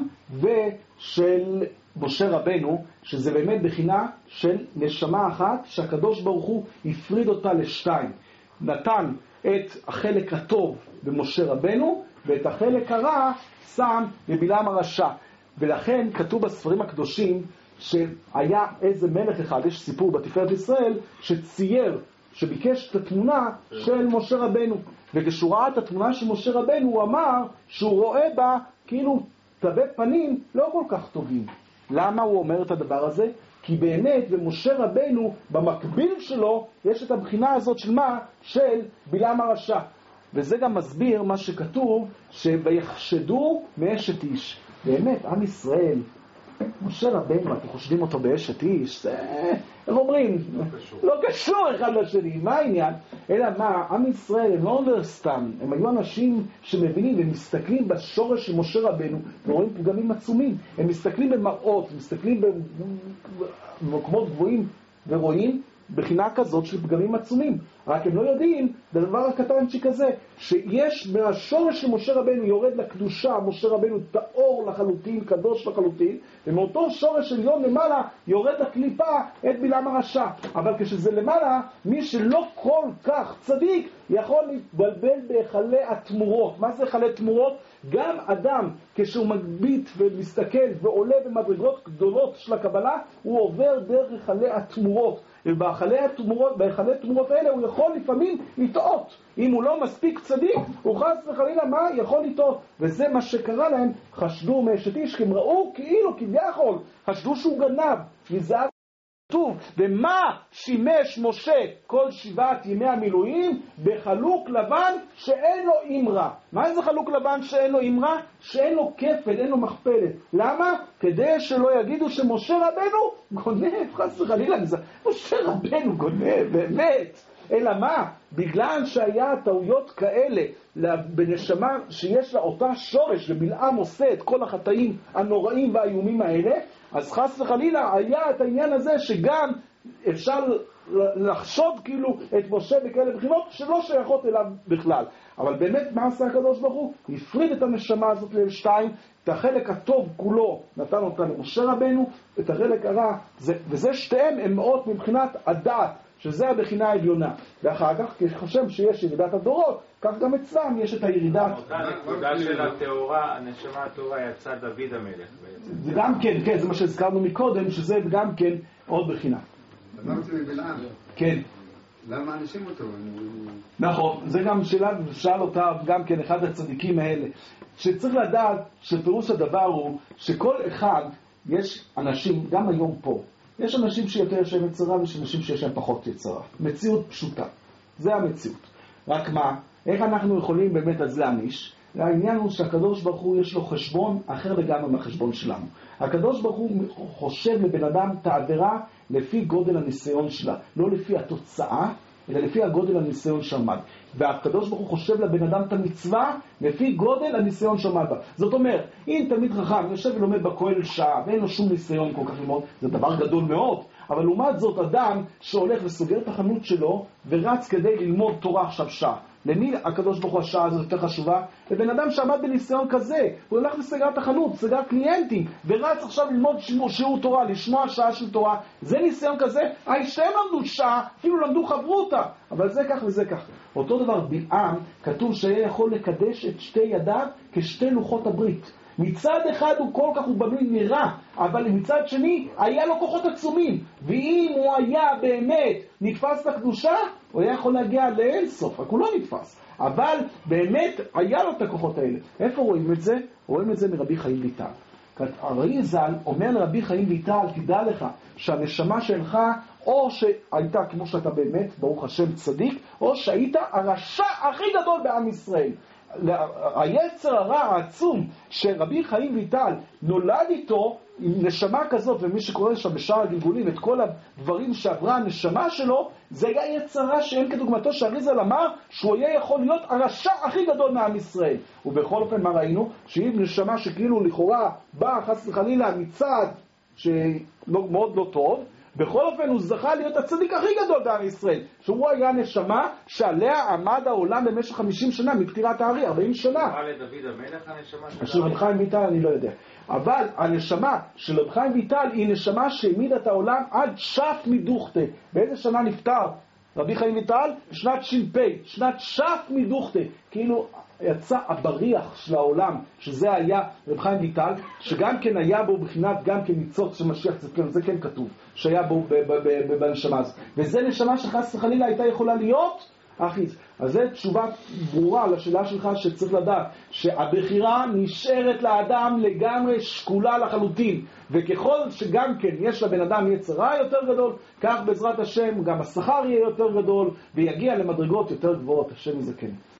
ושל משה רבנו, שזה באמת בחינה של נשמה אחת, שהקדוש ברוך הוא הפריד אותה לשתיים. נתן את החלק הטוב במשה רבנו, ואת החלק הרע שם בבלעם הרשע. ולכן כתוב בספרים הקדושים שהיה איזה מלך אחד, יש סיפור בתפארת ישראל, שצייר, שביקש את התמונה של משה רבנו. וכשהוא ראה את התמונה של משה רבנו, הוא אמר שהוא רואה בה כאילו תווי פנים לא כל כך טובים. למה הוא אומר את הדבר הזה? כי באמת במשה רבנו, במקביל שלו, יש את הבחינה הזאת של מה? של בלעם הרשע. וזה גם מסביר מה שכתוב, שויחשדו מאשת איש. באמת, עם ישראל, משה רבנו, אתם חושדים אותו באשת איש, זה, איך אומרים? לא קשור. לא קשור אחד לשני, מה העניין? אלא מה, עם ישראל הם לא סתם, הם היו אנשים שמבינים ומסתכלים בשורש של משה רבנו, ורואים פגמים עצומים. הם מסתכלים במראות, מסתכלים במקומות גבוהים, ורואים בחינה כזאת של פגמים עצומים. רק הם לא יודעים, דבר הקטנצ'יק הזה, שיש מהשורש של משה רבנו יורד לקדושה, משה רבנו טהור לחלוטין, קדוש לחלוטין, ומאותו שורש עליון למעלה יורד לקליפה את בלעם הרשע. אבל כשזה למעלה, מי שלא כל כך צדיק יכול להתבלבל בהיכלי התמורות. מה זה היכלי תמורות? גם אדם כשהוא מגבית ומסתכל ועולה במדרגות גדולות של הקבלה, הוא עובר דרך היכלי התמורות. ובהיכלי התמורות, בהיכלי התמורות האלה הוא יכול לפעמים לטעות. אם הוא לא מספיק צדיק, הוא חס וחלילה מה? יכול לטעות. וזה מה שקרה להם, חשדו מאשת איש, כי הם ראו כאילו כביכול, חשדו שהוא גנב, מזהב כתוב. ומה שימש משה כל שבעת ימי המילואים? בחלוק לבן שאין לו אמרה. מה זה חלוק לבן שאין לו אמרה? שאין לו כפל, אין לו מכפלת. למה? כדי שלא יגידו שמשה רבנו גונב, חס וחלילה, משה רבנו גונב, באמת. אלא מה? בגלל שהיה טעויות כאלה בנשמה שיש לה אותה שורש, ובלעם עושה את כל החטאים הנוראים והאיומים האלה, אז חס וחלילה היה את העניין הזה שגם אפשר לחשוד כאילו את משה בכאלה בחינות שלא שייכות אליו בכלל. אבל באמת מה עשה הקדוש ברוך הוא? הפריד את הנשמה הזאת לשתיים, את החלק הטוב כולו נתן אותה למשה רבנו, את החלק הרע, זה, וזה שתיהם הם מאוד מבחינת הדעת, שזה הבחינה העליונה. ואחר כך, כי חושב שיש ירידת הדורות, כך גם אצלם יש את הירידת. אותה נקודה של התאורה, הנשמה התאורה יצא דוד המלך בעצם. זה גם כן, כן, זה מה שהזכרנו מקודם, שזה גם כן עוד בחינה. אמרתי מבלעם. כן. למה אנשים אותו? נכון, זה גם שאלה, שאל אותה גם כן אחד הצדיקים האלה, שצריך לדעת שפירוש הדבר הוא שכל אחד, יש אנשים, גם היום פה, יש אנשים שיותר יש להם יצרה ויש אנשים שיש להם פחות יצרה. מציאות פשוטה. זה המציאות. רק מה? איך אנחנו יכולים באמת אז להמיש? העניין הוא שהקדוש ברוך הוא יש לו חשבון אחר לגמרי מהחשבון שלנו. הקדוש ברוך הוא חושב לבן אדם את העבירה לפי גודל הניסיון שלה. לא לפי התוצאה, אלא לפי הגודל הניסיון שעמד. והקדוש ברוך הוא חושב לבן אדם את המצווה לפי גודל הניסיון שעמד בה. זאת אומרת, אם תלמיד חכם יושב ולומד בכולל שעה ואין לו שום ניסיון כל כך ללמוד, זה דבר גדול מאוד. אבל לעומת זאת אדם שהולך וסוגר את החנות שלו ורץ כדי ללמוד תורה עכשיו שעה. למי הקדוש ברוך הוא השעה הזאת יותר חשובה? לבן אדם שעמד בניסיון כזה, הוא הולך וסגר את החנות, סגר קליינטים, ורץ עכשיו ללמוד שיעור תורה, לשמוע שעה של תורה. זה ניסיון כזה, היי שהם למדו שעה, אפילו למדו חברותה, אבל זה כך וזה כך. אותו דבר בלעם, כתוב שהיה יכול לקדש את שתי ידיו כשתי לוחות הברית. מצד אחד הוא כל כך הוא בנוי נראה, אבל מצד שני היה לו כוחות עצומים, ואם הוא היה באמת נתפס לקדושה, הוא היה יכול להגיע לאין סוף, רק הוא לא נתפס. אבל באמת היה לו את הכוחות האלה. איפה רואים את זה? רואים את זה מרבי חיים ויטל. הראי ז"ל אומר לרבי חיים ויטל, תדע לך שהנשמה שלך או שהייתה כמו שאתה באמת, ברוך השם צדיק, או שהיית הרשע הכי גדול בעם ישראל. היצר הרע העצום שרבי חיים ויטל נולד איתו עם נשמה כזאת, ומי שקורא שם בשאר הגלגולים את כל הדברים שעברה הנשמה שלו, זה היה יצר רע שאין כדוגמתו, שהריזל אמר שהוא יהיה יכול להיות הרשע הכי גדול מעם ישראל. ובכל אופן מה ראינו? שהיא נשמה שכאילו לכאורה באה חס וחלילה מצד שמאוד לא טוב, בכל אופן הוא זכה להיות הצדיק הכי גדול בעם ישראל, שהוא היה נשמה שעליה עמד העולם במשך חמישים שנה, מבחירת הארי, ארבעים שנה. מה לדוד המלך הנשמה של רב חיים ויטל אני לא יודע. אבל הנשמה של רב חיים ויטל היא נשמה שהעמידה את העולם עד שף מדוכתה. באיזה שנה נפטר רבי חיים ויטל? שנת ש"פ, שנת שף מדוכתה. כאילו יצא הבריח של העולם, שזה היה רב חיים ויטל, שגם כן היה בו בחינת גם כן ניצוץ של משיח צדקנו, זה כן כתוב, שהיה בו בנשמה הזאת. וזה נשמה שחס וחלילה הייתה יכולה להיות אחיז. אז זו תשובה ברורה לשאלה שלך, שצריך לדעת שהבחירה נשארת לאדם לגמרי שקולה לחלוטין, וככל שגם כן יש לבן אדם יצר רע יותר גדול, כך בעזרת השם גם השכר יהיה יותר גדול ויגיע למדרגות יותר גבוהות. השם יזכנו.